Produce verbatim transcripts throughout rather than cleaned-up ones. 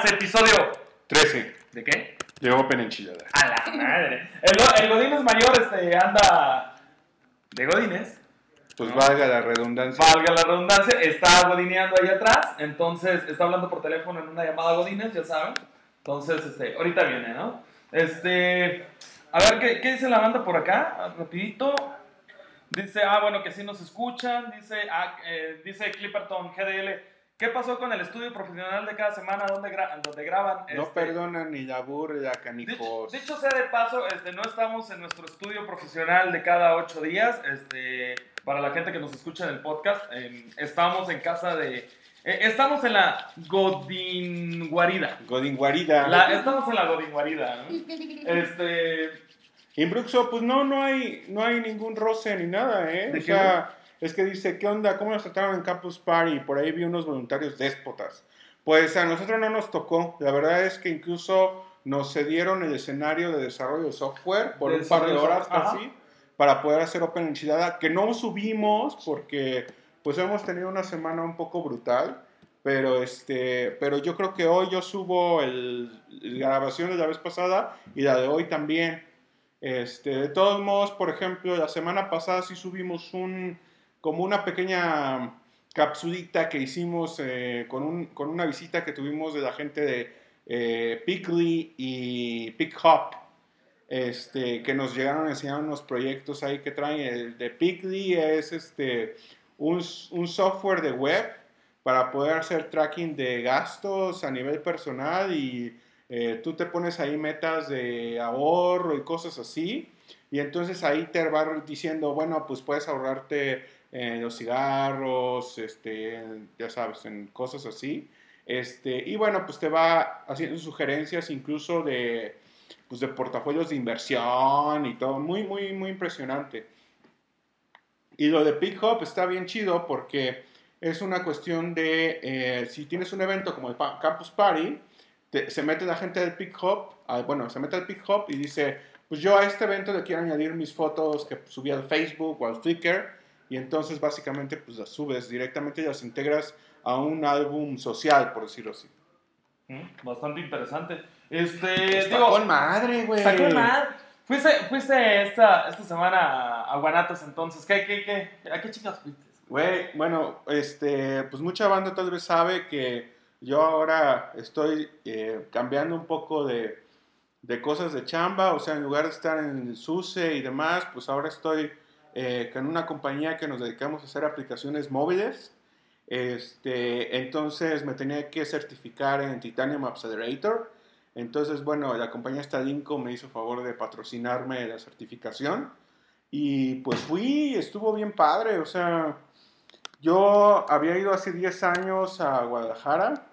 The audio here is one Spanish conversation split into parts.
Podcast, episodio trece. ¿De qué? De Open Enchilada. A la madre. El, el Godínez mayor este, anda de Godínez. Pues ¿no? valga la redundancia. Valga la redundancia, está godineando ahí atrás, entonces está hablando por teléfono en una llamada Godínez, ya saben. Entonces, este, ahorita viene, ¿no? Este, a ver, ¿qué, qué dice la banda por acá? Rapidito. Dice, ah, bueno, que sí nos escuchan. Dice, ah, eh, dice Clipperton G D L, ¿qué pasó con el estudio profesional de cada semana donde, gra donde graban? No este, perdonan ni la burla, canijos. Dicho, dicho sea de paso, este, no estamos en nuestro estudio profesional de cada ocho días. Este, para la gente que nos escucha en el podcast, eh, estamos en casa de... Eh, estamos en la Godinguarida. Godinguarida. La, estamos en la Godinguarida, ¿no? Este... En Bruxo, pues no, no hay, no hay ningún roce ni nada, ¿eh? ¿De O qué? sea, es que dice, ¿qué onda? ¿Cómo nos trataron en Campus Party? Por ahí vi unos voluntarios déspotas. Pues a nosotros no nos tocó. La verdad es que incluso nos cedieron el escenario de desarrollo de software por De un par de desarrollo, horas ajá. casi para poder hacer Open Enchilada, que no subimos porque pues hemos tenido una semana un poco brutal. Pero, este, pero yo creo que hoy yo subo el, el grabación de la vez pasada y la de hoy también. Este, de todos modos, por ejemplo, la semana pasada sí subimos un, como una pequeña capsulita que hicimos eh, con, un, con una visita que tuvimos de la gente de eh, Pickly y PickHop, este, que nos llegaron a enseñar unos proyectos ahí que traen. El de Pickly es este, un, un software de web para poder hacer tracking de gastos a nivel personal y eh, tú te pones ahí metas de ahorro y cosas así, y entonces ahí te va diciendo, bueno, pues puedes ahorrarte en los cigarros, este, ya sabes, en cosas así, este, y bueno, pues te va haciendo sugerencias incluso de, pues de portafolios de inversión y todo, muy, muy, muy impresionante. Y lo de PickHop está bien chido porque es una cuestión de, eh, si tienes un evento como el Campus Party, te, se mete la gente del PickHop, bueno, se mete al PickHop y dice, pues yo a este evento le quiero añadir mis fotos que subí al Facebook o al Flickr, y entonces básicamente pues las subes directamente y las integras a un álbum social, por decirlo así. Bastante interesante. Este, Está digo, con madre, güey. Está con madre. Fuiste, fuiste esta, esta semana a Guanatos entonces. ¿Qué, qué, qué? ¿A qué chicas fuiste? Güey, bueno, este, pues mucha banda tal vez sabe que yo ahora estoy eh, cambiando un poco de, de cosas de chamba, o sea, en lugar de estar en el SUSE y demás, pues ahora estoy eh, con una compañía que nos dedicamos a hacer aplicaciones móviles. Este, entonces me tenía que certificar en Titanium Accelerator. Entonces, bueno, la compañía Stadinco me hizo favor de patrocinarme la certificación. Y pues fui, estuvo bien padre, o sea, yo había ido hace diez años a Guadalajara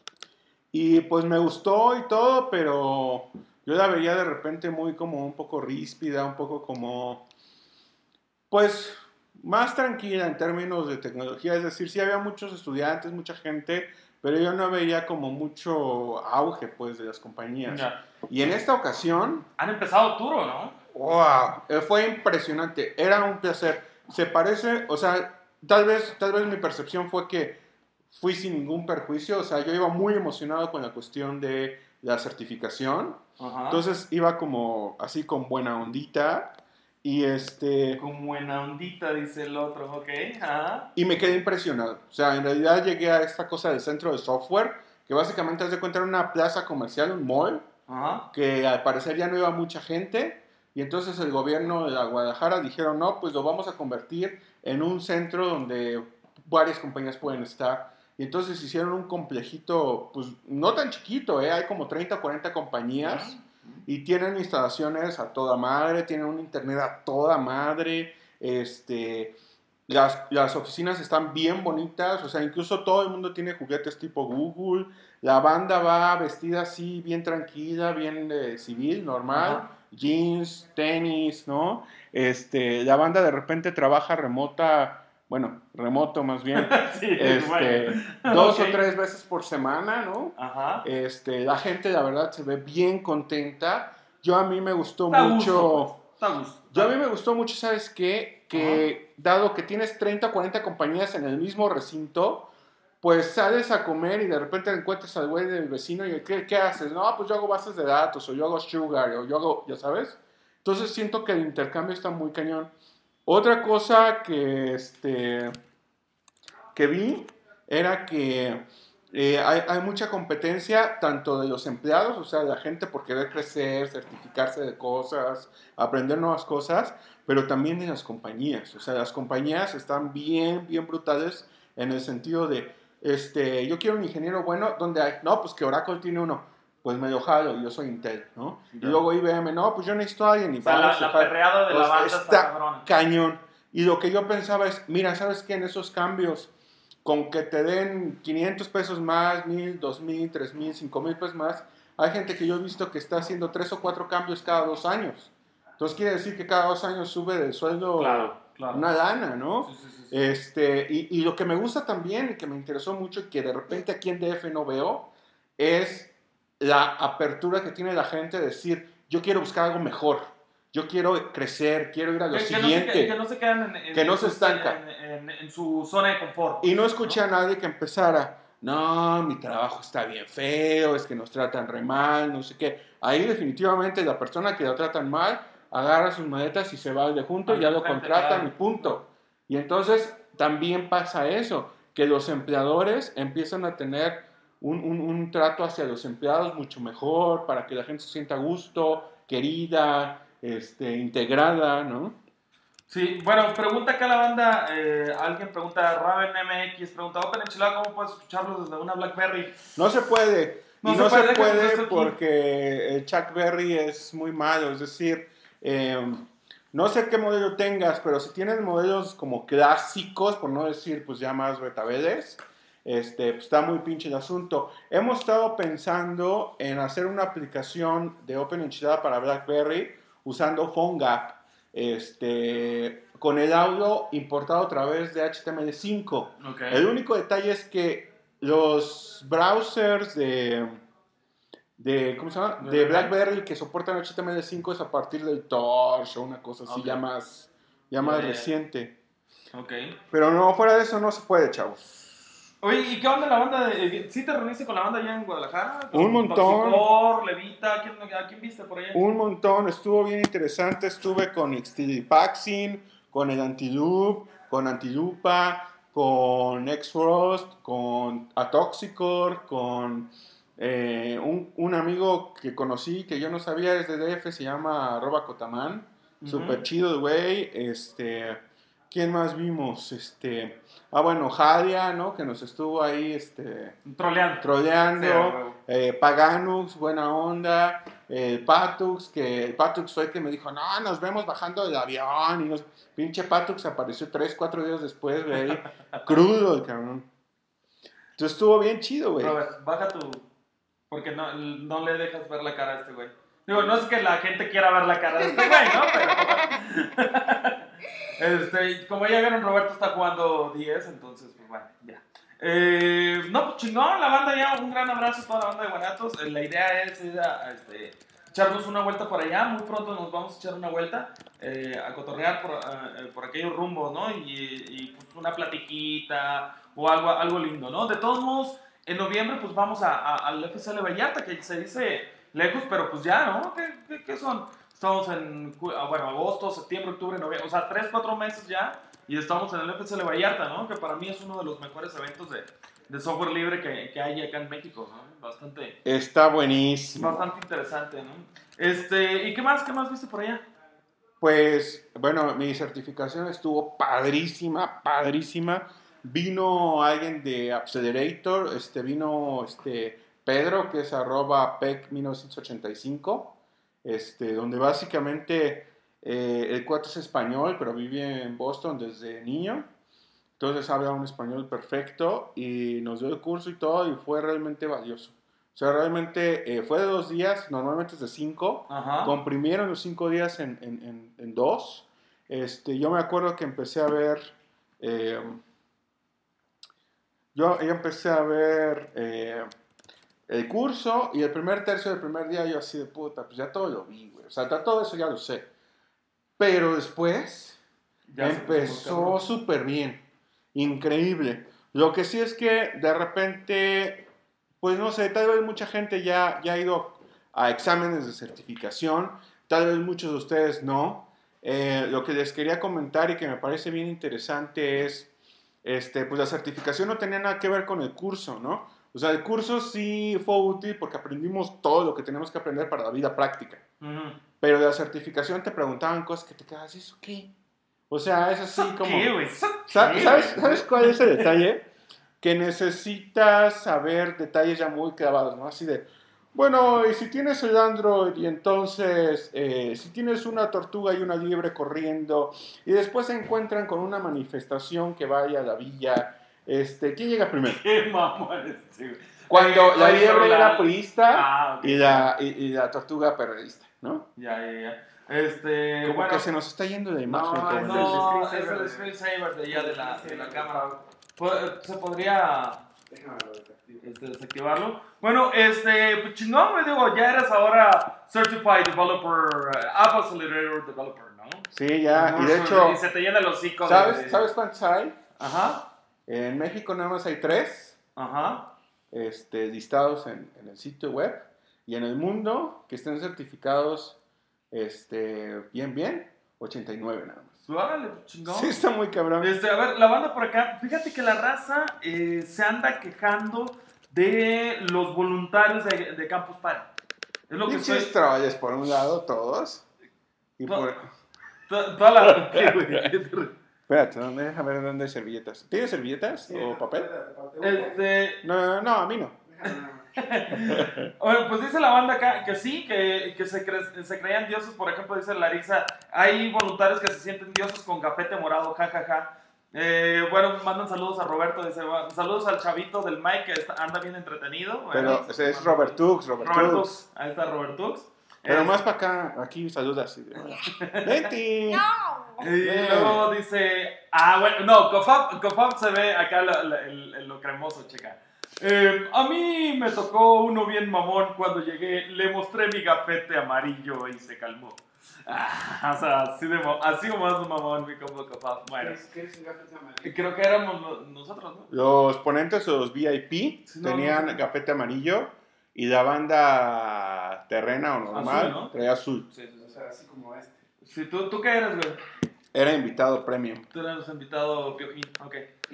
y pues me gustó y todo, pero yo la veía de repente muy como un poco ríspida, un poco como, pues, más tranquila en términos de tecnología. Es decir, sí había muchos estudiantes, mucha gente, pero yo no veía como mucho auge, pues, de las compañías. Ya. Y en esta ocasión, Han empezado duro, ¿no? wow, eh, fue impresionante, era un placer. Se parece, o sea, tal vez, tal vez mi percepción fue que fui sin ningún perjuicio, o sea, yo iba muy emocionado con la cuestión de la certificación, Ajá. entonces iba como así con buena ondita y este Con buena ondita, dice el otro, ok. Ajá. y me quedé impresionado. O sea, en realidad llegué a esta cosa del centro de software, que básicamente haz de cuenta era una plaza comercial, un mall, Ajá. que al parecer ya no iba mucha gente. Y entonces el gobierno de la Guadalajara dijeron, no, pues lo vamos a convertir en un centro donde varias compañías pueden estar. Y entonces hicieron un complejito, pues no tan chiquito, ¿eh? Hay como treinta o cuarenta compañías. Uh-huh. Y tienen instalaciones a toda madre, tienen un internet a toda madre. Este, las, las oficinas están bien bonitas, o sea, incluso todo el mundo tiene juguetes tipo Google. La banda va vestida así, bien tranquila, bien eh, civil, normal. Uh-huh. Jeans, tenis, ¿no? Este, la banda de repente trabaja remota, bueno, remoto más bien, sí, este, bueno. dos okay. o tres veces por semana, ¿no? Ajá. Este, la gente, la verdad, se ve bien contenta. Yo a mí me gustó Está mucho. Gusto, pues. Está gusto. Yo a mí me gustó mucho, ¿sabes qué? Que Ajá. dado que tienes treinta o cuarenta compañías en el mismo recinto, pues sales a comer y de repente encuentras al güey del vecino y ¿qué, qué haces? No, pues yo hago bases de datos, o yo hago sugar, o yo hago, ya sabes. Entonces siento que el intercambio está muy cañón. Otra cosa que, este, que vi era que eh, hay, hay mucha competencia tanto de los empleados, o sea, de la gente por querer crecer, certificarse de cosas, aprender nuevas cosas, pero también de las compañías. O sea, las compañías están bien, bien brutales en el sentido de, este, yo quiero un ingeniero bueno, ¿dónde hay? No, pues que Oracle tiene uno. Pues medio jalo, yo soy Intel, ¿no? Y Ya. luego I B M, no, pues yo necesito a alguien. Y O sea, la, vamos, la pa- perreada de la pues banda está está cabrona. cañón. Y lo que yo pensaba es, mira, ¿sabes qué? En esos cambios, con que te den quinientos pesos más, mil, dos mil, tres mil, cinco mil pesos más, hay gente que yo he visto que está haciendo tres o cuatro cambios cada dos años. Entonces quiere decir que cada dos años sube de sueldo Claro, claro. una lana, ¿no? Sí, sí, sí, sí. Este, y, y lo que me gusta también y que me interesó mucho y que de repente aquí en D F no veo es la apertura que tiene la gente de decir, yo quiero buscar algo mejor, yo quiero crecer, quiero ir a lo Que, que no se, siguiente. que, que no se quedan en, en, Que no en se su- estanca. En, en- en su zona de confort. Y no escuché ¿no? a nadie que empezara, no, mi trabajo está bien feo, es que nos tratan re mal, no sé qué. Ahí definitivamente la persona que la tratan mal agarra sus maletas y se va de junto, Al ya lo frente, contratan claro. y punto. Y entonces también pasa eso, que los empleadores empiezan a tener un, un, un trato hacia los empleados mucho mejor, para que la gente se sienta a gusto, querida, este, integrada, ¿no? Sí, bueno, pregunta acá la banda, eh, alguien pregunta, Raven M X, pregunta, Open Enchilada, ¿cómo puedes escucharlos desde una BlackBerry? No se puede. No y se no puede, se déjame puede contesto aquí. porque el Chuck Berry es muy malo. Es decir, eh, no sé qué modelo tengas, pero si tienes modelos como clásicos, por no decir pues ya más betabeles, este, pues está muy pinche el asunto. Hemos estado pensando en hacer una aplicación de Open Enchilada para BlackBerry usando PhoneGap, este, con el audio importado a través de H T M L cinco. Okay. El único detalle es que los browsers de, de ¿cómo se llama? De BlackBerry que soportan H T M L cinco es a partir del Torch o una cosa así, Ok. ya más, ya más Ya, ya. reciente. Ok. Pero no, fuera de eso no se puede, chavos. Oye, ¿y qué onda la banda? De, ¿Sí te reuniste con la banda allá en Guadalajara? Un montón. Toxicor, Levita, ¿a quién, ¿a quién viste por allá? Un montón, estuvo bien interesante. Estuve con Xtilipaxin, con el Antiloop, con Antilupa, con Xfrost, con Atoxicor, con eh, un, un amigo que conocí que yo no sabía es de D F, se llama arroba Cotamán. Ujú. Super chido el güey. Este, ¿quién más vimos? Este, ah, bueno, Jadia, ¿no? Que nos estuvo ahí, este, Troleando. troleando. Sí, a huevo. eh, Paganux, buena onda. El Patux, que el Patux fue el que me dijo, no, nos vemos bajando del avión. Y nos, pinche Patux apareció tres, cuatro días después, güey. Crudo el cabrón. Entonces estuvo bien chido, güey. Robert, baja tu... Porque no, no le dejas ver la cara a este güey. Digo, no es que la gente quiera ver la cara de este güey, ¿no? Pero... este, como ya vieron, Roberto está jugando diez, entonces, pues bueno, ya. Eh, no, pues chingón, la banda ya, un gran abrazo a toda la banda de Guanatos. Eh, la idea es ir a, a, este, echarnos una vuelta por allá. Muy pronto nos vamos a echar una vuelta eh, a cotorrear por, uh, por aquellos rumbos, ¿no? Y, y pues una platiquita o algo, algo lindo, ¿no? De todos modos, en noviembre pues vamos a, a, al F C L Vallarta, que se dice lejos, pero pues ya, ¿no? ¿Qué, qué, qué son? Estamos en, bueno, agosto, septiembre, octubre, noviembre, o sea, tres, cuatro meses ya. Y estamos en el F C L Vallarta, ¿no? Que para mí es uno de los mejores eventos de, de software libre que, que hay acá en México, ¿no? Bastante, Está buenísimo. bastante interesante, ¿no? Este, ¿y qué más? ¿Qué más viste por allá? Pues, bueno, mi certificación estuvo padrísima, padrísima. Vino alguien de Accelerator, este, vino este, Pedro, que es arroba pec mil novecientos ochenta y cinco, este, donde básicamente eh, el cuate es español, pero vive en Boston desde niño. Entonces habla un español perfecto y nos dio el curso y todo y fue realmente valioso. O sea, realmente eh, fue de dos días, normalmente es de cinco. Ajá. Comprimieron los cinco días en, en, en, en dos. Este, yo me acuerdo que empecé a ver... Eh, yo, yo empecé a ver eh, el curso y el primer tercio del primer día yo así de puta, pues ya todo lo vi, güey. O sea, todo eso ya lo sé. Pero después Ya se puso muy empezó cabrón. súper bien. Increíble. Lo que sí es que de repente, pues no sé, tal vez mucha gente ya, ya ha ido a exámenes de certificación, tal vez muchos de ustedes no. Eh, lo que les quería comentar y que me parece bien interesante es, este, pues la certificación no tenía nada que ver con el curso, ¿no? O sea, el curso sí fue útil porque aprendimos todo lo que tenemos que aprender para la vida práctica. Uh-huh. Pero de la certificación te preguntaban cosas que te quedas, ¿eso qué? O sea, es así como... ¿Qué, güey? ¿Sabes, ¿sabes, ¿Sabes cuál es el detalle? Que necesitas saber detalles ya muy clavados, ¿no? Así de, bueno, y si tienes el Android y entonces, eh, si tienes una tortuga y una liebre corriendo y después se encuentran con una manifestación que vaya a la villa, este, ¿quién llega primero? ¿Qué mamón este, güey? Cuando Eh, la oye, liebre pero era la- priista Ah, ok, y, la, y, y la tortuga periodista, ¿no? Ya, ya, ya. Este, Como bueno, que se nos está yendo de imagen. No, joven. es no, el es screensaver el de- screensaver de ya de la, de la Sí, cámara. sí. Po- Se podría Déjame lo desactivo. este, desactivarlo. Bueno, este, pues chingón, me digo, ya eres ahora Certified Developer, uh, App Accelerator Developer, ¿no? Sí, ya, y de Y hecho, se te llena el hocico. de- ¿sabes, de- ¿sabes cuántos hay? Ajá, En México nada más hay tres ajá. este, listados en, en el sitio web. Y en el mundo, que estén certificados este, bien, bien, ochenta y nueve nada más. Pues, órale, chingón. Sí, está muy cabrón. Este, a ver, la banda por acá, fíjate que la raza eh, se anda quejando de los voluntarios de, de Campus Party. Es lo que estoy... Pinches trolles por un lado, todos. Y No. por... to- Toda la... ¿Qué, güey? Espérate, ¿dónde? Déjame ver dónde hay servilletas. ¿Tienes servilletas Sí, o no, papel? espérate, espérate. Este... No, no, no, a mí no. Déjame nada más. Bueno, pues dice la banda acá que sí, que, que se, cre- se creían dioses. Por ejemplo, dice Larissa, hay voluntarios que se sienten dioses con gafete morado, jajaja. Ja, ja. eh, bueno, mandan saludos a Roberto, dice, bueno, saludos al chavito del Mike que está- anda bien entretenido. Bueno, Pero ese es Robert Tux, Robert, Robert Tux. Tux, ahí está Robert Tux. Pero Eh, más para acá, aquí saludas. ¡Vete! Y luego dice, ah, bueno, no, Cofab, Cofab se ve acá la- la- el, el- lo cremoso, checa. Eh, a mí me tocó uno bien mamón cuando llegué, le mostré mi gafete amarillo y se calmó. Ah, o sea, así, de, ma- así como más mamón mi combo Cofab. Bueno, ¿Qué quieres un gafete amarillo? creo que éramos no- nosotros, ¿no? Los ponentes o los V I P Sí, no, tenían no sé. gafete amarillo y la banda terrena o normal Azul, ¿no? traía azul. Sí, sí, O sí. sea, así como este. Sí, ¿tú, ¿tú qué eres, güey? Era invitado premium. Tú eres invitado Piojín, ok.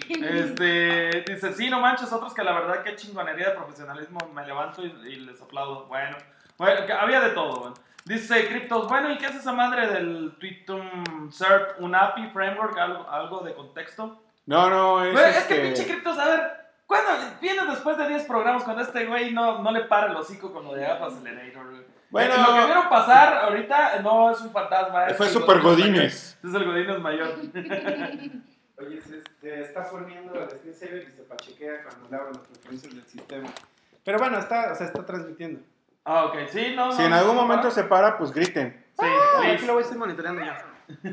Este, dice, sí, no manches, otros que la verdad que chingonería de profesionalismo, me levanto y, y les aplaudo. Bueno, bueno, que había de todo, bueno. Dice Cryptos, bueno, ¿y qué es esa madre del Twitum Cert, un A P I framework, algo, algo de contexto? No, no, es, Güey, es este... que pinche Cryptos, a ver, ¿cuándo vienes después de diez programas cuando este güey no, no le para el hocico con lo de App Accelerator, güey? Bueno. Eh, lo que vieron pasar ahorita no es un fantasma. es Fue el Super Godínez Godínez. mayor. Es el Godínez mayor. Oye, se, se está poniendo el screensaver y se pachequea cuando le abro las preferencias del sistema. Pero bueno, está, o sea, está transmitiendo. Ah, ok, sí, no. Si no, en algún no, momento no. se para, pues griten. Sí, Ah, please. aquí lo voy a estar monitoreando ya.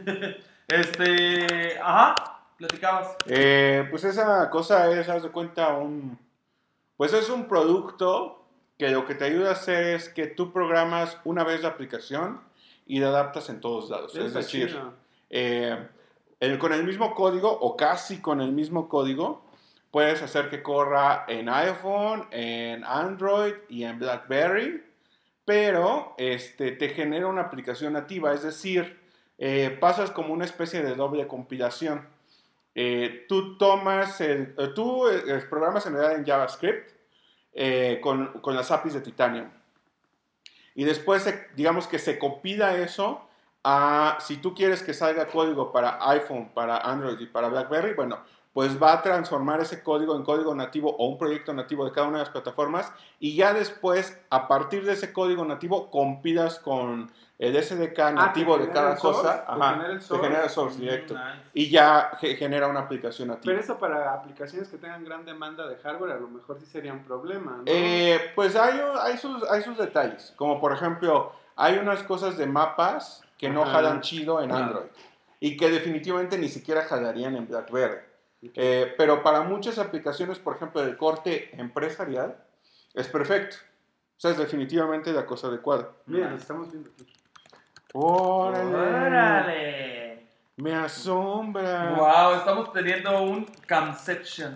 Este. Ajá, platicabas. Eh, pues esa cosa es, haz de cuenta, un... Pues es un producto que lo que te ayuda a hacer es que tú programas una vez la aplicación y la adaptas en todos lados. Es decir, eh, el- con el mismo código o casi con el mismo código puedes hacer que corra en iPhone, en Android y en BlackBerry, pero este, te genera una aplicación nativa, es decir, eh, pasas como una especie de doble compilación. Eh, tú tomas, el, eh, tú eh, programas en realidad en JavaScript eh, con, con las A P Is de Titanium. Y después, se- digamos que se compila eso a, si tú quieres que salga código para iPhone, para Android y para BlackBerry, bueno, pues va a transformar ese código en código nativo o un proyecto nativo de cada una de las plataformas y ya después, a partir de ese código nativo, compilas con el S D K nativo de cada cosa. Ajá, Te genera el te source. genera el source directo. Nice. Y ya ge- genera una aplicación nativa. Pero eso para aplicaciones que tengan gran demanda de hardware a lo mejor sí sería un problema, ¿no? Eh, pues hay, hay, sus, hay sus detalles, como por ejemplo, hay unas cosas de mapas que no Ajá. jalan chido en Claro. Android y que definitivamente ni siquiera jalarían en BlackBerry. Ok. Eh, pero para muchas aplicaciones, por ejemplo, del corte empresarial, es perfecto. O sea, es definitivamente la cosa adecuada. Mira, nos estamos viendo aquí. ¡Órale! Órale. Me asombra. Wow, estamos teniendo un camception.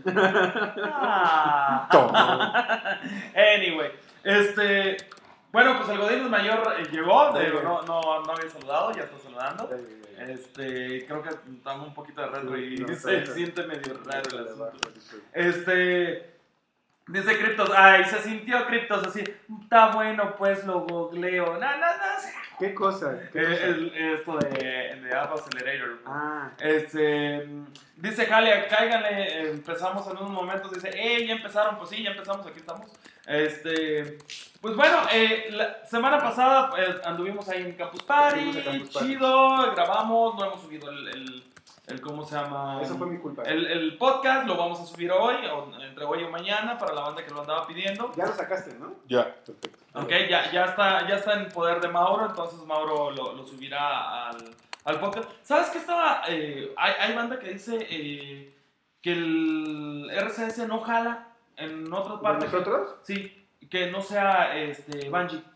Ah. Toma. Anyway, este, bueno, pues el Godínez Mayor eh, llegó, de- Muy bien. no, no, no había saludado, ya está saludando. Ay, ay, ay. Este, creo que estamos un poquito de retro y Sí, no, se está- siente medio raro el asunto. Sí. Este, dice Cryptos, ay, se sintió Cryptos así, está bueno, pues lo googleo. No, no, no, o sea, ¿Qué cosa? ¿Qué eh, cosa? el- esto de, de App Accelerator. Ah, Este, dice Jalia, cáiganle, eh, empezamos en unos momentos, dice, eh, ya empezaron, pues sí, ya empezamos, aquí estamos. Este, pues bueno, eh, la semana pasada eh, anduvimos ahí en Campus Party, Fuimos a Campus Party. chido, grabamos, no hemos subido el, el, el ¿cómo se llama? eso fue mi culpa. El, el podcast, lo vamos a subir hoy, o entre hoy o mañana, para la banda que lo andaba pidiendo. Ya lo sacaste, ¿no? Ya, perfecto. Ok, ya, ya, está, ya está en poder de Mauro, entonces Mauro lo, lo subirá al, al podcast. ¿Sabes qué estaba? Eh, hay, hay banda que dice eh, que el R C S no jala en otras ¿De partes. nosotros? Sí, que no sea este, Bungie.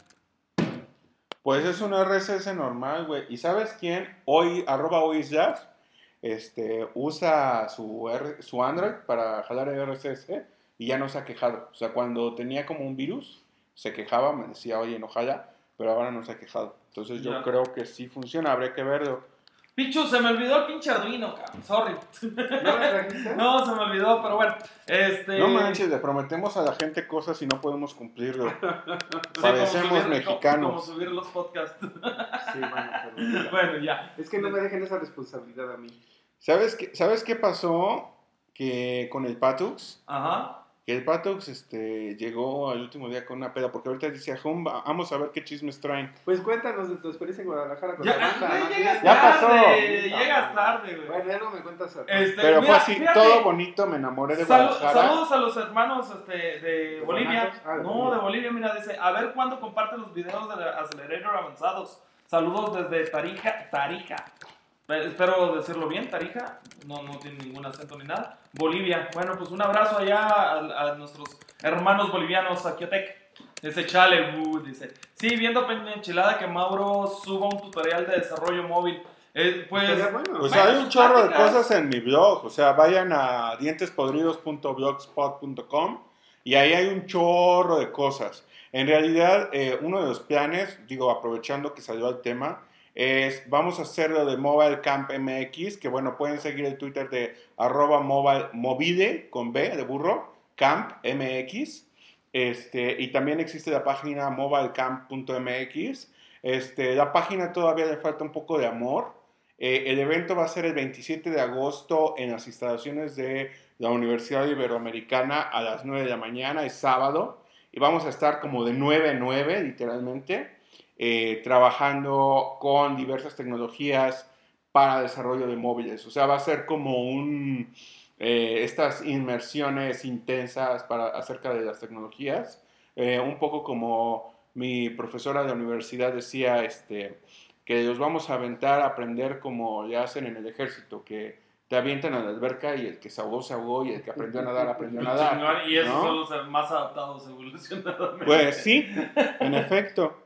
Pues es un R S S normal, güey. ¿Y sabes quién? Hoy, arroba hoy es jazz, este, usa su, R- su Android para jalar el R S S y ya no se ha quejado. O sea, cuando tenía como un virus, se quejaba, me decía, oye, no jala, pero ahora no se ha quejado. Entonces yo Ya. creo que sí funciona, habría que verlo. Pichu, se me olvidó el pinche Arduino, cabrón. Sorry. ¿No lo trajiste? No, se me olvidó, pero bueno. Este... No manches, le prometemos a la gente cosas y no podemos cumplirlo. Sí, como Parecemos subir- mexicanos. Como subir los podcasts. Sí, bueno, pero... Bueno, ya. Es que no me dejen esa responsabilidad a mí. ¿Sabes qué, ¿Sabes qué pasó? Que con el Patux, Ajá. que el Patux este, llegó al último día con una peda, porque ahorita dice, "Jum, vamos a ver qué chismes traen". Pues cuéntanos de tu experiencia en Guadalajara con Ya, la banda. güey, ¿no? llegas Ya pasó. tarde, llegas tarde, güey. Bueno, ya no me cuentas a Este, Pero mira, fue así, fíjate, todo bonito, me enamoré de sal- Guadalajara. saludos a los hermanos este, de Bolivia. guanatos? Ah, de No, Bolivia. de Bolivia, mira, dice, a ver cuándo comparten los videos de Accelerator avanzados. Saludos desde Tarija, Tarija. Eh, Espero decirlo bien, Tarija. No, no tiene ningún acento ni nada. Bolivia. Bueno, pues un abrazo allá a, a nuestros hermanos bolivianos, a Kiotec. Dice Chale, uh, dice. Sí, viendo Peña Enchilada que Mauro suba un tutorial de desarrollo móvil. Eh, pues, Estaría bueno. Pues Bueno, hay un chorro de pláticas. cosas en mi blog, o sea, vayan a dientes podridos punto blogspot punto com y ahí hay un chorro de cosas. En realidad, eh, uno de los planes, digo, aprovechando que salió el tema, es, vamos a hacerlo de Mobile Camp M X, que bueno, pueden seguir el Twitter de arroba mobile, mobile, con B de burro, Camp M X, este, y también existe la página mobilecamp punto m x. Este, la página todavía le falta un poco de amor. Eh, el evento va a ser el veintisiete de agosto en las instalaciones de la Universidad Iberoamericana a las nueve de la mañana, es sábado, y vamos a estar como de nueve a nueve, literalmente, eh, trabajando con diversas tecnologías para desarrollo de móviles. O sea, va a ser como un, eh, estas inmersiones intensas para, acerca de las tecnologías, eh, un poco como mi profesora de la universidad decía, este, que los vamos a aventar a aprender como le hacen en el ejército, que te avientan a la alberca y el que se ahogó, se ahogó, y el que aprendió a nadar, aprendió a nadar. y esos ¿no? son los más adaptados evolucionadamente. Pues sí, en efecto.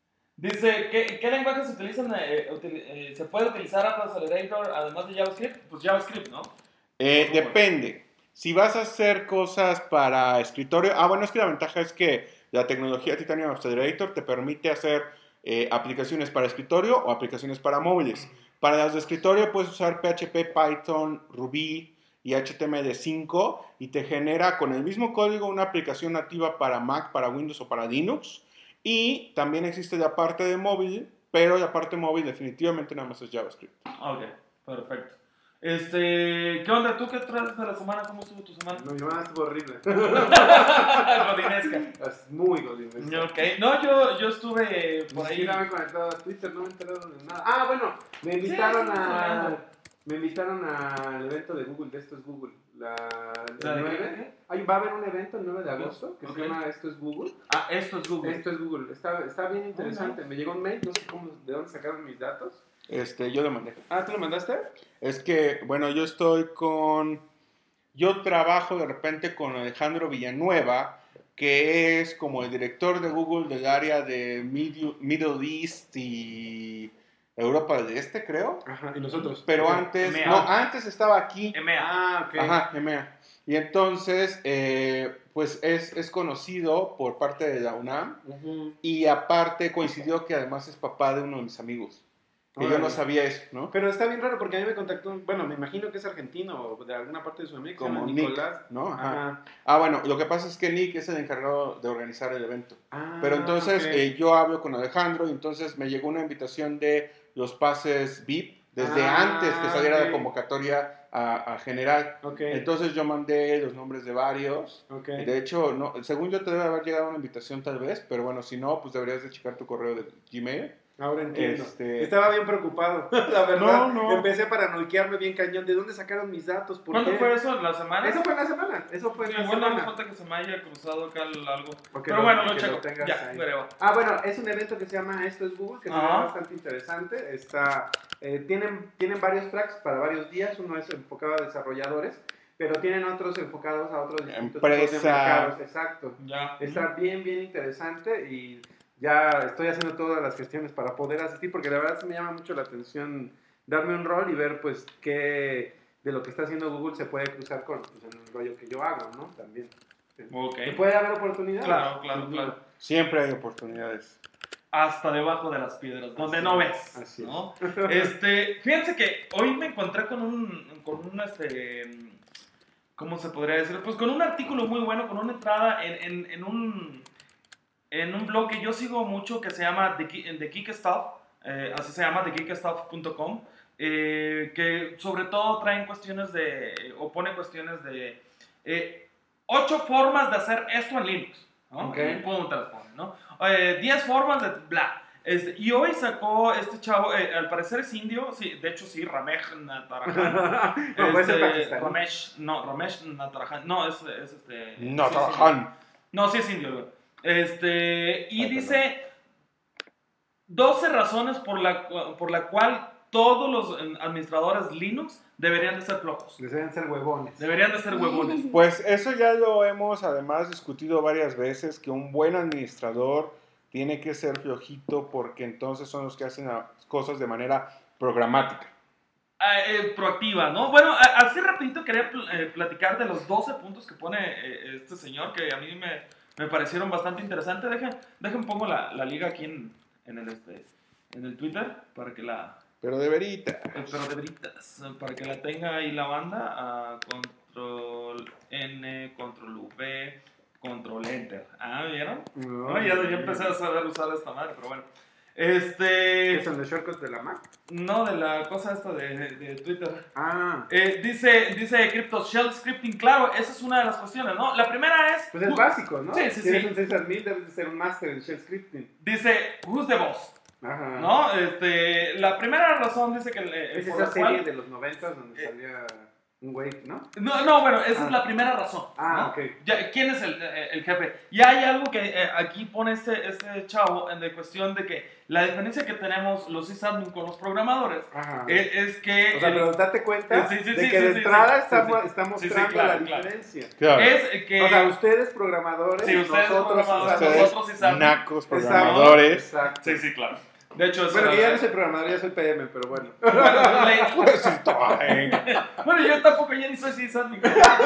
Dice, ¿qué, qué lenguajes se utilizan? eh, util- eh, ¿Se puede utilizar App Accelerator además de JavaScript? Pues JavaScript, ¿no? Eh, depende. Si vas a hacer cosas para escritorio... Ah, bueno, es que la ventaja es que la tecnología Titanium Accelerator te permite hacer eh, aplicaciones para escritorio o aplicaciones para móviles. Para las de escritorio puedes usar P H P, Python, Ruby y H T M L cinco y te genera con el mismo código una aplicación nativa para Mac, para Windows o para Linux. Y también existe la parte de móvil, pero la parte móvil definitivamente nada más es JavaScript. Ok, perfecto. Este, ¿qué onda? ¿Tú qué traes de la semana? ¿Cómo estuvo tu semana? Mi semana estuvo horrible. Godinesca. Es muy godín. Ok, no, yo, yo estuve por Ni ahí. siquiera me he conectado a Twitter, no me he enterado de nada. Ah, bueno, me invitaron Sí, sí, a... sí. Me invitaron al evento de Google, de Esto es Google. La, ¿La el de nueve. qué? Ay, va a haber un evento el nueve de agosto que Ok. se llama Esto es Google. Ah, esto es Google. Esto es Google. Está, está bien interesante. Me llegó un mail, no sé cómo, de dónde sacaron mis datos. Este, yo lo mandé. Ah, ¿tú lo mandaste? Es que, bueno, yo estoy con... Yo trabajo de repente con Alejandro Villanueva, que es como el director de Google del área de Middle, Middle East y Europa del Este, creo. Ajá, y nosotros. Pero Ok. antes, EMEA. no, antes estaba aquí. EMEA. Ah, ok. Ajá, EMEA. Y entonces, eh, pues es, es conocido por parte de la UNAM Ujú. y aparte coincidió que además es papá de uno de mis amigos. Que yo Órale. no sabía eso, ¿no? Pero está bien raro porque a mí me contactó, un- bueno, me imagino que es argentino o de alguna parte de Sudamérica, se Como llama Nick, Nicolás. ¿no? Ajá. Ajá. Ah, bueno, lo que pasa es que Nick es el encargado de organizar el evento. Ah, Pero entonces ok. eh, yo hablo con Alejandro y entonces me llegó una invitación de los pases V I P desde Ah, antes que saliera ok. la convocatoria a, a general. Ok. Entonces yo mandé los nombres de varios. Ok. De hecho, no, según yo te debe haber llegado una invitación tal vez, pero bueno, si no, pues deberías de checar tu correo de Gmail. Ahora entiendo. Este- Estaba bien preocupado, la verdad. No, no. Empecé a paranoiquearme bien cañón. ¿De dónde sacaron mis datos? ¿Por ¿Cuándo qué? fue eso? ¿La semana? Eso fue en la semana. Eso fue en Sí, la igual no me semana. falta que se me haya cruzado acá el- algo. Ok, Pero lo- bueno, lo que checo. lo tengas Ya, ahí. veré. Ah, bueno, es un evento que se llama Esto es Google, que se ve Ajá. bastante interesante. Está, eh, tienen, tienen varios tracks para varios días. Uno es enfocado a desarrolladores, pero tienen otros enfocados a otros distintos tipos de Empresa. mercados. Exacto. Ya. Está bien, bien interesante y ya estoy haciendo todas las gestiones para poder asistir porque la verdad sí me llama mucho la atención darme un rol y ver pues qué de lo que está haciendo Google se puede cruzar con pues, en el rollo que yo hago, ¿no? También. Ok. ¿Puede haber oportunidades? Claro, claro, Sin claro. duda. Siempre hay oportunidades. Hasta debajo de las piedras, donde Así no es, ves. así es. ¿No? Este, fíjense que hoy me encontré con un, con un, este, ¿cómo se podría decir? Pues con un artículo muy bueno, con una entrada en, en, en un, en un blog que yo sigo mucho que se llama The, Geek- The Geek Stuff, eh, así se llama, the geek stuff punto com, eh, que sobre todo traen cuestiones de, o pone cuestiones de, eh, ocho formas de hacer esto en Linux, ¿no? Ok. Y pum, te las pone, ¿no? Eh, diez formas de bla. Este, y hoy sacó este chavo, eh, al parecer es indio, sí, de hecho sí, Ramesh Natarajan. No, puede ser Este, pakistaní. Ramesh, no, Ramesh Natarajan, no, es, es este... No, sí, es indio. trabajan. No, sí es indio, güey. Este, y Ay, dice doce razones por la, por la cual todos los eh, administradores Linux deberían de ser flojos. Les deben ser huevones. Deberían de ser huevones. Pues eso ya lo hemos además discutido varias veces, que un buen administrador tiene que ser flojito porque entonces son los que hacen a- cosas de manera programática. Ah, eh, proactiva, ¿no? Bueno, a- así rapidito quería pl- eh, platicar de los doce puntos que pone eh, este señor, que a mí me, me parecieron bastante interesantes. Dejen, dejen pongo la, la liga aquí en, en, el, este, en el Twitter para que la... Pero de verita. eh, pero de veritas, eh, para que la tenga ahí la banda. a control N, control V, control Enter. Ah, ¿vieron? No, ya, ya empecé a saber usar esta madre, pero bueno. Este... ¿Es el de shortcuts de la Mac? No, de la cosa esta de, de, de Twitter. Ah, Eh, dice, dice Crypto Shell Scripting, claro, esa es una de las cuestiones, ¿no? La primera es... pues es who- básico, ¿no? Sí, sí, si eres sí. un sysadmin, debes de ser un máster en shell scripting. Dice, who's the boss? Ajá. ¿No? Este, la primera razón dice que... eh, Es por esa la serie cual- de los noventas donde Eh. salía un güey, ¿no? No, no, bueno, esa Ah. es la primera razón. Ah, ¿no? ok. Ya, ¿quién es el, eh, el jefe? Y hay algo que eh, aquí pone este, este chavo en de cuestión de que la diferencia que tenemos los sysadmin con los programadores Ajá. es, es que... O sea, el- pero date cuenta Sí, sí, de sí, que sí, de sí, entrada sí, está, sí, sí. está Sí, sí, mostrando claro, la claro. diferencia. Claro. es que... O sea, ustedes programadores, Sí, ustedes nosotros programadores, sysadmin. Ustedes, nosotros sysadmin. nacos, Exacto, programadores. Exacto. Sí, sí, claro. De hecho, eso Bueno, que era- ya no soy programador, ya soy P M, pero bueno. Bueno, le- Pues, ay, bueno, yo tampoco ya ni soy sysadmin.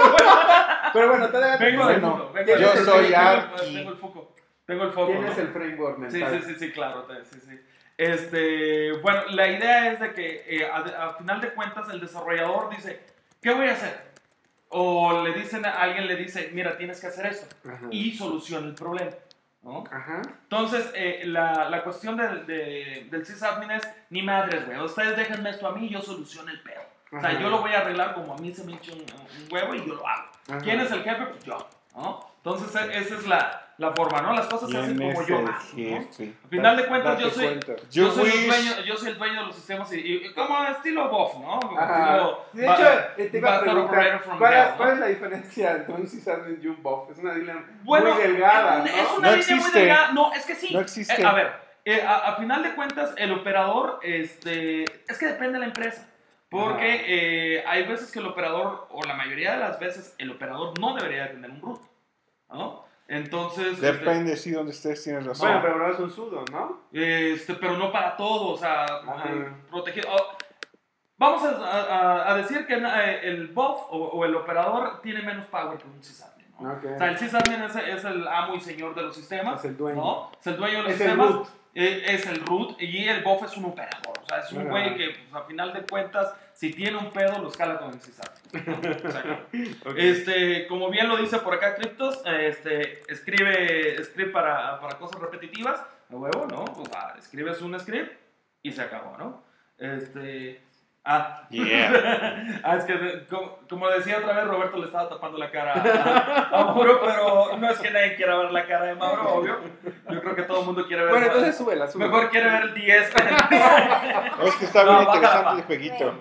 Pero bueno, todavía Vengo del Bueno, mundo. vengo yo del mundo, soy tengo el- Arqui. Tengo el foco. Tengo el foco. tienes ¿no? el framework Sí, mental. sí, sí, sí, claro. te- Sí, sí. Este, bueno, la idea es de que eh, a, a final de cuentas el desarrollador dice, ¿qué voy a hacer? O le dicen a alguien, le dice, mira, tienes que hacer esto. Ajá. Y soluciona el problema. ¿No? Ajá. Entonces, eh, la, la cuestión de, de- del sysadmin es, ni madres, güey. Ustedes déjenme esto a mí y yo soluciono el pedo. O sea, Ajá. yo lo voy a arreglar como a mí se me echa un, un huevo y yo lo hago. Ajá. ¿Quién es el jefe? Pues yo, ¿no? Entonces, e- esa es la, la forma, ¿no? Las cosas se hacen ¿quién como es yo el mando, ¿no? jefe? Al final de cuentas, yo Date soy, cuenta. yo, You soy el wish. dueño, yo soy el dueño de los sistemas y, y como estilo Boff, ¿no? Como Ajá. estilo De ba- hecho, eh, te iba a Bastard Operator preguntar, from ¿cuál, Hell, es, ¿no? ¿cuál es la diferencia entre un sysadmin y un buff? Es una línea Bueno, muy delgada, ¿no? es una No línea muy existe. delgada. No, es que sí. No existe. Eh, a ver, eh, a, a final de cuentas, el operador, este, es que depende de la empresa. Porque Ajá. eh, hay veces que el operador, o la mayoría de las veces, el operador no debería de tener un root, ¿no? Entonces, Depende, este, sí, donde estés, tienes razón. Bueno, pero no es un sudo, ¿no? Este, pero no para todo, o sea, Ajá. eh, protegido. Oh, vamos a, a, a decir que el B O F o, o el operador tiene menos power que un sysadmin, ¿no? Okay. O sea, el sysadmin es, es el amo y señor de los sistemas. Es el dueño. ¿No? Es el dueño de los es sistemas. El root. Es el root y el B O F es un operador. O sea, es un güey que, pues, a final de cuentas, si tiene un pedo, lo escala con el sysadmin, ¿no? O sea, okay. este, como bien lo dice por acá Cryptos, este, escribe script para, para cosas repetitivas, a huevo, ¿no? O sea, escribes un script y se acabó, ¿no? Este... Ah, yeah. ah, es que como, como decía otra vez, Roberto le estaba tapando la cara a, a Mauro, pero no es que nadie quiera ver la cara de Mauro, obvio. Yo creo que todo el mundo quiere ver. Bueno, entonces súbela, súbela. Mejor quiere ver el diez. Es que está bien no, interesante el jueguito.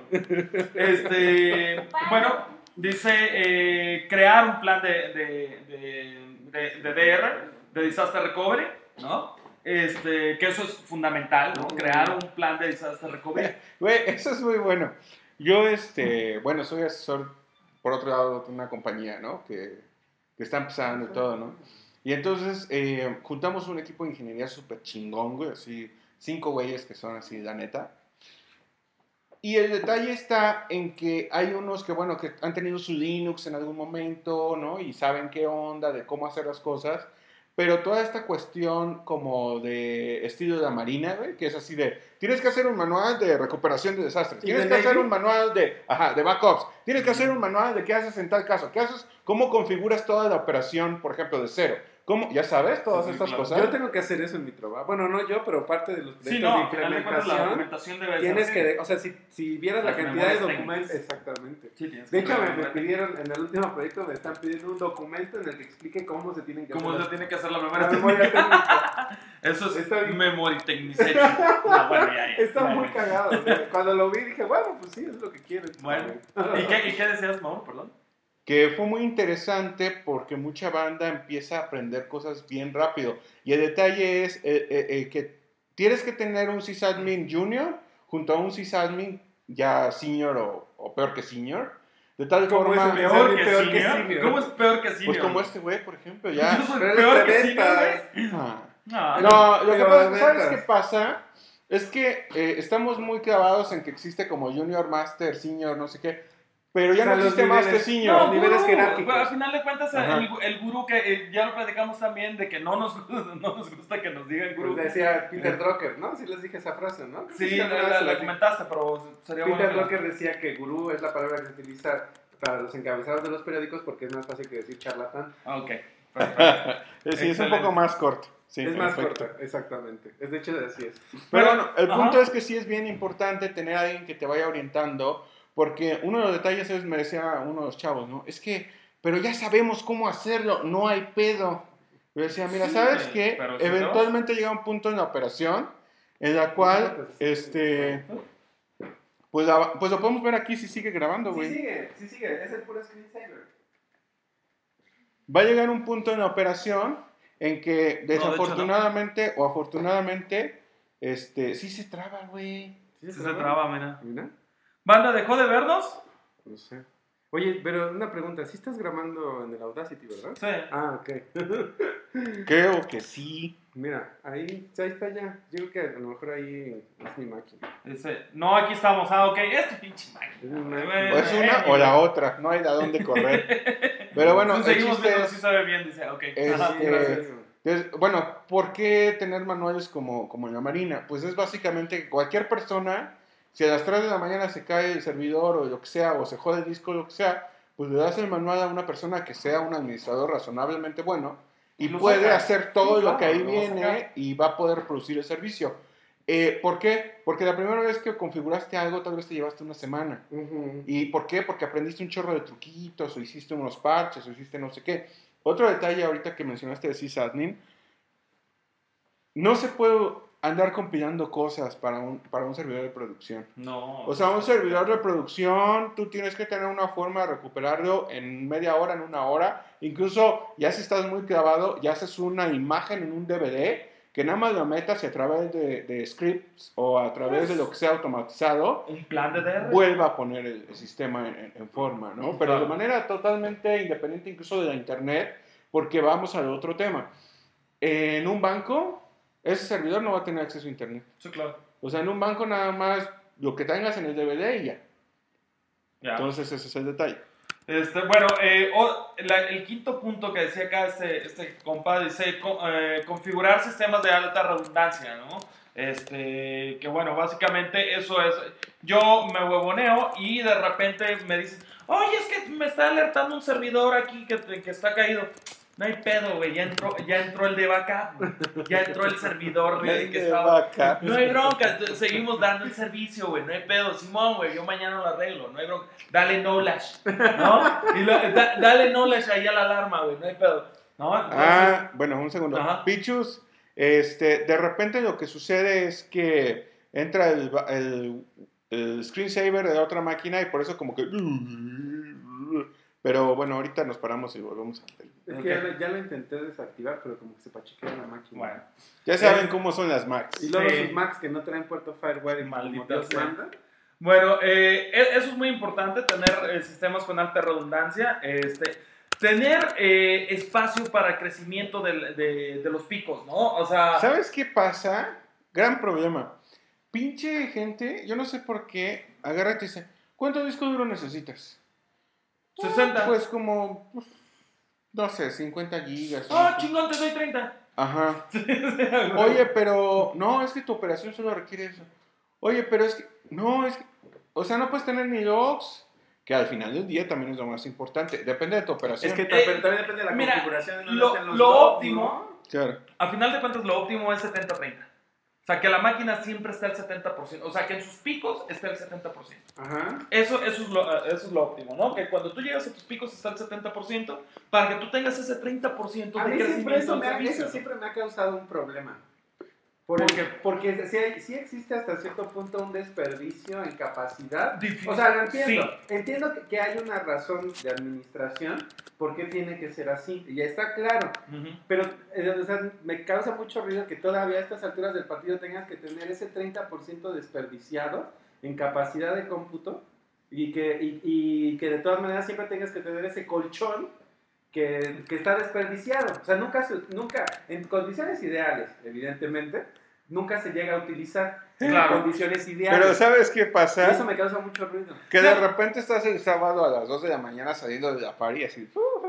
Este, bueno, dice eh, crear un plan de, de, de, de, de D R, de Disaster Recovery, ¿no? Este, que eso es fundamental, ¿no? Crear un plan de disaster recovery. Güey, eso es muy bueno. Yo, este, bueno, soy asesor, por otro lado, de una compañía, ¿no? Que, que está empezando y todo, ¿no? Y entonces, eh, juntamos un equipo de ingeniería súper chingón, güey, así, cinco güeyes que son así, la neta. Y el detalle está en que hay unos que, bueno, que han tenido su Linux en algún momento, ¿no? Y saben qué onda, de cómo hacer las cosas. Pero toda esta cuestión como de estilo de la Marina, güey, que es así de, tienes que hacer un manual de recuperación de desastres, tienes que hacer un manual de, ajá, de backups, tienes que hacer un manual de qué haces en tal caso, qué haces, cómo configuras toda la operación, por ejemplo, de cero. ¿Cómo? ¿Ya sabes todas sí, estas claro. cosas? Yo tengo que hacer eso en mi trabajo. Bueno, no yo, pero parte de los proyectos sí, no, de implementación. La documentación debe tienes ser, que, de, o sea, si, si vieras la cantidad de documentos, técnicas. exactamente. Sí, de hecho, me, me pidieron, en el último proyecto me están pidiendo un documento en el que explique cómo se tienen que ¿Cómo hacer. se tiene que hacer la memoria, la memoria técnica? Eso es Está memory technization. No, bueno, ya, ya, Está ya, muy ya. cagado. Cuando lo vi dije, bueno, pues sí, es lo que quieren. Bueno, ¿y qué, y qué decías, Mauro? Perdón. Que fue muy interesante porque mucha banda empieza a aprender cosas bien rápido. Y el detalle es eh, eh, eh, que tienes que tener un sysadmin junior junto a un sysadmin ya senior o, o peor que senior. De tal ¿Cómo forma... es peor, que, peor senior? que senior? ¿Cómo es peor que senior? Pues como este güey, por ejemplo, ya... Yo soy Pero peor es que de senior, ventas. güey. Ah. No, No, lo que Pero pasa es de que, ¿sabes ventas. qué pasa? Es que eh, estamos muy clavados en que existe como junior, master, senior, no sé qué. Pero ya O sea, no los existe niveles- master, senior. No, niveles gurú. jerárquicos. Bueno, al final de cuentas, Ajá. el, el gurú que eh, ya lo platicamos también de que no nos, no nos gusta que nos digan gurú. Pues decía Peter Drucker, ¿no? Sí les dije esa frase, ¿no? Sí, alguna la, vez la, se la dije. comentaste, pero sería bueno. Peter que la- Drucker decía que gurú es la palabra que se utiliza para los encabezados de los periódicos porque es más fácil que decir charlatán. Ah, ok, perfecto. Sí, es un Excelente. poco más corto. Sí, es más perfecto. corta, exactamente. Es de hecho así es. Pero Bueno, bueno, el ajá. punto es que sí es bien importante tener a alguien que te vaya orientando, porque uno de los detalles es, me decía uno de los chavos, ¿no? Es que, pero ya sabemos cómo hacerlo, no hay pedo. Yo decía, mira, Sí, ¿sabes qué? pero si Eventualmente llega un punto en la operación en la cual, este, pues, la- pues lo podemos ver aquí si sigue grabando, Sí güey. sigue, sí sigue, es el puro screensaver. Va a llegar un punto en la operación en que no. desafortunadamente o afortunadamente, este, sí se traba, güey. Sí, se traba, mira. Mira, ¿Banda dejó de vernos? no sé. Oye, pero una pregunta, ¿sí estás grabando en el Audacity, verdad? Sí. Ah, ok. Creo que sí. Mira, ahí, ahí está ya. Yo creo que a lo mejor ahí es mi máquina. Dice, no, aquí estamos. Ah, ok, es tu pinche máquina. Es mi máquina. Bueno. O es una o la otra, no hay de dónde correr. Pero bueno, Sí, el seguimos chiste viendo es, si sabe bien, dice, ok. es Ajá. que- Gracias. es- bueno, ¿por qué tener manuales como, como en la Marina? Pues es básicamente que cualquier persona, si a las tres de la mañana se cae el servidor o lo que sea, o se jode el disco o lo que sea, pues le das el manual a una persona que sea un administrador razonablemente bueno y Lo puede saca. hacer todo Sí, lo que claro, ahí lo va a viene sacar. y va a poder producir el servicio. Eh, ¿Por qué? Porque la primera vez que configuraste algo tal vez te llevaste una semana. Ujú. ¿Y por qué? Porque aprendiste un chorro de truquitos o hiciste unos parches o hiciste no sé qué. Otro detalle ahorita que mencionaste de sysadmin, no se puede andar compilando cosas para un, para un servidor de producción. No. O sea, un servidor de producción, tú tienes que tener una forma de recuperarlo en media hora, en una hora. Incluso, ya si estás muy clavado, ya haces una imagen en un D V D que nada más lo metas y a través de, de scripts o a través de lo que sea automatizado, Un plan de D R. vuelva a poner el, el sistema en, en forma, ¿no? Pero Claro. de manera totalmente independiente incluso de la internet, porque vamos al otro tema. En un banco, ese servidor no va a tener acceso a internet. Sí, claro. O sea, en un banco nada más lo que tengas en el D V D y ya. Ya. Entonces ese es el detalle. Este, bueno, eh, o- la- el quinto punto que decía acá este, este compa dice co- eh, configurar sistemas de alta redundancia, ¿no? Este, que bueno, básicamente eso es, yo me huevoneo y de repente me dicen, oye, es que me está alertando un servidor aquí que, que está caído. No hay pedo, güey, ya entró, ya entró el de backup, güey. Ya entró el servidor, güey, que De estaba... vaca. No hay bronca, seguimos dando el servicio, güey, no hay pedo. Simón, güey, yo mañana lo arreglo, no hay bronca. Dale knowledge, ¿no? Y lo- da- dale knowledge ahí a la alarma, güey, no hay pedo. ¿No? Entonces, Ah, bueno, un segundo. Ajá. Pichus, este, de repente lo que sucede es que entra el, va- el, el screensaver de otra máquina y por eso como que... Pero bueno, ahorita nos paramos y volvemos a hacer. Es Ok. que ya, lo, ya lo intenté desactivar, pero como que se pachiquea la máquina. bueno, Ya saben Eh, cómo son las Macs. Y luego Sí. sus Macs que no traen puerto Firewire y Maldita como Dios sea. manda. Bueno, eh, e- eso es muy importante, tener eh, sistemas con alta redundancia, este, tener eh, espacio para crecimiento del- de, de los picos, ¿no? O sea, ¿Sabes qué pasa? Gran problema. Pinche gente, yo no sé por qué, agarra y te dice, ¿cuánto disco duro necesitas? sesenta. Pues como, pues, no sé, cincuenta gigas. ¡Ah, ¿no? chingón, te doy treinta! Ajá. Oye, pero no, es que tu operación solo requiere eso. Oye, pero es que, no, es que, o sea, no puedes tener ni logs, que al final del día también es lo más importante. Depende de tu operación. Es que Eh, pero también depende de la mira, configuración. No lo- estén los lo logs, óptimo- ¿no? Claro. A final de cuentas, lo óptimo es setenta treinta. O sea, que la máquina siempre esté al setenta por ciento. O sea, que en sus picos esté al setenta por ciento. Ajá. Eso, eso, es lo, eh, eso es lo óptimo, ¿no? Que cuando tú llegas a tus picos está al setenta por ciento para que tú tengas ese treinta por ciento A de mí siempre crecimiento eso, del me ha, servicio. eso siempre me ha causado un problema. Por ¿Por el- qué? Porque sí, hay- sí existe hasta cierto punto un desperdicio en capacidad. Difícil. O sea, lo entiendo. Sí. Entiendo que, que hay una razón de administración por qué tiene que ser así. Y ya está claro. Ujú. Pero eh, o sea, me causa mucho ruido que todavía a estas alturas del partido tengas que tener ese treinta por ciento desperdiciado en capacidad de cómputo y que, y, y que de todas maneras siempre tengas que tener ese colchón que, que está desperdiciado. O sea, nunca, se- nunca, en condiciones ideales, evidentemente, nunca se llega a utilizar Claro. en condiciones ideales. Pero ¿sabes qué Y pasa? eso me causa mucho ruido. Que de repente estás el sábado a las dos de la mañana saliendo de la party así,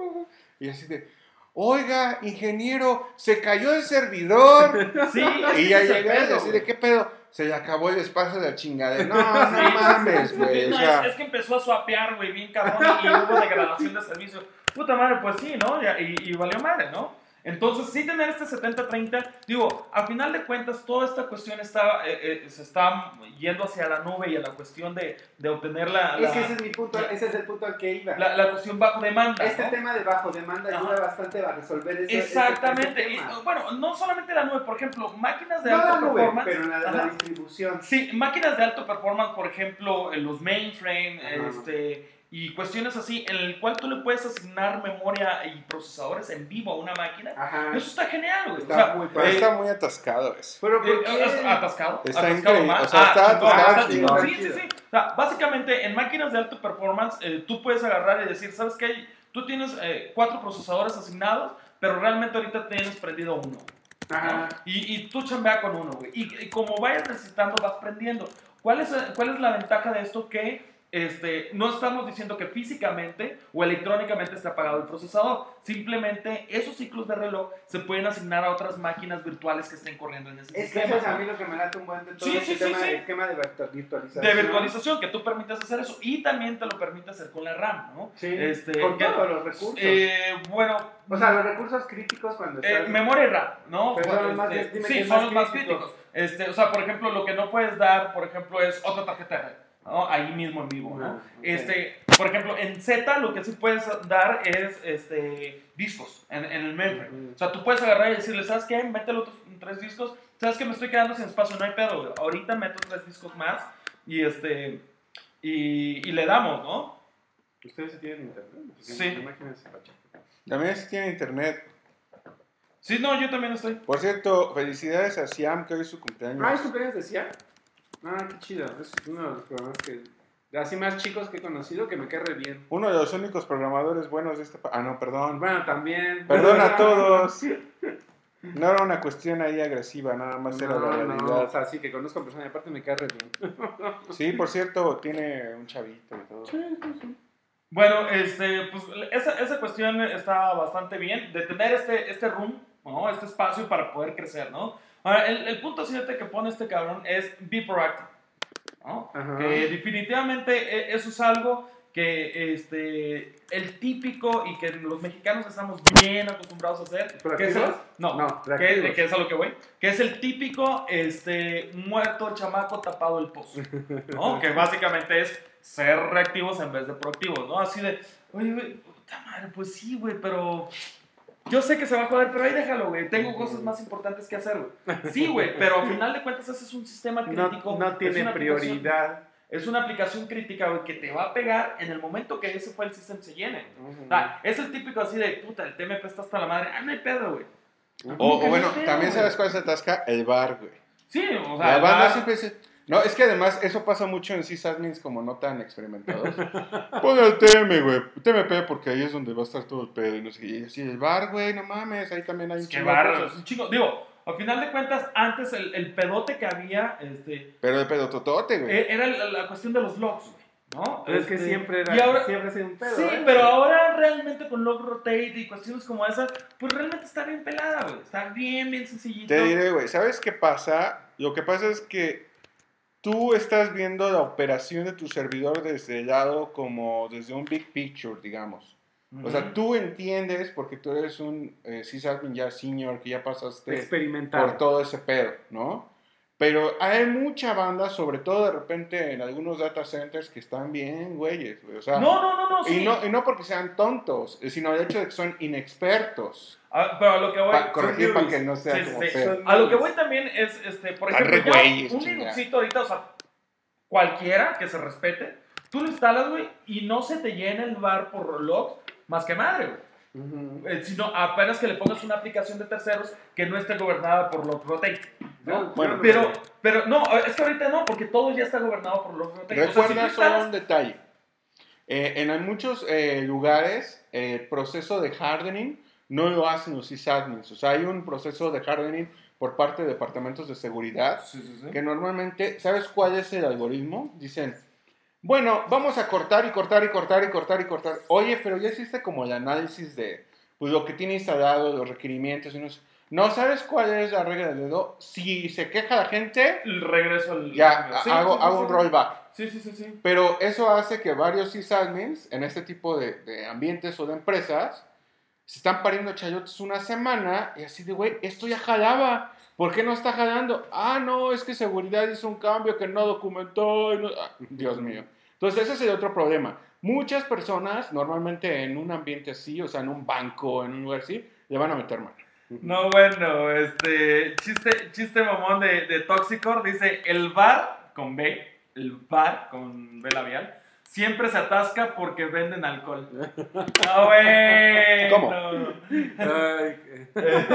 y así de, oiga, ingeniero, se cayó el servidor. Sí, es que Y ya ese es el llegas y pedo, así güey. de, ¿qué pedo? Se le acabó el espacio de la chingadera. No, Sí, no mames, sí, güey. no, O sea, es, es que empezó a swapear, güey, bien cabrón, y hubo degradación de servicio. Puta madre, pues sí, ¿no? Y, y- y valió madre, ¿no? Entonces, sí tener este setenta treinta, digo, a final de cuentas, toda esta cuestión está, eh, eh, se está yendo hacia la nube y a la cuestión de, de obtener la, la, Es que ese es mi punto, ese es el punto al que iba. la- la cuestión bajo demanda, Este ¿no? tema de bajo demanda ayuda Ajá. bastante a resolver ese, Exactamente. ese Y, tema. bueno, no solamente la nube, por ejemplo, máquinas de No alto la nube, performance. pero la, la Ajá. distribución. Sí, máquinas de alto performance, por ejemplo, en los mainframe, Ajá. este, y cuestiones así, en el cual tú le puedes asignar memoria y procesadores en vivo a una máquina. Ajá. Eso está genial, güey. Está O sea, muy pero padre. eh, está muy atascado eso. Pero ¿por eh, qué? ¿es atascado? Está ¿Atascado increíble, más? o sea, está chingón, atascado, está sí, chingón. está Sí, sí, chido. sí. O sea, básicamente en máquinas de alto performance, eh, tú puedes agarrar y decir, ¿sabes qué? Tú tienes eh, cuatro procesadores asignados, pero realmente ahorita tienes prendido uno. ¿no? Ajá. Y, y tú chambea con uno, güey. Y, y como vayas necesitando, vas prendiendo. ¿Cuál es, ¿Cuál es la ventaja de esto? Que este, no estamos diciendo que físicamente o electrónicamente esté apagado el procesador. Simplemente esos ciclos de reloj se pueden asignar a otras máquinas virtuales que estén corriendo en ese Es que sistema. eso es a mí lo que me late un buen de todo Sí, este sí, sí, tema, sí. el esquema de virtu- virtualización. De virtualización, que tú permitas hacer eso. Y también te lo permite hacer con la RAM, ¿no? Sí, Este, con que- todos los recursos. Eh, bueno, o sea, los recursos críticos cuando Eh, estás... memoria y RAM, ¿no? Pero son los más- Este, dime sí, que es son más los más crítico. críticos. Este, o sea, por ejemplo, lo que no puedes dar, por ejemplo, es otra tarjeta de red, ¿no? Ahí mismo en vivo, ¿no? Ah, ok. Este, por ejemplo, en Z lo que sí puedes dar es este, discos en, en el mainframe. Ujú. O sea, tú puedes agarrar y decirle, ¿sabes qué? Métele otros tres discos. ¿Sabes que me estoy quedando sin espacio? No hay pedo, güey. Ahorita meto tres discos más y este y, y le damos, ¿no? Ustedes sí tienen internet. Sí. Imagínense, Pacha. También si tiene internet. Sí, no, yo también estoy. Por cierto, felicidades a Siam, que hoy es su cumpleaños. Ah, ¿es cumpleaños decía? Ah, qué chido. Es uno de los programas que... así más chicos que he conocido que me cae re bien. Uno de los únicos programadores buenos de este país. Ah, no, perdón. Bueno, también. Perdón a todos. No era una cuestión ahí agresiva, nada más era No, la no, realidad. o sea, sí que conozco a personas y aparte me cae re bien. Sí, por cierto, tiene un chavito y todo. Sí, sí, sí. Bueno, este, pues esa, esa cuestión está bastante bien, de tener este, este room, ¿no? Este espacio para poder crecer, ¿no? Ahora, el, el punto siete que pone este cabrón es be proactive, ¿no? Ajá. Que definitivamente e- eso es algo que este, el típico y que los mexicanos estamos bien acostumbrados a hacer. Que es el, ¿Proactivos? no, No, que, reactivos. que es a lo que voy. Que es el típico este, muerto chamaco tapado el pozo, ¿no? Que básicamente es ser reactivos en vez de proactivos, ¿no? Así de, oye, güey, puta madre, pues sí, güey, pero yo sé que se va a joder, pero ahí déjalo, güey. Tengo cosas más importantes que hacer, güey. Sí, güey, pero al final de cuentas ese es un sistema crítico. No, no es tiene una aplicación- prioridad. Es una aplicación crítica, güey, que te va a pegar en el momento que ese fue el sistema se llene. O sea, es el típico así de, puta, el T M P está hasta la madre. Ah, no hay pedo, güey. O, que o bueno, no hay pedo, también güey. sabes cuál se atasca, el bar, güey. Sí, o sea, La el banda bar- siempre dice... No, es que además eso pasa mucho en sysadmins como no tan experimentados. Pon el T M, güey. T M P porque ahí es donde va a estar todo el pedo. Y no sé qué. Y así, el bar, güey, no mames. Ahí también hay un es que chingo de bar, cosas. es un chingo. Digo, al final de cuentas, antes el, el pedote que había, este, Pero el pedo totote, güey. eh, era la, la cuestión de los logs, güey, ¿no? Pero es que Este, siempre era, y ahora- siempre ha sido un pedo. Sí, ¿eh? pero ahora realmente con log rotate y cuestiones como esas, pues realmente está bien pelada, güey. Está bien, bien sencillito. Te diré, güey, ¿sabes qué pasa? Lo que pasa es que tú estás viendo la operación de tu servidor desde el lado como desde un big picture, digamos. O sea, Ujú. tú entiendes, porque tú eres un eh, sysadmin ya senior, que ya pasaste Experimentar. por todo ese pedo, ¿no? Pero hay mucha banda, sobre todo de repente en algunos data centers, que están bien güeyes, güey. O sea, No, no, no, no, sí. y, no, y no porque sean tontos, sino el hecho de que son inexpertos. A- pero a lo que voy... Para corregir, para newbies. que no sea Sí, como sí, feo. son- A lo que voy también es, este, por Están ejemplo, re ya güeyes, un chingada. Linuxito ahorita, o sea, cualquiera que se respete, tú lo instalas, güey, y no se te llena el bar por logs más que madre, güey. Ujú. Eh, sino apenas que le pongas una aplicación de terceros que no esté gobernada por log rotate. ¿no? Yo- Bueno, yo- Pero, pero no, es que ahorita no, porque todo ya está gobernado por log rotate. O sea, si tú Recuerda solo instalas- un detalle. Eh, en muchos eh, lugares, el proceso de hardening no lo hacen los sysadmins. O sea, hay un proceso de hardening por parte de departamentos de seguridad Sí, sí, sí. que normalmente, ¿sabes cuál es el algoritmo? Dicen, bueno, vamos a cortar y cortar y cortar y cortar y cortar. Oye, pero ya hiciste como el análisis de pues, lo que tiene instalado, los requerimientos. Y no, sé. No, ¿sabes cuál es la regla del dedo? Si se queja la gente, El regreso al... ya Sí, hago, sí, sí, hago sí. un rollback. Sí, sí, sí, sí. Pero eso hace que varios sysadmins en este tipo de, de ambientes o de empresas se están pariendo chayotes una semana y así de, güey, esto ya jalaba. ¿Por qué no está jalando? Ah, no, es que seguridad hizo un cambio que no documentó. Y no... ah, Dios mío. Entonces, ese es el otro problema. Muchas personas, normalmente en un ambiente así, o sea, en un banco, en un lugar así, le van a meter mano. No, bueno, este, chiste, chiste mamón de, de Toxicor, dice, el bar, con B, el bar, con B labial, siempre se atasca porque venden alcohol. No, bueno. ¿Cómo? Ay, qué-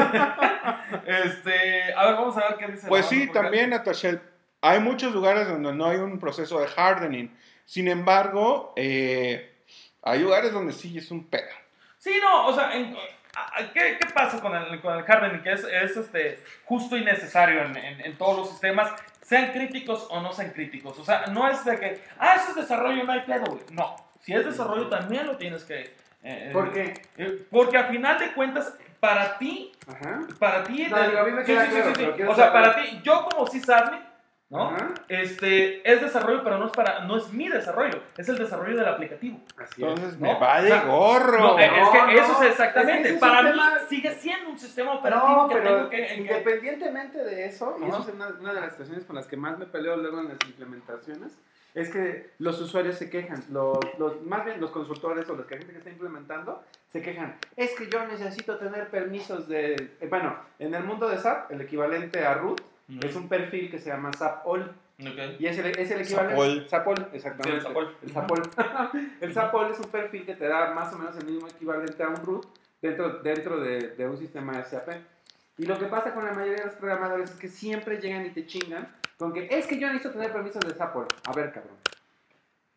Este, a ver, vamos a ver qué dice. Pues la sí, banda, porque- también, Natasha, hay muchos lugares donde no hay un proceso de hardening. Sin embargo, eh, hay lugares donde sí es un pedo. Sí, no, o sea, en- a- a- ¿qué, qué pasa con el, con el hardening? Que es, es este, justo y necesario en, en- en todos los sistemas, sean críticos o no sean críticos. O sea, no es de que, ah, eso es desarrollo, no hay pedo, güey. No, si es desarrollo también lo tienes que... eh, ¿Por qué? eh, porque a final de cuentas, para ti, Ajá. para ti... No, digo, a mí me sí, queda sí, sí, claro, sí, sí. pero quiero O sea, saber- para ti, yo como sysadmin, ¿no? Ajá. Este, es desarrollo, pero no es, para, no es mi desarrollo, es el desarrollo del aplicativo. Así es. Entonces, ¿no? me vale O sea, gorro. No, eh, es que no, eso no, es exactamente. es que ese Para mí sistema- sigue siendo un sistema operativo No, que pero tengo que... que- independientemente de eso, y Ajá. eso es una, una de las situaciones con las que más me peleo luego en las implementaciones, es que los usuarios se quejan, los, los, más bien los consultores o la gente que está implementando se quejan, es que yo necesito tener permisos de... eh, Bueno, en el mundo de S A P, el equivalente a root Ujú. es un perfil que se llama S A P All. Ok. Y es el, es el equivalente. Sapol. Sapol, exactamente. Sí, el Sapol. El Sapol. El Sapol es un perfil que te da más o menos el mismo equivalente a un root dentro, dentro de, de un sistema S A P. Y lo que pasa con la mayoría de los programadores es que siempre llegan y te chingan con que es que yo necesito tener permisos de Sapol. A ver, cabrón.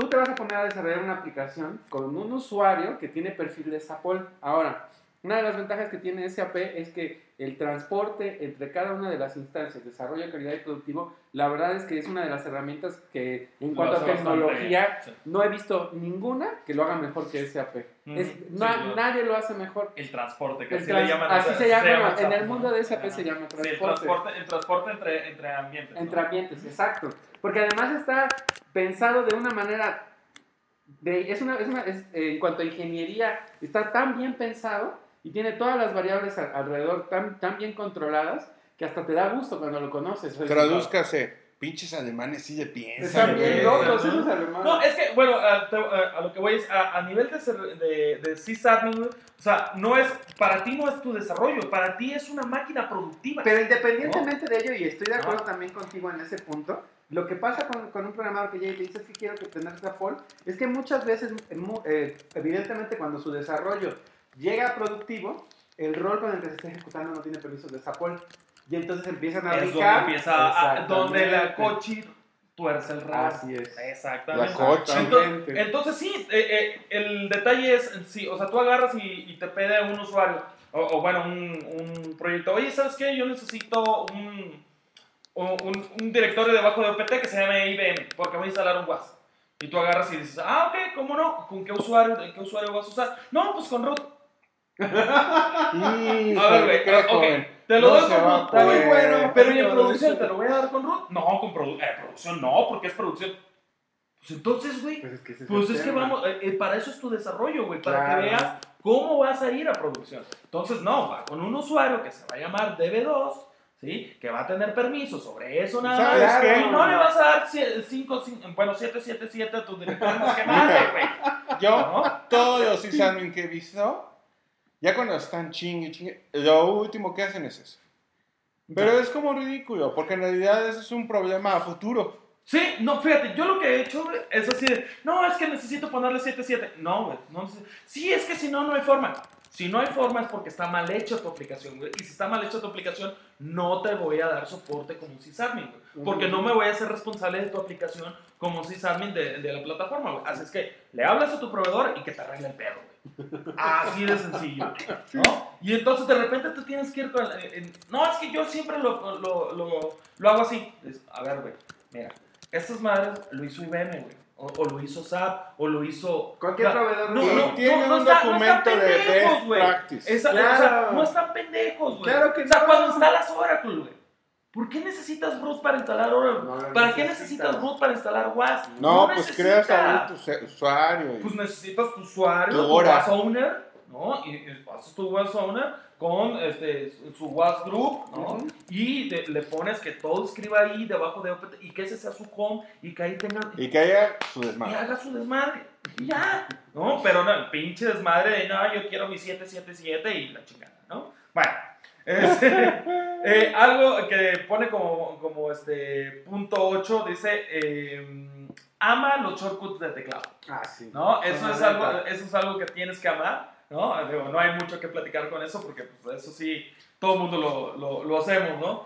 tú te vas a poner a desarrollar una aplicación con un usuario que tiene perfil de SAPOL. Ahora, una de las ventajas que tiene S A P es que el transporte entre cada una de las instancias, desarrollo, calidad y productivo, la verdad es que es una de las herramientas que en cuanto a tecnología sí. no he visto ninguna que lo haga mejor que S A P. Mm, es, sí, no, claro. Nadie lo hace mejor. El transporte, que el así trans, le llaman. Así se llama, se llama en el mundo de S A P uh-huh. se llama transporte. Sí, el transporte, el transporte entre, entre ambientes. Entre ¿no? ambientes, exacto. Porque además está pensado de una manera, de, es una, es una, es, eh, en cuanto a ingeniería, está tan bien pensado y tiene todas las variables a, alrededor tan, tan bien controladas que hasta te da gusto cuando lo conoces. Tradúzcase, pinches alemanes sí le piensan. Están bien locos esos alemanes. No, es que, bueno, a, a, a lo que voy es, a, a nivel de, de, de sysadmin, o sea, no es, para ti no es tu desarrollo, para ti es una máquina productiva. Pero independientemente ¿no? de ello, y estoy de acuerdo ¿no? también contigo en ese punto, lo que pasa con, con un programador que llega y te dice que quiero que tener SAPOL, es que muchas veces, eh, evidentemente cuando su desarrollo llega productivo, el rol con el que se está ejecutando no tiene permisos de SAPOL. Y entonces empiezan a es brincar. Donde empieza a, donde la cochi tuerce el rabo. Así es. Exactamente. La cochi. Entonces, entonces sí, eh, eh, el detalle es, sí, o sea, tú agarras y, y te pide un usuario, o, o bueno, un, un proyecto. Oye, ¿sabes qué? Yo necesito un, un, un directorio debajo de O P T que se llame I B M, porque voy a instalar un W A S. Y tú agarras y dices, ah, ok, ¿cómo no? ¿Con qué usuario, qué usuario vas a usar? No, pues con root. Y, a ver, güey, ok, joven. te lo no doy con root, está muy pues. bueno, pero ¿y en producción te lo voy a dar con root? No, con produ eh, producción no, porque es producción. Pues entonces, güey, pues es que, pues es que vamos, eh, eh, para eso es tu desarrollo, güey, para claro. que veas cómo vas a ir a producción. Entonces, no, va con un usuario que se va a llamar D B dos, ¿sí? Que va a tener permiso sobre eso nada más. Qué? Y no le vas a dar cinco, bueno, siete siete siete a tus directores más que nada, güey. Yo, ¿no? Todos los sysadmin que he visto, ya cuando están chingue, chingue, lo último que hacen es eso. Pero es como ridículo, porque en realidad ese es un problema a futuro. Sí, no, fíjate, yo lo que he hecho es así de, no, es que necesito ponerle siete siete. No, güey, no, sí, es que si no, no hay forma. Si no hay forma es porque está mal hecha tu aplicación, güey. Y si está mal hecha tu aplicación, no te voy a dar soporte como sysadmin, güey. Porque no me voy a hacer responsable de tu aplicación como sysadmin de, de la plataforma, güey. Así es que le hablas a tu proveedor y que te arregle el pedo, güey. Así de sencillo, ¿no? Y entonces de repente tú tienes que ir con... Eh, no, es que yo siempre lo, lo, lo, lo hago así. A ver, güey, mira, estas madres lo hizo I B M, güey. O, o lo hizo S A P, o lo hizo... Cualquier no, proveedor. No, no, no, tiene no, un está, documento no de best güey. practice. Esa, claro. O sea, no están pendejos, güey. Claro que o sea, no. cuando instalas Oracle, güey. ¿Por qué necesitas root para instalar Oracle? No, ¿Para necesitas. qué necesitas root para instalar W A S? No, no pues creas a tu usuario. Pues necesitas tu usuario, tu tu W A S owner, ¿no? Y, y pasas tu W A S owner con este, su W A S group, ¿no? Uh-huh. Y de, le pones que todo escriba ahí debajo de O P T y que ese sea su home y que ahí tenga... Y que haya su desmadre. Y haga su desmadre. Y ya, ¿no? Pero no, el pinche desmadre de, no, yo quiero mi siete siete siete y la chingada, ¿no? Bueno. Este, eh, algo que pone como, como este punto ocho dice eh, ama los shortcuts de teclado. Ah, sí. ¿No? Eso, es algo, eso es algo que tienes que amar, ¿no? Digo, no hay mucho que platicar con eso porque pues, eso sí, todo el mundo lo, lo, lo hacemos, ¿no?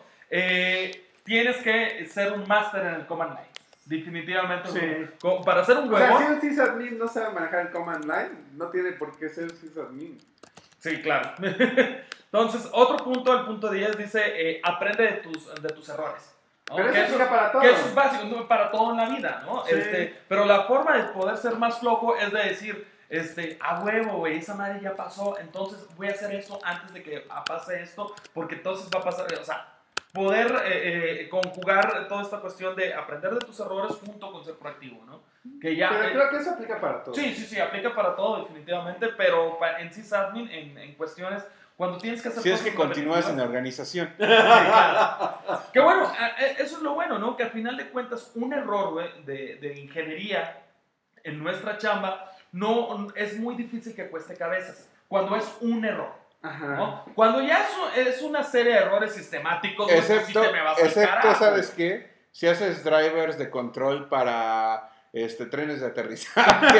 Eh, tienes que ser un máster en el command line. Definitivamente. Sí. Como, para hacer un huevo. huevo. O sea, si un sysadmin no sabe manejar el command line, no tiene por qué ser sysadmin. Sí, claro. Entonces, otro punto, el punto diez, dice, eh, aprende de tus, de tus errores. ¿No? Pero que eso es para todo. Que eso es básico, no, para todo en la vida, ¿no? Sí. Este, pero la forma de poder ser más flojo es de decir, este, a huevo, güey, esa madre ya pasó, entonces voy a hacer eso antes de que pase esto, porque entonces va a pasar, o sea, poder eh, eh, conjugar toda esta cuestión de aprender de tus errores junto con ser proactivo, ¿no? Que ya, pero eh, creo que eso aplica para todo. Sí, sí, sí, aplica para todo definitivamente, pero en sysadmin, en, en cuestiones, cuando tienes que hacer si cosas... Si es que continúas en la organización. Sí, claro. Que bueno, eso es lo bueno, ¿no? Que al final de cuentas un error, güey, de, de ingeniería en nuestra chamba no, es muy difícil que cueste cabezas, cuando es un error. Ajá. ¿No? Cuando ya es, es una serie de errores sistemáticos, excepto, pues sí te me vas excepto a carajo. ¿Sabes qué? Si haces drivers de control para este, trenes de aterrizaje.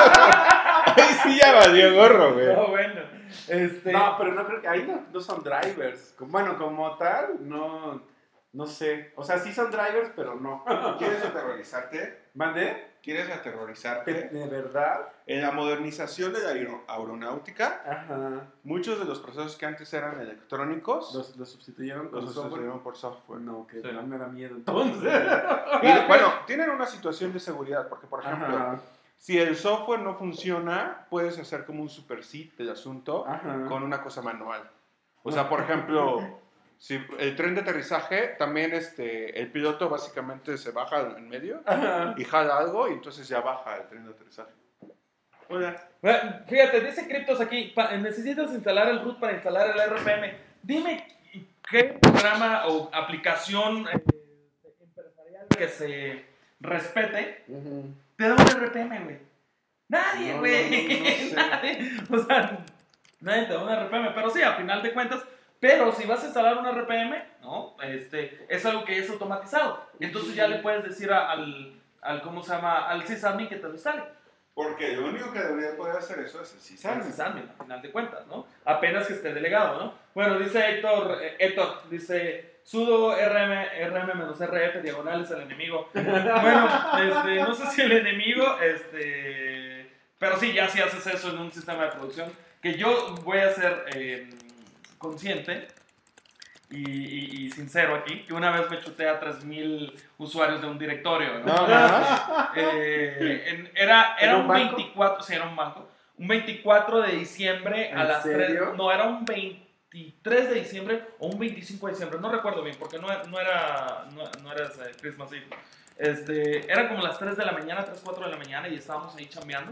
Ahí sí ya valió gorro, güey. No, bueno. Este... No, pero no creo que ahí no, no son drivers. Bueno, como tal, no, no sé. O sea, sí son drivers, pero no. ¿Quieres aterrorizarte? ¿Mandé? ¿Quieres aterrorizarte? ¿De verdad? En la modernización de la aero- aeronáutica, Ajá. muchos de los procesos que antes eran electrónicos Los, los sustituyeron con los software. sustituyeron por software. No, que Sí. no me da miedo entonces. Y, bueno, tienen una situación de seguridad, porque por ejemplo, Ajá. si el software no funciona, puedes hacer como un superset del asunto Ajá. con una cosa manual. O sea, por ejemplo, si el tren de aterrizaje, también este, el piloto básicamente se baja en medio Ajá. y jala algo y entonces ya baja el tren de aterrizaje. Hola. Bueno, fíjate, dice Cryptos aquí, pa- necesitas instalar el root para instalar el R P M. Dime qué programa o aplicación eh, empresarial que se respete Ujú. te da un R P M, güey. Nadie, No, güey. no, no, no sé. Nadie. O sea, nadie te da un R P M. Pero sí, a final de cuentas, pero si vas a instalar un R P M, ¿no? Este, es algo que es automatizado. Entonces ya le puedes decir a- al, al, ¿cómo se llama? Al sysadmin que te lo instale. Porque lo único que debería poder hacer eso es el Al sysadmin. sysadmin, a final de cuentas, ¿no? Apenas que esté delegado, ¿no? Bueno, dice Héctor, eh, Héctor, dice sudo rm, rm-rf, diagonal es el enemigo. Bueno, este, no sé si el enemigo, este, pero sí, ya si haces eso en un sistema de producción, que yo voy a ser eh, consciente y, y- y sincero aquí, que una vez me chuté a tres mil usuarios de un directorio, ¿no? No, no. Eh, en- era era ¿En un, un banco? veinticuatro, sí, era un banco, un veinticuatro de diciembre a ¿En las serio? tres, no, era un veintitrés de diciembre o un veinticinco de diciembre, no recuerdo bien, porque no, no era, no, no era ese Christmas Eve. Este, era como las tres de la mañana, tres, cuatro de la mañana y estábamos ahí chambeando.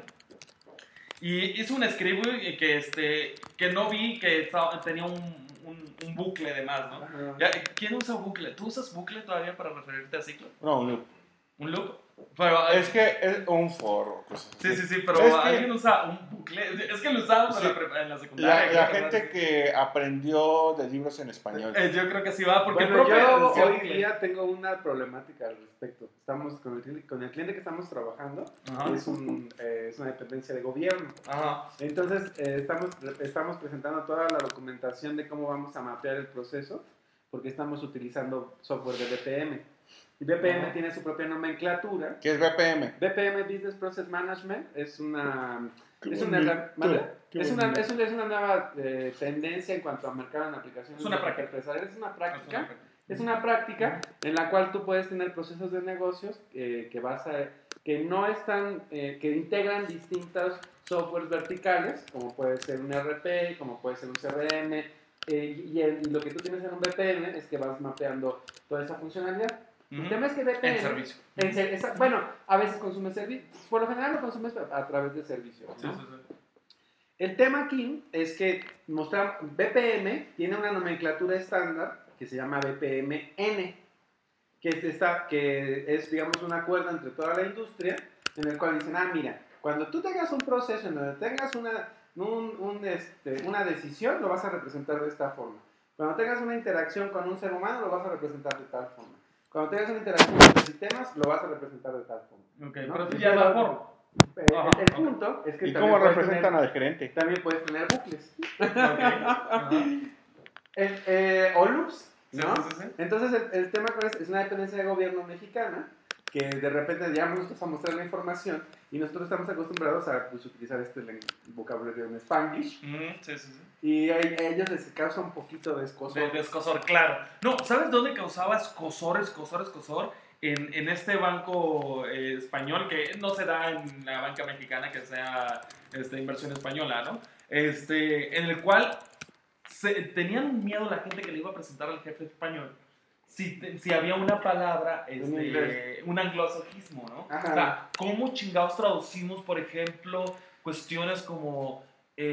Y hice un script güey, que, este, que no vi que estaba- tenía un, un, un bucle de más, ¿no? Ajá. Ya, ¿quién usa bucle? ¿Tú usas bucle todavía para referirte a ciclo? No, no. ¿Un loop? Pero, Es que es un foro. Cosas así. sí, sí, sí, pero Es que- alguien usa un bucle. Es que lo usábamos Sí. en, la pre- en la secundaria. La, creo la que gente era así. que aprendió de libros en español. Eh, yo creo que sí va, porque Bueno, el profe yo decía hoy bucle. día tengo una problemática al respecto. Estamos con el, cli- con el cliente que estamos trabajando, Ajá. es, un, eh, es una dependencia de gobierno. Ajá. Entonces, eh, estamos, estamos presentando toda la documentación de cómo vamos a mapear el proceso, porque estamos utilizando software de B P M. Y B P M Ajá. tiene su propia nomenclatura. ¿Qué es B P M? B P M, Business Process Management, es una... Qué Es una, bonito, herra- ¿Mande? qué es, una, bonito. es, una, es una nueva eh, tendencia en cuanto a mercado en aplicaciones Es una práctica. empresariales. Es una práctica. Es una Es una práctica en la cual tú puedes tener procesos de negocios eh, que vas a, que no están, eh, que integran distintos softwares verticales, como puede ser un R P, como puede ser un C R M, eh, y, el- y lo que tú tienes en un B P M es que vas mapeando toda esa funcionalidad. El Ujú. tema es que B P M, En servicio. en ser- esa- bueno, a veces consumes servicio, por lo general lo consumes a, a través de servicios, Sí, ¿no? sí, sí. El tema aquí es que mostrar, B P M tiene una nomenclatura estándar que se llama B P M N, que es, esta, que es, digamos, un acuerdo entre toda la industria en el cual dicen, ah, mira, cuando tú tengas un proceso en donde tengas una, un, un, este, una decisión, lo vas a representar de esta forma. Cuando tengas una interacción con un ser humano, lo vas a representar de tal forma. Cuando tengas una interacción con sistemas, lo vas a representar de tal forma. Ok, ¿no? pero tú ya va por. Eh, Ajá, el, el ajá. punto es que ¿Y también cómo puedes representan tener- al gerente? también puedes tener bucles. Ok. Ajá. El, eh, o loops, Sí, ¿no? sí, sí, sí. Entonces el, el tema con es, es una dependencia de gobierno mexicana que de repente llegamos nosotros a mostrar la información y nosotros estamos acostumbrados a pues, utilizar este len- vocabulario en Spanglish Mm, sí, sí, sí. y a, a ellos les causa un poquito de escozor. De, de escosor, claro. No, ¿sabes dónde causaba escosor, escosor, escosor? En, en este banco eh, español, que no se da en la banca mexicana, que sea este, inversión española, ¿no? Este, en el cual se, tenían miedo la gente que le iba a presentar al jefe español si, te- si había una palabra, En este, inglés. un anglosajismo, ¿no? Ajá. O sea, ¿cómo chingados traducimos, por ejemplo, cuestiones como...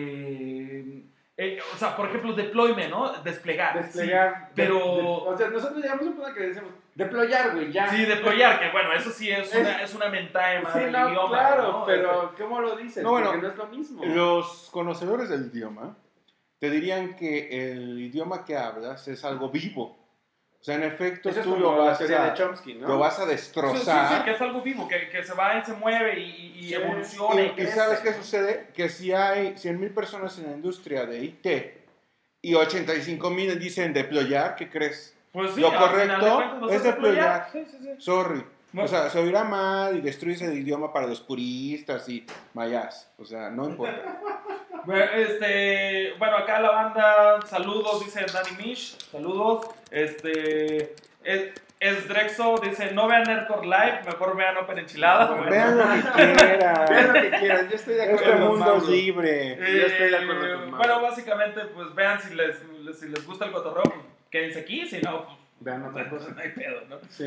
eh, eh, o sea, por ejemplo, deployment, ¿no? Desplegar. Desplegar. sí, pero... de- de- o sea, nosotros llegamos a un punto que decimos, deployar, güey, ya. Sí, deployar, que bueno, eso sí es Es- una, es una mentada de Sí, madre no, del idioma, claro, ¿no? pero ¿cómo lo dices? No, bueno, Porque no es lo mismo. Los conocedores del idioma te dirían que el idioma que hablas es algo vivo. O sea, en efecto, Eso es tú como lo la vas, teoría a, de Chomsky, ¿no? lo vas a Sí, sí, sí, destrozar. que es algo vivo, que, que se va y se mueve y, y- y Sí. evoluciona y, Y, y crece. ¿sabes qué sucede? Que si hay cien mil personas en la industria de I T y ochenta y cinco mil dicen deployar, ¿qué crees? Pues sí, Lo al final de correcto cuentas vas a es deployar. Sí, sí, sí. Sorry. O sea, se oirá mal y destruyes el idioma para los puristas y mayas. O sea, no importa. Bueno, este, bueno, acá la banda, saludos, dice Danny Mish, saludos. Este, es, es Drexo, dice, no vean Nerdcore Live, mejor vean Open Enchilada. Bueno, vean lo que quieran. Vean lo que quieran, yo estoy de acuerdo Este con mundo es Mauro. libre. Eh, Yo estoy de acuerdo con Mauro. Bueno, básicamente, pues vean si les, si les gusta el cotorreo, pues, quédense aquí, si no, pues, Vean otra cosa. no hay pedo, ¿no? Sí.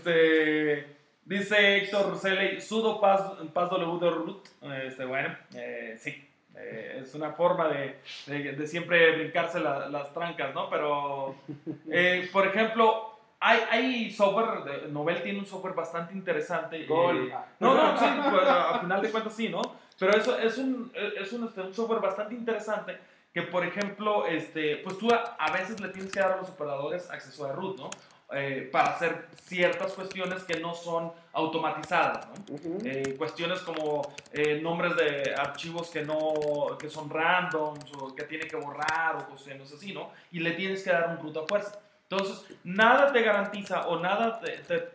Este, dice Héctor Ruselli, sudo paz, paz W de root. Este, bueno, eh, sí. Eh, es una forma de, de, de siempre brincarse la, las trancas, ¿no? Pero, eh, por ejemplo, hay, hay software, de, Novell tiene un software bastante interesante. Gol. Eh, no, no, sí, pues, a, a final de cuentas sí, ¿no? Pero eso es un, es un, este, un software bastante interesante que, por ejemplo, este, pues tú a, a veces le tienes que dar a los operadores acceso a root, ¿no? Eh, para hacer ciertas cuestiones que no son automatizadas, ¿no? Uh-huh. Eh, cuestiones como eh, nombres de archivos que no que son randoms o que tiene que borrar o cuestiones así, ¿no? Y le tienes que dar un root a fuerza. Entonces, nada te garantiza o nada te, te,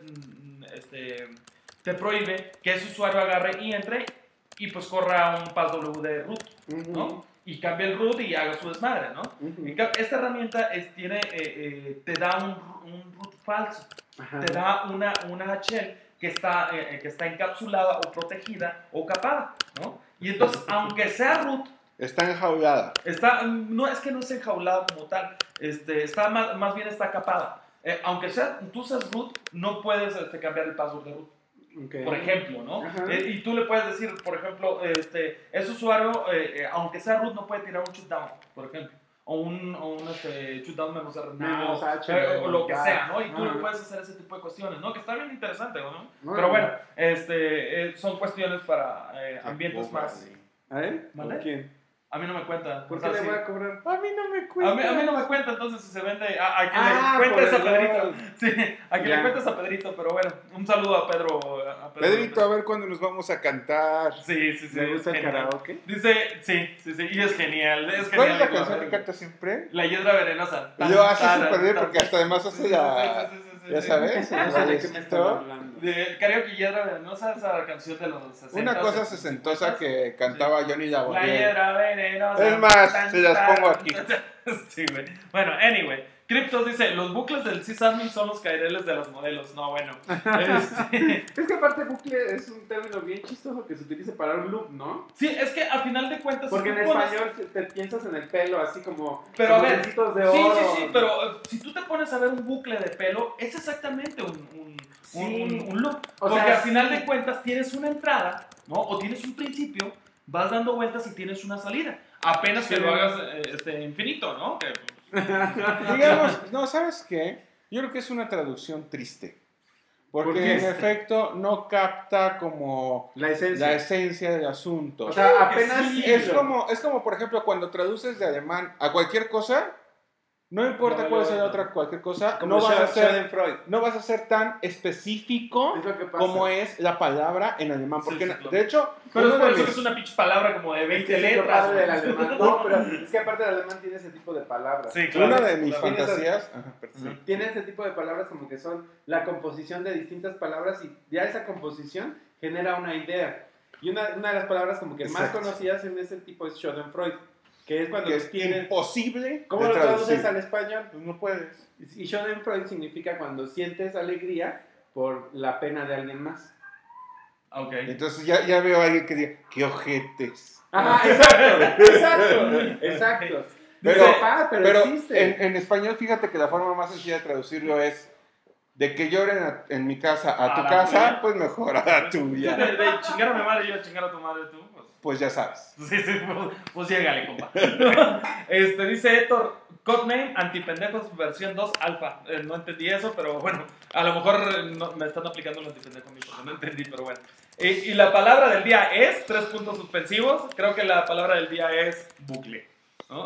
este, te prohíbe que ese usuario agarre y entre y pues corra un passwd de root, ¿no? Uh-huh. Y cambie el root y haga su desmadre, ¿no? Uh-huh. Esta herramienta es, tiene, eh, eh, te da un, un root falso, Ajá. te da una, una shell que está, eh, que está encapsulada o protegida o capada, ¿no? Y entonces, aunque sea root, Está enjaulada. está, no es que no esté enjaulada como tal, este, está más, más bien está capada. Eh, aunque sea, tú seas root, no puedes este, cambiar el password de root. Okay. Por ejemplo, ¿no? Ajá. Eh, y tú le puedes decir, por ejemplo, este, ese usuario, eh, eh, aunque sea root, no puede tirar un shutdown, por ejemplo. O un, o un este, shutdown menos R Menos o, H, eh, o lo que ya. sea, ¿no? Y tú Ajá. le puedes hacer ese tipo de cuestiones, ¿no? Que está bien interesante, ¿no? Muy Pero bien. bueno, este, eh, son cuestiones para eh, ambientes más... ¿A él? ¿Mande? ¿A quién? A mí no me cuenta. ¿Por O qué sea, le sí. voy a cobrar? A mí no me A cuenta. mí, a mí no me cuenta, entonces si se vende. A, a quien Ah, le por cuentes a el Pedrito. gol. Sí, a quien Ya. le cuentes a Pedrito, pero bueno, un saludo a Pedro. A Pedro Pedrito, a ver cuándo nos vamos a cantar. Sí, sí, sí. ¿Le es gusta el genial. karaoke? Dice, sí, sí, sí, y es genial. Es ¿Cuál es genial, la digo, canción a que ver. canta siempre? La hiedra venenosa. Yo hace Tan, súper bien tan, porque tan. hasta además Sí, hace sí, la... sí, sí, sí, sí, Ya sí. sabes, el No sé de qué me están bailecito. hablando. De Karaoke Hiedra Venenosa, esa canción de los sesenta. Una cosa sesentosa que cantaba Johnny La Laboriel. hiedra venenosa. Es más, Tan, se las tan, pongo aquí. Sí, güey. Bueno, anyway. Cryptos dice, los bucles del sysadmin son los caireles de los modelos. No, bueno. Este, Es que aparte bucle es un término bien chistoso que se utiliza para un loop, ¿no? sí, es que a final de cuentas... Porque si en tú pones- español te, te piensas en el pelo así como... Pero a como ver, trocitos de sí, oro. sí, sí, pero eh, si tú te pones a ver un bucle de pelo, es exactamente un, un, Sí. un, un- un loop. O Porque sea, al final sí. de cuentas tienes una entrada, ¿no? O tienes un principio, vas dando vueltas y tienes una salida. Apenas que Sí. lo hagas eh, este, infinito, ¿no? Que, pues, Digamos, no, ¿sabes qué? Yo creo que es una traducción triste. Porque ¿Por qué? en efecto no capta como La esencia. la esencia del asunto. O sea, Claro que apenas... sí. es como, es como, por ejemplo, cuando traduces de alemán a cualquier cosa, no importa No, cuál no, sea la no. otra cualquier cosa, Como no vas, a ser, Schadenfreude. no vas a ser tan específico Es lo que pasa. como es la palabra en alemán. Sí, Porque, sí, claro. de hecho, pero es uno por de eso que mis- es una pinche palabra como de Es veinte que es lo letras. padre del güey. alemán. No, pero es que aparte del alemán tiene ese tipo de palabras. Sí, claro. una de mis claro. fantasías... Ajá, pero sí. Ujú. Tiene ese tipo de palabras como que son la composición de distintas palabras y ya esa composición genera una idea. Y una, una de las palabras como que más Exacto. conocidas en ese tipo es Schadenfreude, que es cuando Que es tienen... imposible ¿Cómo de lo traduces traducir. al español? Pues no puedes. Y Schadenfreude significa cuando sientes alegría por la pena de alguien más. Ok. Entonces ya, ya veo a alguien que diga, qué ojetes. Ajá, exacto, exacto, exacto. Pero- Dice, "Ah, pero, Pero existe". en, en español, fíjate que la forma más sencilla de traducirlo es de que lloren a- en mi casa a A tu la casa, tuya. pues mejor a la De, tuya. de chingar a mi madre y yo chingar a tu madre tú, pues. Pues ya sabes. Sí, sí, pues, pues llégale, compa. Este, dice Héctor, Codename Antipendejos versión dos alfa. Eh, no entendí eso, pero bueno, a lo mejor eh, no- me están aplicando los antipendejos a mí porque no entendí, pero bueno. Y, y la palabra del día es, tres puntos suspensivos, creo que la palabra del día es bucle, ¿no?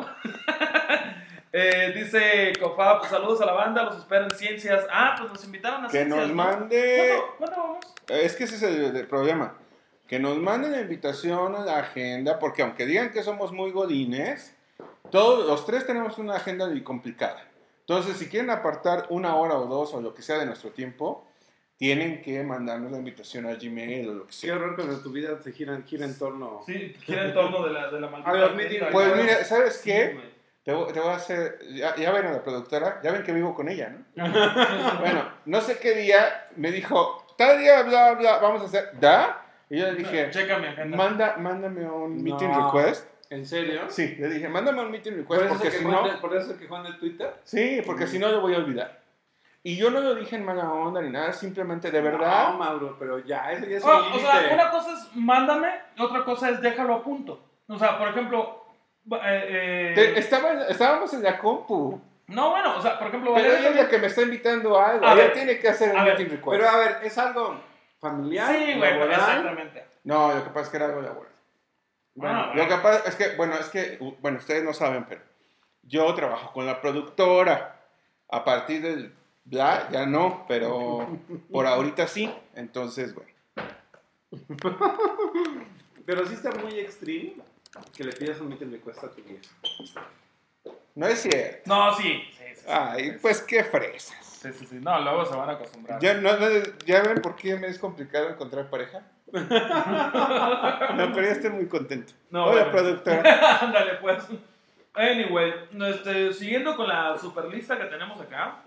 Eh, dice Cofab, saludos a la banda, los espero en Ciencias. Ah, pues nos invitaron a Que Ciencias, nos ¿no? mande... ¿Cuándo, ¿Cuándo vamos? Es que ese es el, el problema. Que nos manden la invitación a la agenda, porque aunque digan que somos muy godines, todos los tres tenemos una agenda muy complicada. Entonces, si quieren apartar una hora o dos o lo que sea de nuestro tiempo, tienen que mandarnos la invitación a Gmail o lo que Qué sea. horror cuando tu vida se gira, gira en torno... Sí, gira en torno de la, de la maldita A los meetings, agenda, Pues güey. mira, ¿sabes Sí, qué? güey. Te, voy- te voy a hacer, ya, ya ven a la productora, ya ven que vivo con ella, ¿no? Bueno, no sé qué día me dijo, tal día, bla, bla, vamos a hacer, ¿da? Y yo le dije, Checa mi agenda. manda, mándame un meeting No. request. ¿En serio? Sí, le dije, mándame un meeting ¿Por request eso, porque se si quejó en no, el- ¿Por eso se quejó en el Twitter? sí, porque si no lo voy a olvidar. Y yo no lo dije en mala onda ni nada, simplemente de verdad. No, Mauro, pero ya, eso ya es Oh, un o sea, límite. una cosa es mándame, otra cosa es déjalo a punto. O sea, por ejemplo, eh, eh, Te- estaba, estábamos en la compu. no, bueno, o sea, por ejemplo, Pero Valeria ella es la que me está invitando a algo. A Ella ver, tiene que hacer el a ver, meeting request. Pero a ver, ¿es algo familiar? sí, güey, laboral? exactamente. No, lo que pasa es que era algo laboral. Bueno, Ah, Lo que pasa es que, bueno, es que, u- bueno, ustedes no saben, pero yo trabajo con la productora. A partir del bla, ya no, pero por ahorita sí. Entonces, bueno. pero sí está muy extreme que le pidas un meeting request a tu vieja. No es cierto. No, sí. Sí, sí, sí. Ay, pues qué fresas. Sí, sí, sí. No, luego se van a acostumbrar. ¿Ya, no, no- ¿Ya ven por qué me es complicado encontrar pareja? No, pero ya estoy muy contento. No, Hola, bueno. productora. Ándale, pues. Anyway, este, siguiendo con la super lista que tenemos acá,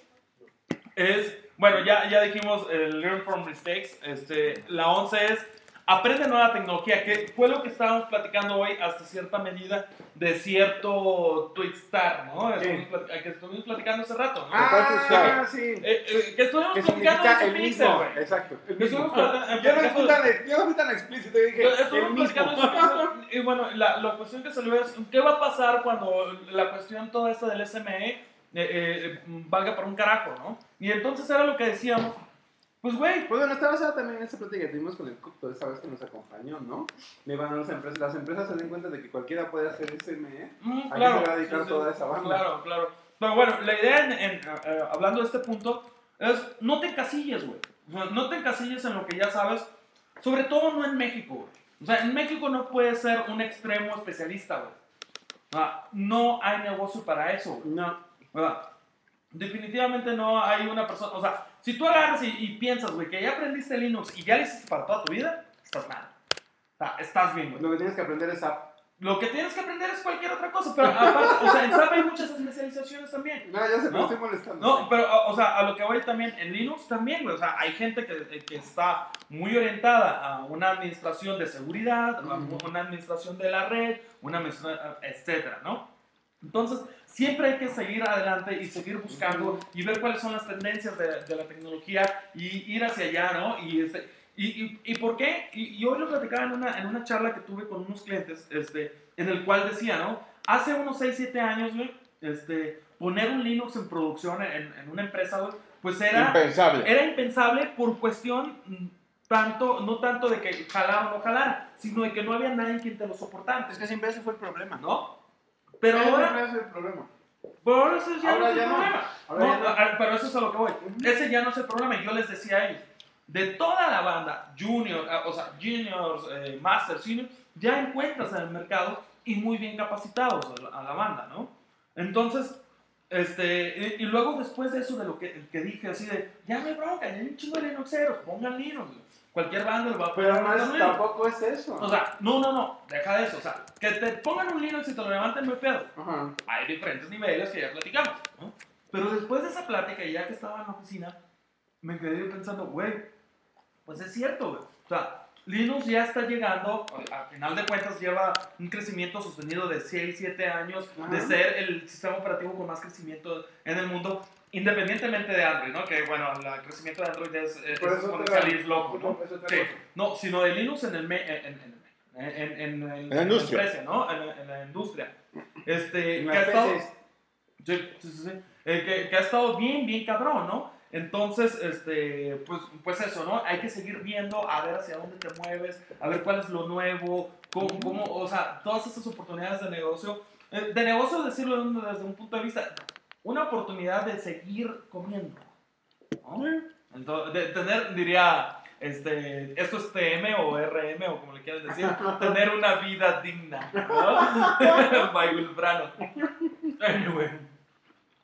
es, bueno, ya, ya dijimos el Learn from Mistakes, este, la once es aprende nueva tecnología, que fue lo que estábamos platicando hoy hasta cierta medida de cierto Twitstar, ¿no? Sí. Estuvimos plat- que estuvimos platicando hace rato, ¿no? Ah, sí. Eh, eh, que estuvimos Que platicando significa de el su mismo. Pixel, güey. Exacto. El Que mismo. estuvimos plat- Yo no fui platicando- tan, yo no fui tan explícito. Yo dije, Estuvo el mismo. platicando de su Pixel, y bueno, la, la cuestión que salió es, ¿qué va a pasar cuando la cuestión toda esta del S M E eh, eh, valga para un carajo, ¿no? Y entonces era lo que decíamos, pues güey, Pues bueno, está basado también en esta plática que tuvimos con el Cook toda esa vez que nos acompañó, ¿no? De cuando las empresas, las empresas se den cuenta de que cualquiera puede hacer S M E. mm, Aquí claro, se va a dedicar toda esa banda. claro, claro. Pero bueno, la idea, en, en, eh, hablando de este punto, es no te encasilles, güey. O sea, no te encasilles en lo que ya sabes, sobre todo no en México, güey. O sea, en México no puedes ser un extremo especialista, güey. O sea, no hay negocio para eso, güey. No. ¿Verdad? Definitivamente no hay una persona, o sea, si tú agarras y, y piensas, güey, que ya aprendiste Linux y ya lo hiciste para toda tu vida, estás mal. O sea, estás bien, güey. Lo que tienes que aprender es a... Lo que tienes que aprender es cualquier otra cosa, pero aparte, o sea, en SAP hay muchas especializaciones también. No, ya se me ¿No? estoy molestando. No, pero, o sea, a lo que voy también, en Linux también, güey, o sea, hay gente que, que está muy orientada a una administración de seguridad, a una administración de la red, una administración, etcétera, ¿no? Entonces, siempre hay que seguir adelante y seguir buscando y ver cuáles son las tendencias de, de la tecnología y ir hacia allá, ¿no? Y, este, y, y, y por qué, y, y hoy lo platicaba en una, en una charla que tuve con unos clientes, este, en el cual decía, ¿no? Hace unos seis, siete años, güey, este, poner un Linux en producción en, en una empresa, güey, pues era Impensable. era impensable por cuestión mm, tanto, no tanto de que jalara o no jalara, sino de que no había nadie quien te lo soportara, Es que siempre ese fue el problema. ¿no? Pero Ese ahora, siempre es el problema. pero ahora eso ya Ahora no es el ya no. problema. Ahora No, ya no. a- pero eso es a lo que voy. Ujú. Ese ya no es el problema. Y yo les decía a ellos, de toda la banda, junior, ah, o sea, juniors, eh, masters, seniors, ya encuentras en el mercado y muy bien capacitados a la, a la banda, ¿no? Entonces, este, y, y luego después de eso de lo que, que dije, así de, ya me bronca, ya hay un chingo de Linuxeros, pongan Linux, güey. Cualquier banda lo va a Pero poner no es, Linux. tampoco es eso. O sea, no, no, no, deja de eso. O sea, que te pongan un Linux y te lo levanten, no hay pedo. Ajá. Hay diferentes niveles que ya platicamos, ¿no? Pero después de esa plática, y ya que estaba en la oficina, me quedé pensando, güey, pues es cierto, güey. O sea, Linux ya está llegando, al final de cuentas lleva un crecimiento sostenido de seis, siete años, Ajá. de ser el sistema operativo con más crecimiento en el mundo, independientemente de Android, ¿no? Que bueno, el crecimiento de Android es, es Por eso exponencial te- y es loco, ¿no? es otra Sí. cosa. No, sino de Linux en el me- en, en, en, en, en, en, En la industria. empresa, ¿no? En, la- en la industria. Este, En que, ha las estado, P Cs. sí, sí, sí, sí. Eh, que, que ha estado bien, bien cabrón, ¿no? Entonces, este, pues, pues eso, ¿no? Hay que seguir viendo, a ver hacia dónde te mueves, a ver cuál es lo nuevo, cómo, cómo o sea, todas estas oportunidades de negocio. Eh, de negocio, decirlo de un- desde un punto de vista, una oportunidad de seguir comiendo, ¿no? Entonces, de tener, diría, este, esto es T M o R M o como le quieran decir, tener una vida digna, ¿no? By Wilbrano. Anyway.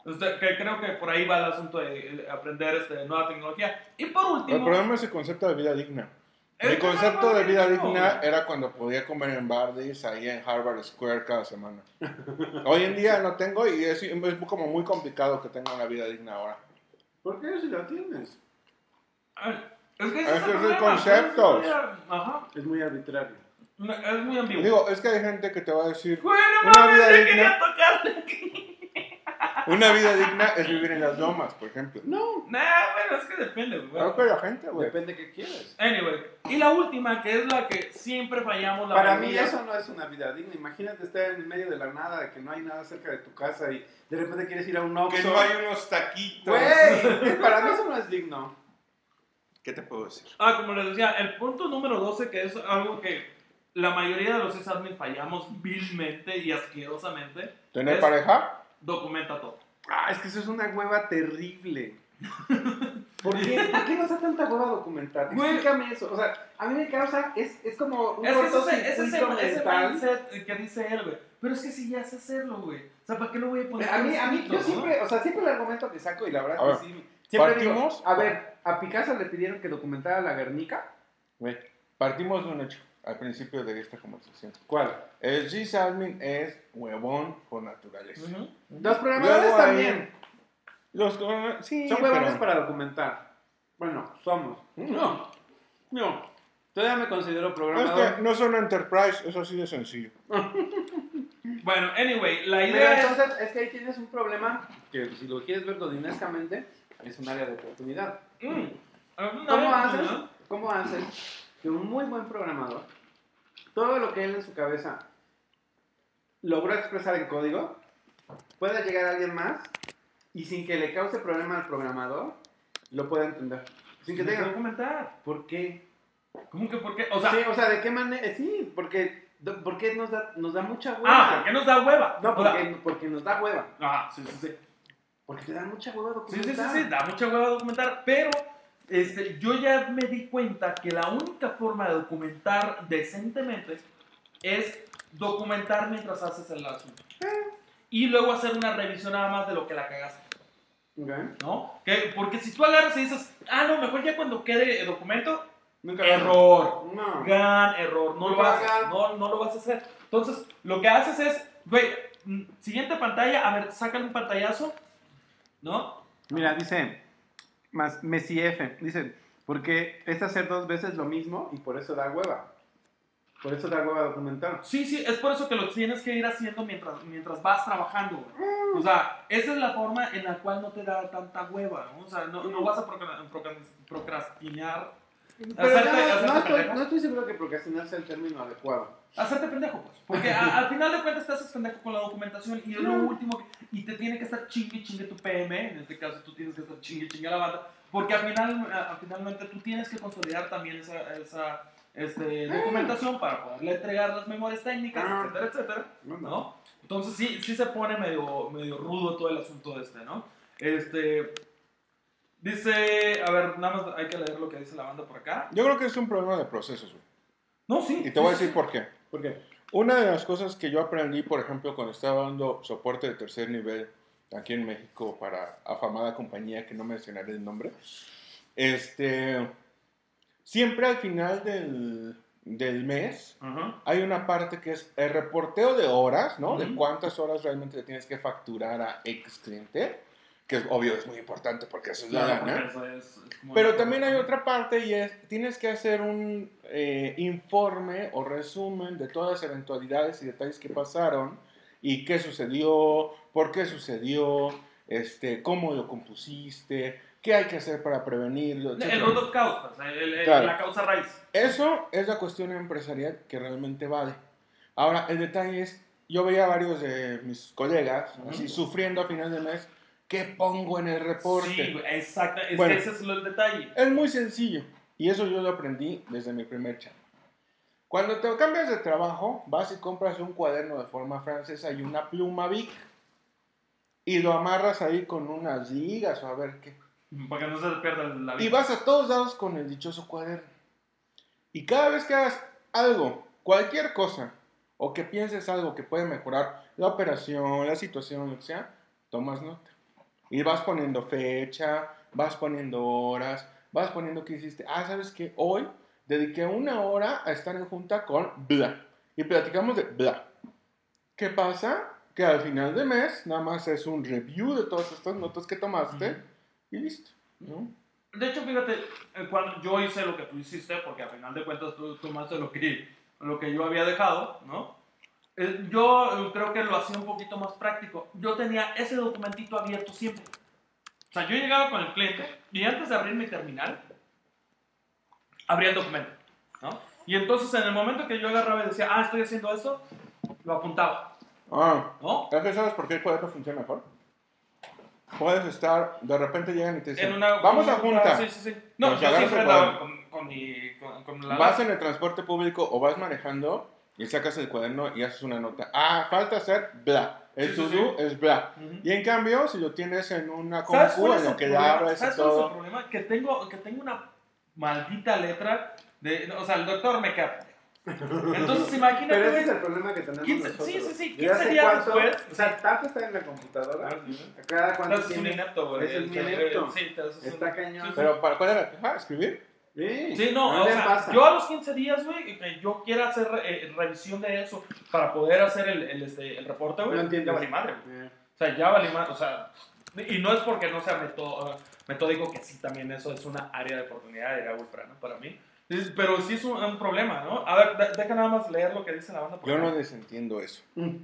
Entonces, que creo que por ahí va el asunto de aprender este, nueva tecnología. Y por último... El problema es el concepto de vida digna. El Mi concepto de vida mismo. digna era cuando podía comer en Bardies ahí en Harvard Square cada semana. Hoy en día no tengo y es, es como muy complicado que tenga una vida digna ahora. ¿Por qué si la tienes? Es que ese Es es el, que es el problema, concepto. es muy ar- Ajá. Es muy arbitrario. Es muy ambiguo. Digo, es que hay gente que te va a decir, Bueno, una mames, vida le digna, quería tocarle aquí. una vida digna es vivir en las lomas, por ejemplo. No. Nah, bueno, es que depende, güey. Claro que la gente, güey. Depende qué quieres. Anyway, y la última, que es la que siempre fallamos la Para mí mayoría. eso no es una vida digna. Imagínate estar en medio de la nada, de que no hay nada cerca de tu casa y de repente quieres ir a un Oxxo. Que no hay unos taquitos. Güey, para mí eso no es digno. ¿Qué te puedo decir? Ah, como les decía, el punto número doce, que es algo que la mayoría de los sysadmins fallamos vilmente y asquerosamente. ¿Tener es pareja? Documenta todo. Ah, es que eso es una hueva terrible. ¿Por qué? ¿Por qué nos da tanta hueva documentar? Güey. Explícame eso. O sea, a mí me causa, es, es como un Es que ese, ese, ese, cortocircuito ese mental. mindset que dice él, güey. Pero es que si ya sé hacerlo, güey. O sea, ¿para qué lo voy a poner? A mí, a mí, escrito, yo no? siempre, o sea, siempre el argumento que saco y la A verdad ver, que sí. Siempre partimos- digo, a ver, a Picasso le pidieron que documentara la Guernica. Güey, partimos de un hecho al principio de esta conversación. ¿Cuál? El sysadmin es huevón por naturaleza. Ujú. Los programadores Luego ahí- también Los, sí, son huevones pero- para documentar. Bueno, somos. No, no. Todavía me considero Es programador. que no son enterprise, eso sí de sencillo. Bueno, anyway, la Pero idea es... entonces es que ahí tienes un problema que si lo quieres ver godinescamente es un área de oportunidad. Mm. ¿Cómo haces, ¿Cómo haces que un muy buen programador, todo lo que él en su cabeza logró expresar en código, pueda llegar a alguien más y sin que le cause problema al programador, lo pueda entender? Sin que Sin tenga... documentar. ¿Por qué? ¿Cómo que por qué? O sea, Sí, o sea, ¿de qué manera? Sí, porque, porque nos, da, nos da mucha hueva. ah, ¿por qué nos da hueva? No, O sea, porque, porque nos da hueva. ah, sí, sí, sí. Porque te da mucha hueva Sí, sí, documentar. sí, sí, da mucha hueva documentar, pero este, yo ya me di cuenta que la única forma de documentar decentemente es documentar mientras haces el asunto. Y luego hacer una revisión nada más de lo que la cagaste, Ok. ¿no? Que- porque si tú agarras y dices, ah, no, mejor ya cuando quede el documento, Nunca error, No. gran error, no No lo lo haces, hagas. no, no lo vas a hacer. Entonces, lo que haces es, güey, mm, siguiente pantalla, a ver, sácale un pantallazo, ¿no? Mira, dice, más Messi F, dice, porque es hacer dos veces lo mismo y por eso da hueva. Por eso da hueva documentar. Sí, sí, es por eso que lo tienes que ir haciendo mientras, mientras vas trabajando, güey. O sea, esa es la forma en la cual no te da tanta hueva, ¿no? O sea, no, no vas a procra- procra- procrastinar, Pero Hacerte- no, hacerte no estoy, pendejo. no estoy seguro que procrastinar sea el término adecuado. hacerte pendejo, pues. Porque a- al final de cuentas te haces pendejo con la documentación y es lo último que, y te tiene que estar chingue chingue tu P M, en este caso tú tienes que estar chingue chingue a la banda, porque al final, a- finalmente tú tienes que consolidar también esa, esa este, documentación para poderle entregar las memorias técnicas, Ah. etcétera, etcétera, ¿no? Entonces sí, sí se pone medio, medio rudo todo el asunto este, ¿no? Este, dice, a ver, nada más hay que leer lo que dice la banda por acá. Yo creo que es un problema de procesos, güey. No, sí. Y te voy a sí, decir por qué. ¿Por qué? Una de las cosas que yo aprendí, por ejemplo, cuando estaba dando soporte de tercer nivel aquí en México para afamada compañía que no mencionaré el nombre, este, siempre al final del, del mes Ajá. hay una parte que es el reporteo de horas, ¿no? De Ujú. cuántas horas realmente le tienes que facturar a X cliente, que es obvio, es muy importante porque eso es la Claro, gana. porque eso es- es como- Pero también hay otra parte y es, tienes que hacer un eh, informe o resumen de todas las eventualidades y detalles que pasaron y qué sucedió, por qué sucedió, este, cómo lo compusiste, qué hay que hacer para prevenirlo, El etcétera. root of cause, pues, el- el- Claro. la causa raíz. Eso es la cuestión empresarial que realmente vale. Ahora, el detalle es, yo veía a varios de mis colegas Ujú. así sufriendo a final de mes, ¿qué pongo en el reporte? Sí, güey, exacto. Es Bueno. que ese es lo- el detalle. Es muy sencillo. Y eso yo lo aprendí desde mi primer chamba. Cuando te cambias de trabajo, vas y compras un cuaderno de forma francesa y una pluma Bic. Y lo amarras ahí con unas ligas o a ver qué. Para que no se te pierda la vida. Y vas a todos lados con el dichoso cuaderno. Y cada vez que hagas algo, cualquier cosa, o que pienses algo que puede mejorar la operación, la situación, lo que sea, tomas nota. Y vas poniendo fecha, vas poniendo horas, vas poniendo qué hiciste. Ah, ¿sabes qué? Hoy dediqué una hora a estar en junta con bla. Y platicamos de bla. ¿Qué pasa? Que al final de mes nada más es un review de todas estas notas que tomaste uh-huh. y listo, ¿no? De hecho, fíjate, cuando yo hice lo que tú hiciste, porque al final de cuentas tú tomaste lo que, lo que yo había dejado, ¿no? Yo creo que lo hacía un poquito más práctico. Yo tenía ese documentito abierto siempre. O sea, yo llegaba con el cliente y antes de abrir mi terminal, abría el documento, ¿no? Y entonces en el momento que yo agarraba y decía, ah, estoy haciendo esto, lo apuntaba. Ah, ¿no? ¿Es que sabes por qué el cuaderno funciona mejor? Puedes estar, de repente llegan y te dicen, una, vamos a junta. Sí, sí, sí. No, yo siempre andaba con, con mi... Con, con la vas en el transporte público o vas manejando y sacas el cuaderno y haces una nota. Ah, falta hacer bla. El sí, to sí, do sí. es bla. Uh-huh. Y en cambio, si lo tienes en una compu, en lo que ya abres ¿sabes y todo... cuál es el problema? Que tengo, que tengo una maldita letra de... O sea, el doctor me queda... Entonces, imagínate... Pero ese es el problema que tenemos quince, nosotros. Sí, sí, sí. quince días después... O sea, tanto está en la computadora. Ah, sí. Cada cuánto no, es un inepto, güey. Es un inepto. Sí, te haces Está un... cañón. Sí, sí. Pero, ¿para cuál era? Ah, ¿escribir? Sí, sí, no, no o sea, pasa. yo a los quince días, güey, que yo quiera hacer eh, revisión de eso para poder hacer el, el, este, el reporte, güey, no ya valí madre, güey. Yeah. O sea, ya valí madre, o sea, y no es porque no sea meto, metódico, que sí, también eso es una área de oportunidad de Ultra, ¿no? Para mí. Pero sí es un, un problema, ¿no? A ver, de, deja nada más leer lo que dice la banda. Yo no desentiendo eso.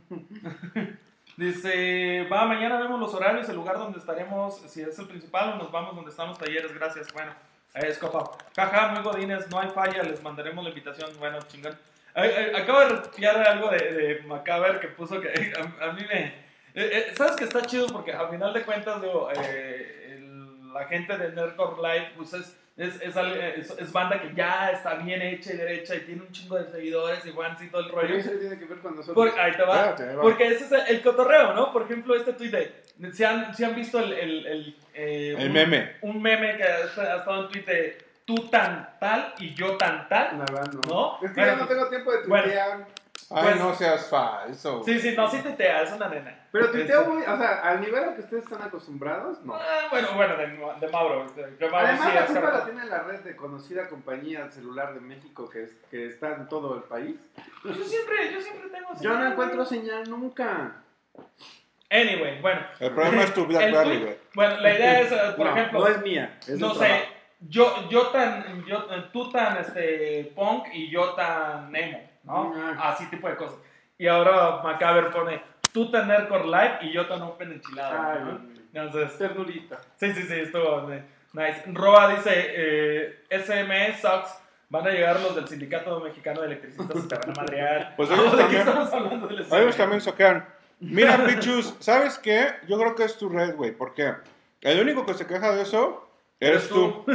Dice, va, mañana vemos los horarios, el lugar donde estaremos, si es el principal o nos vamos donde están los talleres, gracias, bueno. Es copa. Jaja, muy godines, no hay falla, les mandaremos la invitación. Bueno, chingón. Acabo de retirar algo de, de Macaber que puso que a, a mí me... Eh, eh, ¿Sabes que está chido? Porque al final de cuentas, digo, eh, el, la gente de Nerdcore Live, pues es, es, es, es, es banda que ya está bien hecha y derecha y tiene un chingo de seguidores y fans y todo el rollo. ¿Pero eso tiene que ver con nosotros? Por, ahí te va. Espérate, ahí va. Porque ese es el, el cotorreo, ¿no? Por ejemplo, este tweet de... ¿Se han, ¿se han visto el... El, el, eh, el un, meme. Un meme que ha, ha estado en Twitter de tú tan tal y yo tan tal. No, no. ¿No? Es que bueno, yo no tengo tiempo de tuitear. Bueno, ay, pues, no seas falso. Sí, sí, no, sí tuitea, es una nena. Pero tuiteo Este, muy, o sea, al nivel al que ustedes están acostumbrados, no. Ah, bueno, bueno, de, de Mauro. De, de Mauro Además, sí, la es culpa caro. la tiene la red de conocida compañía celular de México que, es, que está en todo el país. Yo siempre, yo siempre tengo Yo señal, no encuentro güey. señal nunca. Anyway, bueno. El problema es tu BlackBerry, güey. Bueno, la idea es, por no, ejemplo... no es mía, es no del sé, trabajo. yo, yo tan, yo, tú tan este, punk y yo tan emo, ¿no? Ah. Así tipo de cosas. Y ahora Macaber pone, tú tan Nerdcore Live y yo tan Open Enchilada, Ay, ¿no? Entonces, ternurita. sí, sí, sí, estuvo eh, nice. Roa dice, eh, S M E sucks, van a llegar los del Sindicato Mexicano de Electricistas y te van a madrear. Pues ellos ¿De también- qué estamos hablando del S M E? Ellos también soquean. Mira, Pichus, ¿sabes qué? Yo creo que es tu red, güey. Porque el único que se queja de eso eres tú.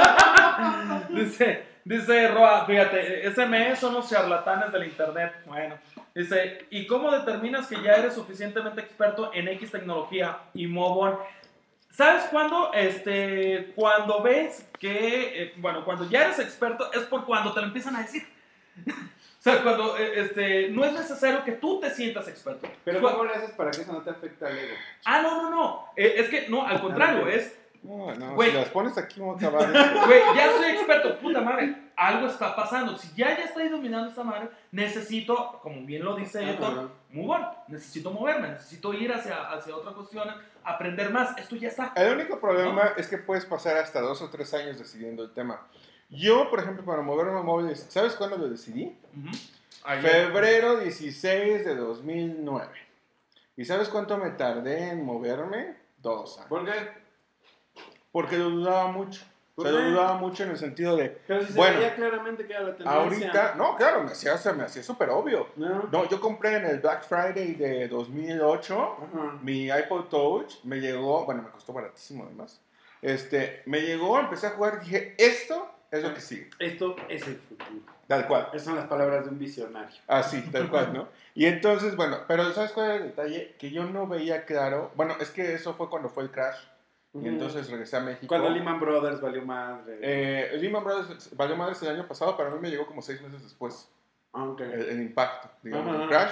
dice, dice Roa, fíjate, S M E son los charlatanes del internet. Bueno, dice, ¿y cómo determinas que ya eres suficientemente experto en X tecnología y Mobon? ¿Sabes cuándo? Este, cuando ves que, eh, bueno, cuando ya eres experto es por cuando te lo empiezan a decir. O sea, cuando, eh, este, no es necesario que tú te sientas experto. Pero Cu- ¿cómo le haces para que eso no te afecte al ego? Ah, no, no, no. Eh, es que, no, al contrario, Ah, es... No, no, Güey. si las pones aquí vamos a acabar esto. Güey, ya soy experto, puta madre, algo está pasando. Si ya ya estoy dominando esta madre, necesito, como bien lo dice Ajá. Héctor, muy bueno, necesito moverme, necesito ir hacia, hacia otra cuestión, aprender más. Esto ya está. El único problema es que puedes pasar hasta dos o tres años decidiendo el tema. Yo, por ejemplo, para moverme a móviles, ¿sabes cuándo lo decidí? Ujú. Ayer. Febrero dieciséis de dos mil nueve. ¿Y sabes cuánto me tardé en moverme? Dos años. ¿Por qué? Porque lo dudaba mucho. O sea, ¿Por lo qué? dudaba mucho en el sentido de, Pero si se Bueno, veía claramente que era la tendencia. ahorita, no, claro, me hacía, se me hacía súper obvio. No. No, yo compré en el Black Friday de dos mil ocho Ajá. mi iPod Touch, me llegó, bueno, me costó baratísimo además. Este, me llegó, empecé a jugar y dije, esto es lo que sigue. Esto es el futuro. Tal cual. Esas son las palabras de un visionario. Así, tal cual, ¿no? Y entonces, bueno, pero ¿sabes cuál era el detalle? Que yo no veía claro. Bueno, es que eso fue cuando fue el crash. Y Ujú. entonces regresé a México. Cuando Lehman Brothers valió madre. Eh, Lehman Brothers valió madres el año pasado, pero a mí me llegó como seis meses después Ah, ok. el, el impacto, digamos, Ajá. del crash.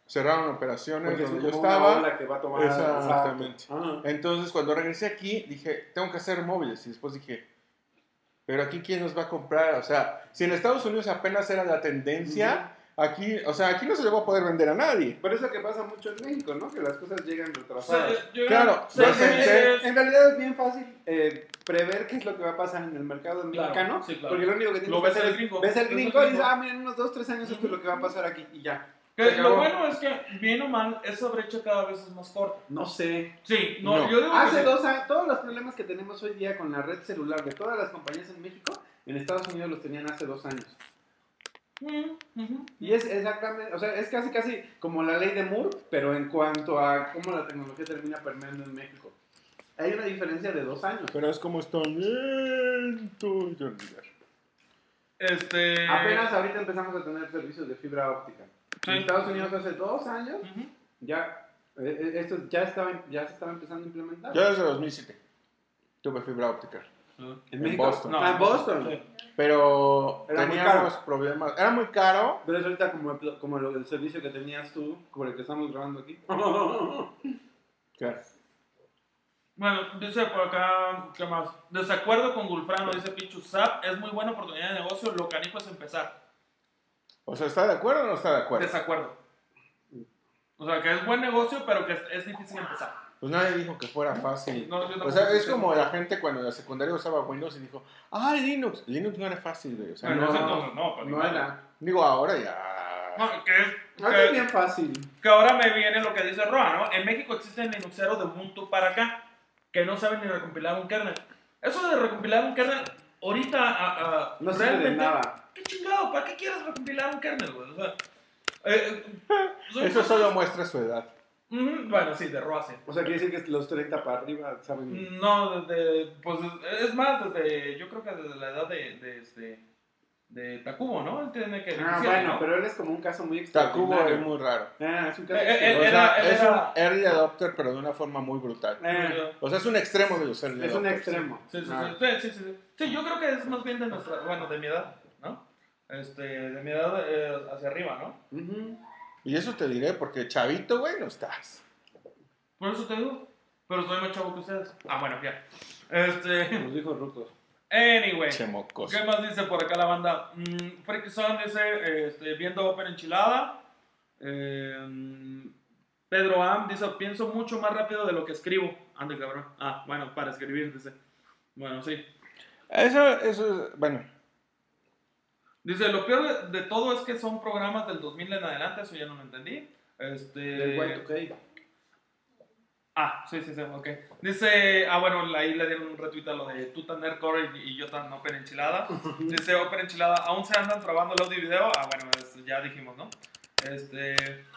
cerraron operaciones Porque es donde yo como una estaba. ola que va a tomar. Exactamente. Ah. Entonces, cuando regresé aquí, dije, tengo que hacer móviles. Y después dije, pero aquí, ¿quién nos va a comprar? O sea, si en Estados Unidos apenas era la tendencia, uh-huh. aquí, o sea, aquí no se llegó a poder vender a nadie. Por eso que pasa mucho en México, ¿no? Que las cosas llegan retrasadas. Sí, yo, claro. Sí, la sí, gente, en, en realidad es bien fácil eh, prever qué es lo que va a pasar en el mercado mexicano. Claro, sí, claro. Porque lo único que tienes lo que ves hacer el es gringo. ves el gringo y dices, ah, mira, en unos dos, tres años uh-huh. esto es lo que va a pasar aquí y ya. Que lo bueno es que, bien o mal, esa brecha cada vez es más corta. No sé. Sí, no, no. yo digo Hace que dos años, todos los problemas que tenemos hoy día con la red celular de todas las compañías en México, en Estados Unidos los tenían hace dos años. Uh-huh. Uh-huh. Y es exactamente, o sea, es casi casi como la ley de Moore, pero en cuanto a cómo la tecnología termina permeando en México. Hay una diferencia de dos años. Pero es como está lento de olvidar. Este... Apenas ahorita empezamos a tener servicios de fibra óptica. Sí. En Estados Unidos hace dos años, uh-huh. ya, eh, esto ya, estaba, ya se estaba empezando a implementar. Yo desde dos mil siete tuve fibra óptica. ¿En, en México? Boston. No, ah, en Boston. Sí. Pero era teníamos problemas. Era muy caro. Pero es ahorita como, como lo, el servicio que tenías tú, como el que estamos grabando aquí. Claro. Bueno, dice por acá, ¿qué más? Desacuerdo con Gulfrano, dice Pichu. S A P es muy buena oportunidad de negocio, lo canijo es empezar. O sea, ¿está de acuerdo o no está de acuerdo? Desacuerdo. O sea, que es buen negocio, pero que es, es difícil empezar. Pues nadie dijo que fuera fácil. No, o sea, es como la gente cuando en la secundaria usaba Windows y dijo, ah, Linux. Linux no era fácil, güey. O sea, bueno, no, entonces, no, no, no era. Digo, ahora ya. No, que es. No que, es bien fácil. Que ahora me viene lo que dice Roa, ¿no? En México existen Linuxeros de Ubuntu para acá que no saben ni recompilar un kernel. Eso de recompilar un kernel, ahorita a, a, no sirve de nada. ¿Qué chingado? ¿Para qué quieres recompilar un kernel, güey? O sea, eh, eso solo muestra su edad. Mm, bueno, sí, de Roa, sí. O sea, quiere decir que los treinta para arriba saben. No, desde. Pues es más, desde. Yo creo que desde la edad de. de este. De Takubo, ¿no? Él tiene que. Ah, bueno, ¿no? Pero él es como un caso muy Takubo extraordinario. es muy raro. Ah, es un caso Eh, eh, o sea, era, es era... un early adopter, pero de una forma muy brutal. Eh. O sea, es un extremo de los early Es adopters. un extremo. Sí, sí, ah. sí, sí, sí, sí. Sí, yo creo que es más bien de nuestra. Bueno, de mi edad, ¿no? Este, de mi edad eh, hacia arriba, ¿no? Uh-huh. Y eso te diré, porque chavito, güey, no estás. Por eso te digo. Pero soy más chavo que ustedes. Ah, bueno, ya. Este. Nos dijo rucos. Anyway. Chemocos. ¿Qué más dice por acá la banda? Mm, Freakson dice, este, viendo Open Enchilada. Eh, Pedro Am dice, pienso mucho más rápido de lo que escribo. Ande, cabrón. Ah, bueno, para escribir, dice. Bueno, sí. Eso, eso es, bueno. Dice, lo peor de, de todo es que son programas del dos mil en adelante, eso ya no lo entendí. Este... Del Y dos K. Ah, sí, sí, sí, ok. Dice, ah, bueno, ahí le dieron un retweet a lo de Tuta Nerdcore y, y yo tan Open Enchilada. Dice, Open Enchilada, ¿aún se andan probando el audio y video? Ah, bueno, es, ya dijimos, ¿no? Este...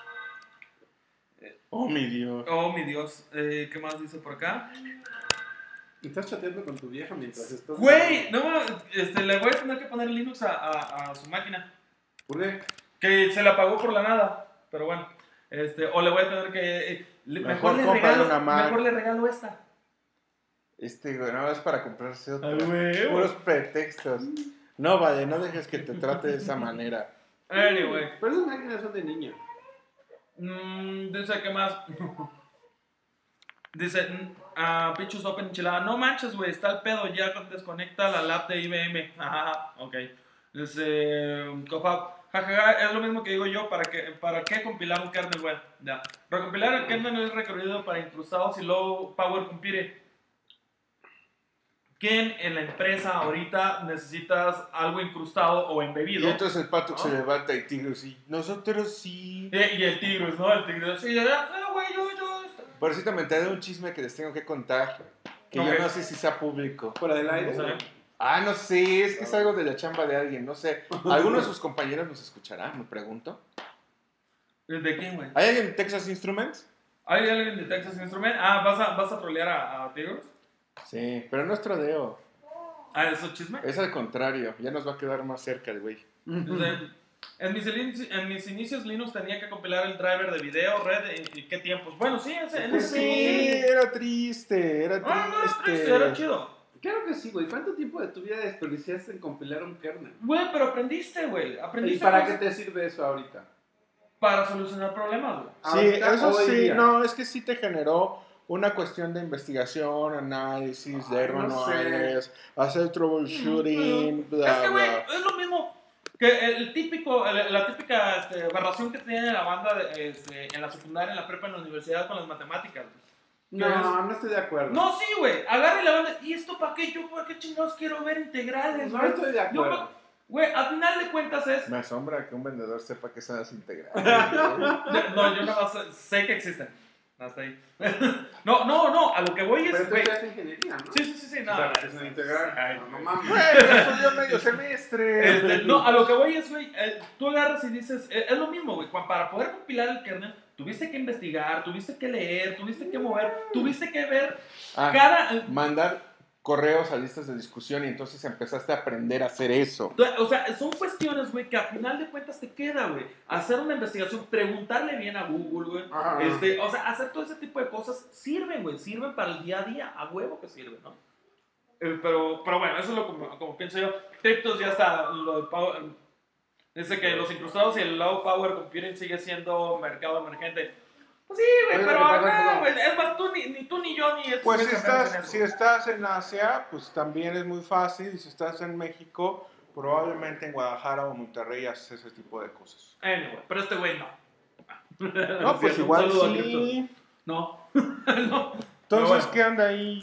Oh, mi Dios. Oh, mi Dios. Eh, ¿Qué más dice por acá? Estás chateando con tu vieja mientras estás... Güey, no, este, le voy a tener que poner Linux a, a, a su máquina. ¿Por qué? Que se la pagó por la nada, pero bueno. Este, o le voy a tener que... Eh, le, Mejor mejor, le cómprale regalo, una Mac. mejor le regalo esta. Este, güey, no es para comprarse otra. Ay, güey. Puros pretextos. No, vale, no dejes que te trate de esa manera. Anyway. Pero esas máquinas son de niño. Mm, dice, ¿qué más? Dice, a uh, Pichus Open Enchilada, no manches, güey, está el pedo, ya desconecta la lab de I B M. Ajá, ok. Dice, Cofab, jajaja, es lo mismo que digo yo, ¿para qué, para qué compilar un kernel web? Ya. Recompilar el kernel es requerido para incrustados y low power computing. ¿Quién en la empresa ahorita necesitas algo incrustado o embebido? Y entonces el pato ¿no? se levanta y Tigres y nosotros sí. Y, y el Tigres, ¿no? El Tigres, sí, ya, no, güey, yo, yo. Por eso me enteré de un chisme que les tengo que contar. Que Okay. yo no sé si sea público. Fuera del aire. ¿Saben? Ah, no sé, es que es algo de la chamba de alguien, no sé. ¿Alguno de sus compañeros nos escuchará? Me pregunto. ¿De quién, güey? ¿Hay alguien en Texas Instruments? ¿Hay alguien de Texas Instrument? Ah, ¿vas a, vas a trolear a, a Tigres? Sí, pero no es trodeo. Ah, ¿eso es chisme? Es al contrario, ya nos va a quedar más cerca el güey. Dice, en, mis inici- en mis inicios Linux tenía que compilar el driver de video, red, ¿y, y qué tiempos? Bueno, sí, ese, en ese... Sí, era triste, era Ah, no, era triste. triste, era chido. Claro que sí, güey. ¿Cuánto tiempo de tu vida desperdiciaste en compilar un kernel? Güey, pero aprendiste, güey. ¿Y Aprendiste para qué cosas. te sirve eso ahorita? para solucionar problemas, güey. Sí, Ahorita, eso hoy sí, día. no, es que sí te generó una cuestión de investigación, análisis, Ay, leer no manuales, hacer troubleshooting, Pero, bla, es que, güey, bla. es lo mismo que el típico, el- la típica este, aberración que tiene la banda de, este, en la secundaria, en la prepa, en la universidad con las matemáticas. No, ¿Qué es? no estoy de acuerdo. No, sí, güey, agarra y la banda, ¿y esto para qué? Yo, ¿para qué chingados quiero ver integrales, no güey? estoy de Yo, acuerdo. pa- Güey, al final de cuentas es... Me asombra que un vendedor sepa que son las integrales. No, yo nada más sé que existen. Hasta ahí. No, no, no, a lo que voy Pero es, tú güey... estudias ingeniería, ¿no? Sí, sí, sí, sí, no. O sea, no, es no, una integral. ay, No, no güey. mames. Güey, estudió medio semestre. Este, no, a lo que voy es, güey, eh, tú agarras y dices, eh, es lo mismo, güey, cua- para poder compilar el kernel, tuviste que investigar, tuviste que leer, tuviste que mover, tuviste que ver Ah, cada... eh, mandar correos a listas de discusión y entonces empezaste a aprender a hacer eso. O sea, son cuestiones, güey, que al final de cuentas te queda, güey. Hacer una investigación, preguntarle bien a Google, güey. Ajá. Este, o sea, hacer todo ese tipo de cosas sirven, güey, sirven para el día a día, a huevo que sirven, ¿no? Eh, pero, pero bueno, eso es lo como, como pienso yo. Cryptos ya está, lo de Power, dice que los incrustados y el low power computing sigue siendo mercado emergente. Pues sí, güey, Oye, pero lo que pasa no, es güey, es más, tú, ni, ni tú ni yo ni estos Pues si güeyes sabemos en estás, eso. si estás en Asia, pues también es muy fácil. Y si estás en México, probablemente en Guadalajara o Monterrey haces ese tipo de cosas. Anyway, pero este güey no. No, pues Un igual saludo a sí. Cryptos. No, no. Pero Entonces, bueno. ¿qué anda ahí?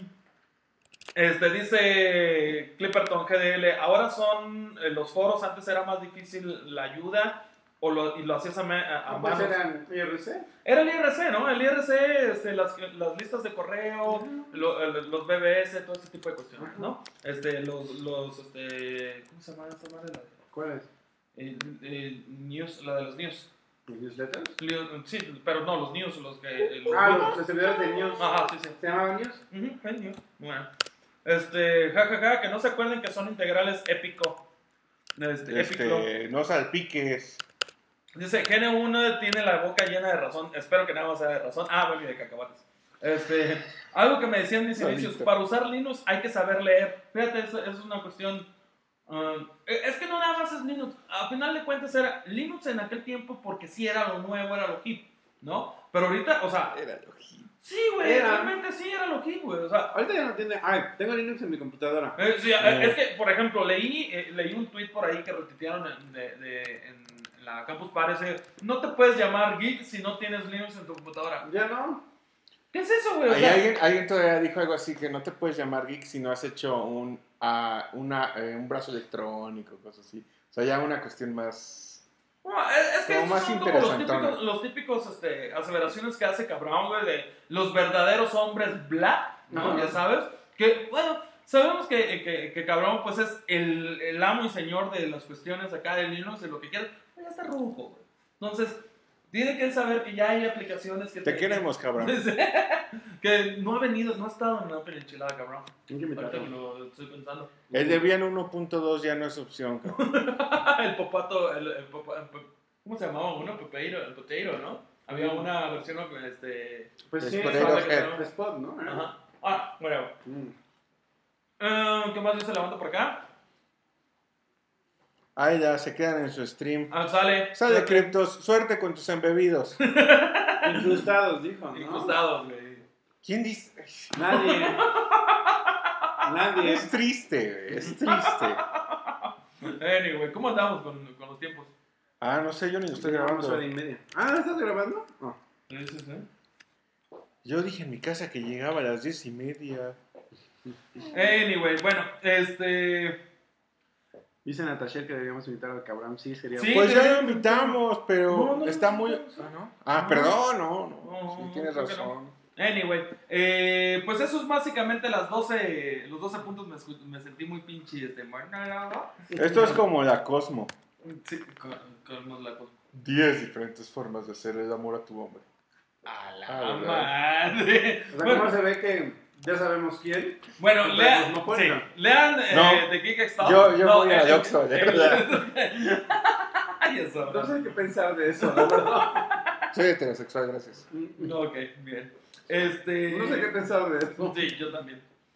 Este, dice Clipperton G D L, ahora son eh, los foros, antes era más difícil la ayuda o lo, y lo hacías a, me- a, a Ah, pues manos. eran I R C. Era el I R C, ¿no? El I R C, este, las, las listas de correo, lo- el- los B B S, todo ese tipo de cuestiones, ¿no? Este, los, los, este, ¿cómo se llama esa madre? La de- ¿Cuál es? eh, eh, news, la de los news. ¿Los newsletters? Leo- Sí, pero no, los news, los que... eh, los Ah, grupos. los, los servidores de news. Ajá, sí, sí. ¿Se llamaban news? Ujú, el news. Bueno. Este, jajaja, ja, ja, que no se acuerden que son integrales épico. Este, épico. Este, no salpiques. Dice, G N uno tiene la boca llena de razón. Espero que nada más sea de razón. Ah, bueno, y de cacahuates. Este, algo que me decían mis Solito. inicios, para usar Linux hay que saber leer. Fíjate, eso, eso es una cuestión... um, es que no nada más es Linux. A final de cuentas era Linux en aquel tiempo porque sí era lo nuevo, era lo hip, ¿no? Pero ahorita, o sea... Era lógico. Sí, güey, Era. realmente sí era lo hip, güey. O sea, Ahorita ya no tiene. Ay, tengo Linux en mi computadora. Eh, sí, eh, Eh. es que, por ejemplo, leí, eh, leí un tweet por ahí que retuitearon en, de, de, en la Campus Parece. No te puedes llamar geek si no tienes Linux en tu computadora. Ya no. ¿Qué es eso, güey? O Ahí sea, alguien, alguien todavía dijo algo así, que no te puedes llamar geek si no has hecho un, ah, una, eh, un brazo electrónico, cosas así. O sea, ya una cuestión más... no, es, es que como estos más son como los interesantón. típicos, los típicos este, aseveraciones que hace cabrón, güey, de los verdaderos hombres bla, ¿no? Ajá. Ya sabes. Que, bueno, sabemos que, que, que cabrón, pues es el, el amo y señor de las cuestiones acá de Linux, de lo que quieras. Pero ya está ruco, güey. Entonces, tiene que saber que ya hay aplicaciones que Te queremos, cabrón. que no ha venido, no ha estado en una peninchilada, cabrón. ¿En qué me Ahorita trajo? que lo estoy pensando. El Debian uno punto dos ya no es opción, cabrón. El popato, el, el popa- el po- ¿cómo se llamaba uno? Pepeiro, el potato, ¿no? Había una versión, este... Pues Es sí, por es ahí, de- ok. de Spot, ¿no? Ajá. Ah, bueno. Mm. Eh, ¿Qué más dice la banda por acá? Ahí ya se quedan en su stream. Ah, sale. Sale criptos, suerte con tus embebidos. Incrustados, dijo, ¿no? Incrustados, güey. ¿Quién dice? Nadie. Nadie. Es triste, güey, es triste. Anyway, ¿cómo andamos con, con los tiempos? Ah, no sé, yo ni lo estoy Llevamos grabando. hora y media. Ah, ¿estás grabando? No. Sí, sí, sí. Yo dije en mi casa que llegaba a las diez y media. Anyway, bueno, este... Dice Natasha que deberíamos invitar al cabrón. Sí, sería. Sí. Pues ya sí, lo sí. invitamos, pero No, no lo está muy... invitamos. Ah, ¿no? Ah, No. perdón, no, no. No, Sí, no, tienes creo que razón. Anyway, eh, pues eso es básicamente las doce, los doce puntos. Me, escu- me sentí muy pinche este monólogo. Esto es como la Cosmo. Sí, con, con la cosa. diez diferentes formas de hacer el amor a tu hombre. A la Ah, ¿verdad? madre. O sea, Bueno, ¿cómo se ve que ya sabemos quién? bueno, Pero lean, no sí, cuenta. lean eh, No. The Geek Stuff. Yo- yo No, voy a eh, Oxxo, eh, ya. Ay, eso. No sé qué pensar de eso, la verdad. Soy heterosexual, gracias. Ok, bien. Este. No sé qué pensar de eso. Sí, yo también.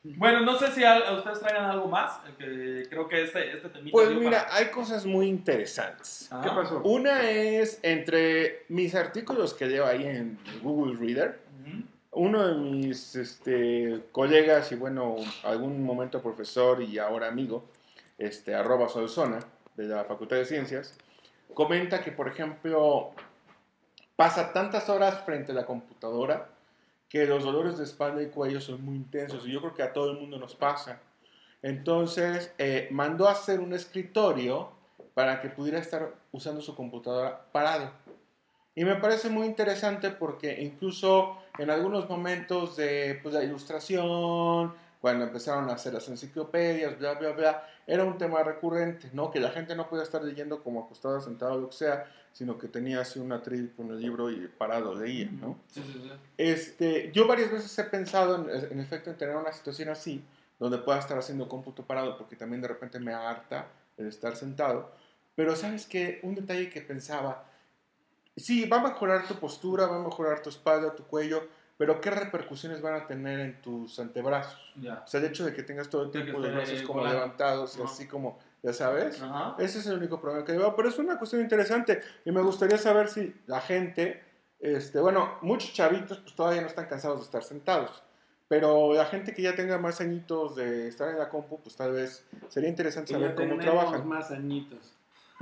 Bueno, no sé si a, a ustedes traigan algo más, que creo que este, este temita... Pues dio mira, para- hay cosas muy interesantes. Ajá. ¿Qué pasó? Una es entre mis artículos que leo ahí en Google Reader. Ujú. Uno de mis este, colegas y bueno, algún momento profesor y ahora amigo, este, arroba Solsona, de la Facultad de Ciencias, comenta que, por ejemplo, pasa tantas horas frente a la computadora que los dolores de espalda y cuello son muy intensos y yo creo que a todo el mundo nos pasa. Entonces, eh, mandó a hacer un escritorio para que pudiera estar usando su computadora parado. Y me parece muy interesante porque incluso en algunos momentos de pues, la ilustración, cuando empezaron a hacer las enciclopedias, bla, bla, bla, era un tema recurrente, ¿no? Que la gente no podía estar leyendo como acostada, sentada, lo que sea, sino que tenía así un atril con el libro y parado leía, ¿no? Sí, sí, sí. Este, yo varias veces he pensado, en, en efecto, en tener una situación así, donde pueda estar haciendo cómputo parado, porque también de repente me harta el estar sentado. Pero, ¿sabes qué? Un detalle que pensaba, sí, va a mejorar tu postura, va a mejorar tu espalda, tu cuello, pero ¿qué repercusiones van a tener en tus antebrazos? Ya. O sea, el hecho de que tengas todo el De que tiempo los esté brazos como volando. levantados y Ajá. así como, ya sabes, Ajá. ese es el único problema que veo, pero es una cuestión interesante y me gustaría saber si la gente, este, bueno, muchos chavitos pues todavía no están cansados de estar sentados, pero la gente que ya tenga más añitos de estar en la compu, pues tal vez sería interesante Que saber ya cómo tenemos trabajan. más añitos.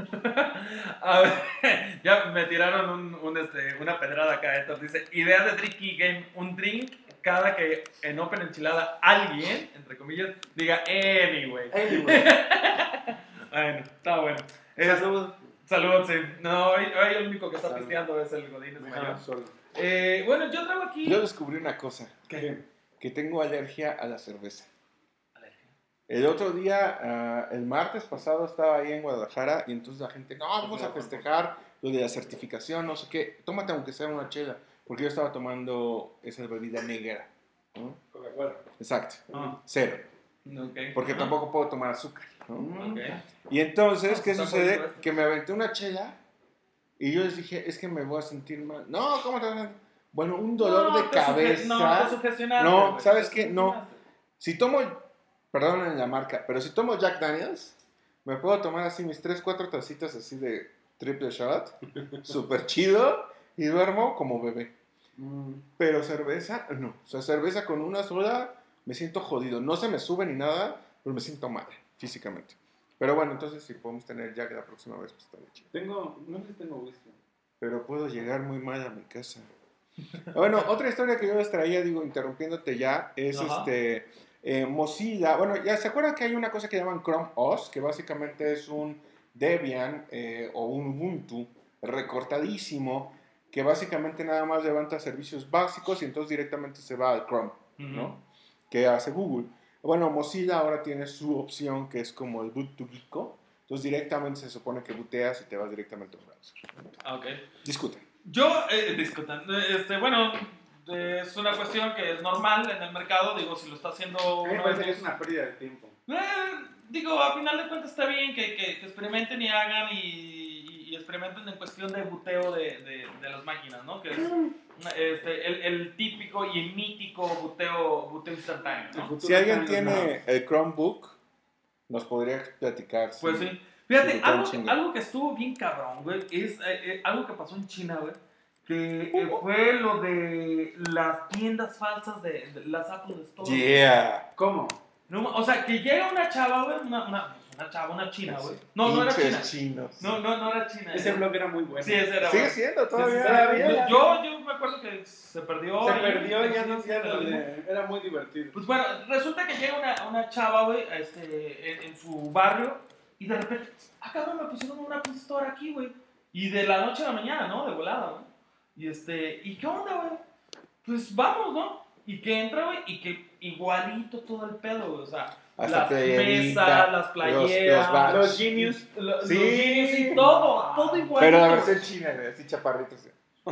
A ver, ya me tiraron un, un, este, una pedrada acá. Entonces dice: idea de Drinky Game, un drink cada que en Open Enchilada alguien, entre comillas, diga anyway. Anyway. Bueno, está bueno. Es- Salud. Salud, sí. No, hoy, hoy el único que está Salud. pisteando es el Godínez Mejor mayor. solo. Eh, bueno, yo traigo aquí... Yo descubrí una cosa, ¿Qué? que tengo alergia a la cerveza. El otro día, uh, el martes pasado, estaba ahí en Guadalajara y entonces la gente, no, vamos a festejar lo de la certificación, no sé qué, tómate aunque sea una chela, porque yo estaba tomando esa bebida negra, ¿no? Coca-Cola. Exacto, Ah, cero, ok. porque Ajá. tampoco puedo tomar azúcar, ¿no? Ok. Y entonces, No, ¿qué está sucede? jodido esto. Que me aventé una chela y yo les dije, es que me voy a sentir mal. No, ¿cómo te vas a sentir? Bueno, un dolor No, de te suge- cabeza. No, te sugestionaste, No, güey, ¿sabes te qué? No. sugestionaste. Si tomo, perdonen la marca, pero si tomo Jack Daniels, me puedo tomar así mis tres, cuatro tacitas así de triple shot, súper chido, y duermo como bebé. Mm. Pero cerveza, no. O sea, cerveza con una sola, me siento jodido. No se me sube ni nada, pero me siento mal, físicamente. Pero bueno, entonces si podemos tener Jack la próxima vez, pues está bien chido. Tengo, no sé si tengo whisky. Pero puedo llegar muy mal a mi casa. Bueno, otra historia que yo les traía, digo, interrumpiéndote ya, es Ajá. este eh, Mozilla. Bueno, ya se acuerdan que hay una cosa que llaman Chrome O S, que básicamente es un Debian eh, o un Ubuntu recortadísimo, que básicamente nada más levanta servicios básicos y entonces directamente se va al Chrome, ¿no? Ujú. Que hace Google. Bueno, Mozilla ahora tiene su opción que es como el boot to Gecko. Entonces directamente se supone que booteas y te vas directamente al browser. Ah, ok. Discuten. Yo, eh, discutan, este, bueno, eh, es una cuestión que es normal en el mercado, digo, si lo está haciendo A mí me uno parece de que los- es una pérdida de tiempo. Eh, digo, a final de cuentas está bien que, que, que experimenten y hagan y, y experimenten en cuestión de buteo de, de, de las máquinas, ¿no? Que es este, el, el típico y el mítico buteo, buteo instantáneo, El ¿no? futuro Si alguien está en los tiene lados. el Chromebook, nos podría platicar. Pues si- sí. Fíjate, sí, lo pueden algo, chingar. algo que estuvo bien cabrón, güey, es eh, eh, algo que pasó en China, güey, que eh, Uh. fue lo de las tiendas falsas de, de las Apple Store. Yeah. ¿Cómo? No, o sea, que llega una chava, güey, una, una, una chava, una china, güey. No, no era china. Pinches chinos. No, no, no era china. Ese era- blog era muy bueno. Sí, ese era. Sigue güey. siendo todavía. Sí, sí, todavía. Yo, yo me acuerdo que se perdió. Se ahí, perdió y ya no sí, ya no sí, le- era muy divertido. Pues bueno, resulta que llega una, una chava, güey, este, en, en su barrio y de repente, ah, cabrón, me pusieron una Apple Store aquí, güey. Y de la noche a la mañana, ¿no? De volada, ¿no? Y este, ¿y qué onda, güey? Pues vamos, ¿no? Y que entra, güey, y que igualito todo el pedo, güey. O sea, Hasta las playerita, mesas, las los- playeras, los badges. Los Genius. lo- Sí. los genius y todo, todo igualito. Pero la versión china, güey, así chaparritos.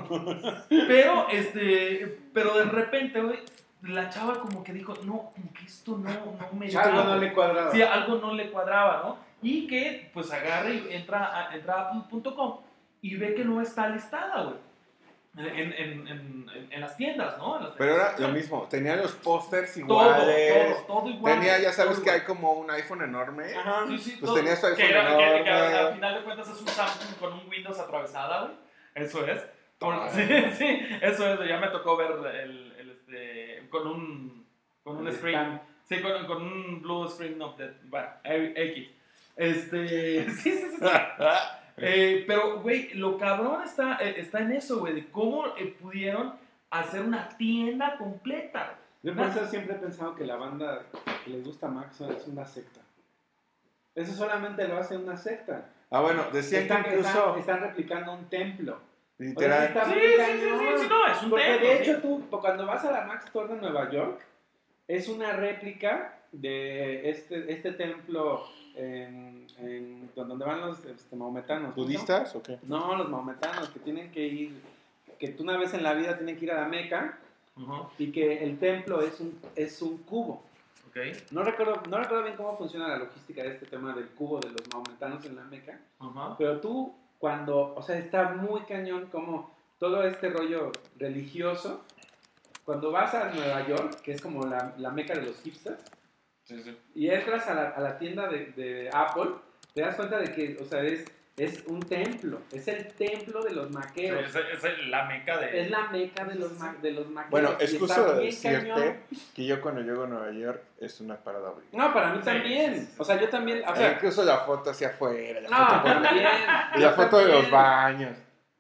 Pero, este, pero de repente, güey, la chava como que dijo, no, como que esto no, no me Algo da, no güey. le cuadraba. Sí, algo no le cuadraba, ¿no? Y que, pues, agarra y entra a, entra a apple punto com y ve que no está listada, güey. en, en, en, en las tiendas, ¿no? En las Pero era tiendas. lo mismo, tenía los pósters Todo, iguales. todo, todo igual. Tenía, ya sabes todo que igual. hay como un iPhone enorme. Ajá. Sí, sí, Pues todo. tenía su iPhone que, era- que- que enorme. al final de cuentas es un Samsung con un Windows atravesada, güey. Eso es. Con- Ah. sí, sí, eso es. Ya me tocó ver el, el, este, con un, con un El screen. stand. Sí, con, con un blue screen update. Bueno, X. Este, sí, sí, sí. sí. Eh, pero, güey, lo cabrón está, eh, está en eso, güey, de cómo eh, pudieron hacer una tienda completa. Yo por eso siempre he pensado que la banda que les gusta Max es una secta. Eso solamente lo hace una secta. Ah, bueno, decían Están, que incluso, están, están replicando un templo. literal, Está Sí, muy sí, sí, cañón. sí, sí, no, es un Porque templo, de sí. hecho tú, cuando vas a la Max Store de Nueva York, es una réplica de este, este templo en, en donde van los este, mahometanos. ¿no? ¿budistas o qué? No, los mahometanos que tienen que ir, que tú una vez en la vida tienen que ir a la Meca Ajá, y que el templo es un, es un cubo. ok. No recuerdo, no recuerdo bien cómo funciona la logística de este tema del cubo de los mahometanos en la Meca, Ajá. pero tú cuando, o sea, está muy cañón como todo este rollo religioso, cuando vas a Nueva York, que es como la, la Meca de los hipsters, Sí, sí. y entras a la, a la tienda de, de Apple, te das cuenta de que, o sea, es, es un templo, es el templo de los maqueros. Es, es la meca de... Es la meca de los, ma- de los maqueros. Bueno, y excuso está de bien decirte cañón. que yo cuando llego a Nueva York es una parada obligada. No, para mí Sí, también. sí, sí. O sea, yo también. O O sea, incluso la foto hacia afuera, la no, foto, por- también. y la foto de los baños.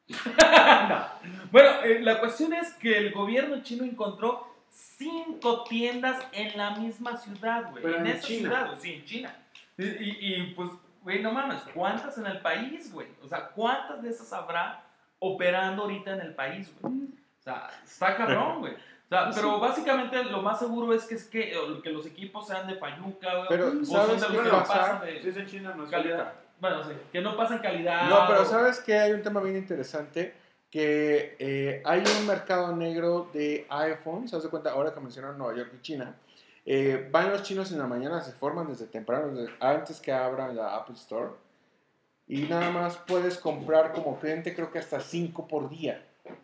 No. Bueno, eh, la cuestión es que el gobierno chino encontró cinco tiendas en la misma ciudad, güey. Pero En en esa China. ciudad, güey, sí, en China. Y, y, y, pues, güey, no mames, ¿cuántas en el país, güey? O sea, ¿cuántas de esas habrá operando ahorita en el país, güey? O sea, está cabrón, güey. O sea, pero básicamente lo más seguro es que, es que, eh, que los equipos sean de payuca, güey. Pero, o ¿sabes son de qué los que va a no pasan pasar? de Si es en China, no es calidad. ahorita. Bueno, sí, que no pasan calidad. No, pero o- ¿sabes qué? Hay un tema bien interesante, que eh, hay un mercado negro de iPhones, ¿se das cuenta? Ahora que mencionaron Nueva York y China, eh, van los chinos en la mañana, se forman desde temprano, desde antes que abran la Apple Store, y nada más puedes comprar como cliente creo que hasta cinco por día.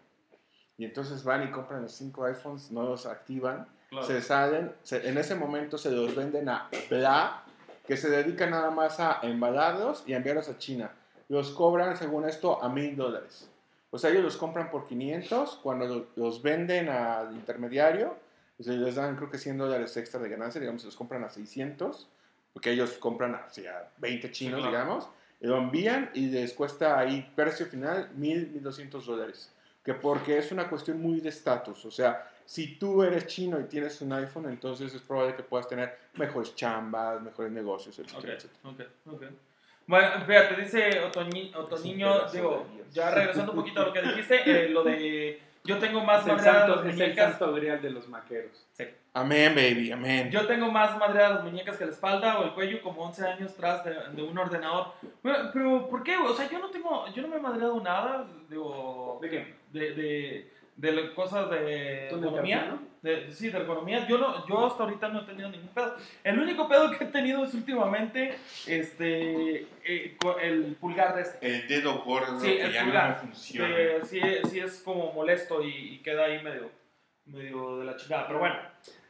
Y entonces van y compran los cinco iPhones, no los activan, Claro. se salen, se- en ese momento se los venden a Bla, que se dedica nada más a embalarlos y a enviarlos a China. Los cobran, según esto, a mil dólares. O sea, ellos los compran por quinientos, cuando lo- los venden al intermediario, pues les dan creo que cien dólares extra de ganancia, digamos, se los compran a seiscientos, porque ellos compran hacia veinte chinos, Sí, claro. digamos, y lo envían y les cuesta ahí, precio final, mil, mil doscientos dólares. Que porque es una cuestión muy de estatus, o sea, si tú eres chino y tienes un iPhone, entonces es probable que puedas tener mejores chambas, mejores negocios, etcétera, Ok, etcétera. ok, ok. Bueno, fíjate, dice Otoñi- Otoniño, pedazo digo, de Dios. ya regresando un poquito a lo que dijiste, eh, lo de yo tengo más Es el, madreadas santo, las es el muñecas. santo grial de los maqueros. Sí. Amén, baby, amén. Yo tengo más madreadas las muñecas que la espalda o el cuello, como once años tras de, de un ordenador. Bueno, pero ¿por qué, güey? O sea, yo no tengo, yo no me he madreado nada, digo, ¿De qué? de, de, de la- cosas de ¿Tú de economía. cartón, De, sí, de ergonomía. Yo, no, yo hasta ahorita no he tenido ningún pedo. El único pedo que he tenido es últimamente este, eh, co- el pulgar de este. El dedo gordo Sí, el pulgar. funciona. Que sí, sí es como molesto y, y queda ahí medio, medio de la chingada. Pero bueno,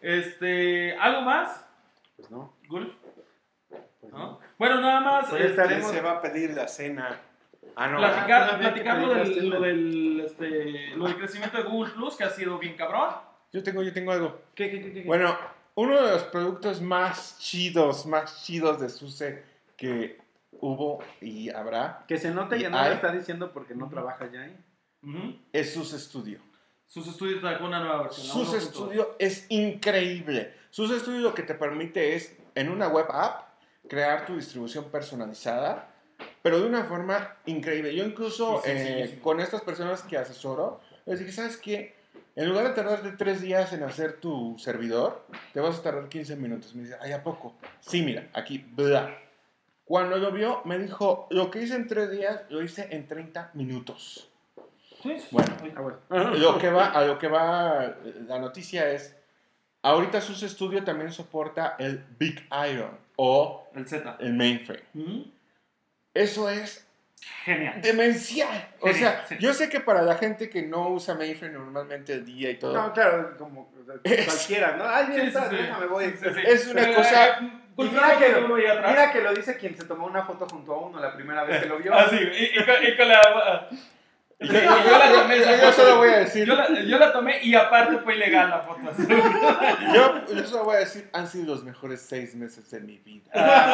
este, ¿algo más, Pues no. Gulf? Pues ¿No? no. Bueno, nada más Pues este, estaremos- ¿Quién se va a pedir la cena? Ah, no. platicar, ah, todavía hay que platicar lo, pedir del, la lo, del, este, lo del crecimiento de Google Plus, que ha sido bien cabrón. Yo tengo, yo tengo algo. ¿Qué, qué, qué, qué? Bueno, uno de los productos más chidos, más chidos de SUSE que hubo y habrá Que se note y que no hay- lo está diciendo porque no Ujú. trabaja ya ahí. Ujú. es SUSE Studio. Sus estudios sacó una nueva versión. la SUSE uno punto dos. Studio es increíble. SUSE Studio lo que te permite es, en una web app, crear tu distribución personalizada, pero de una forma increíble. Yo incluso Y eh, sencillísimo. con estas personas que asesoro, les dije, ¿sabes qué? En lugar de tardarte tres días en hacer tu servidor, te vas a tardar quince minutos. Me dice, ¿ay, a poco? Sí, mira, aquí, bla. Cuando lo vio, me dijo, lo que hice en tres días, lo hice en treinta minutos. Sí, sí. Bueno. Ah, bueno. Lo que va, a lo que va la noticia es, ahorita SUSE Studio también soporta el Big Iron o El Z. el mainframe. Ujú. Eso es Genial. demencial. O Genial, sea, sí. yo sé que para la gente que no usa mainframe normalmente el día y todo, No, claro, como o sea, Es- cualquiera, ¿no? Ay, mira, Sí, está, sí, sí. déjame, voy. Sí, sí. es una Pero, cosa... eh, Y cultura mira que, que lo, uno ahí atrás. mira que lo dice quien se tomó una foto junto a uno la primera vez que lo vio. Ah, sí, y, y con, y con la... Yo, Sí, yo- yo la yo- tomé esa yo foto. solo voy a decir, Yo la, yo la tomé y aparte fue ilegal la foto. así. yo, yo solo voy a decir, han sido los mejores seis meses de mi vida.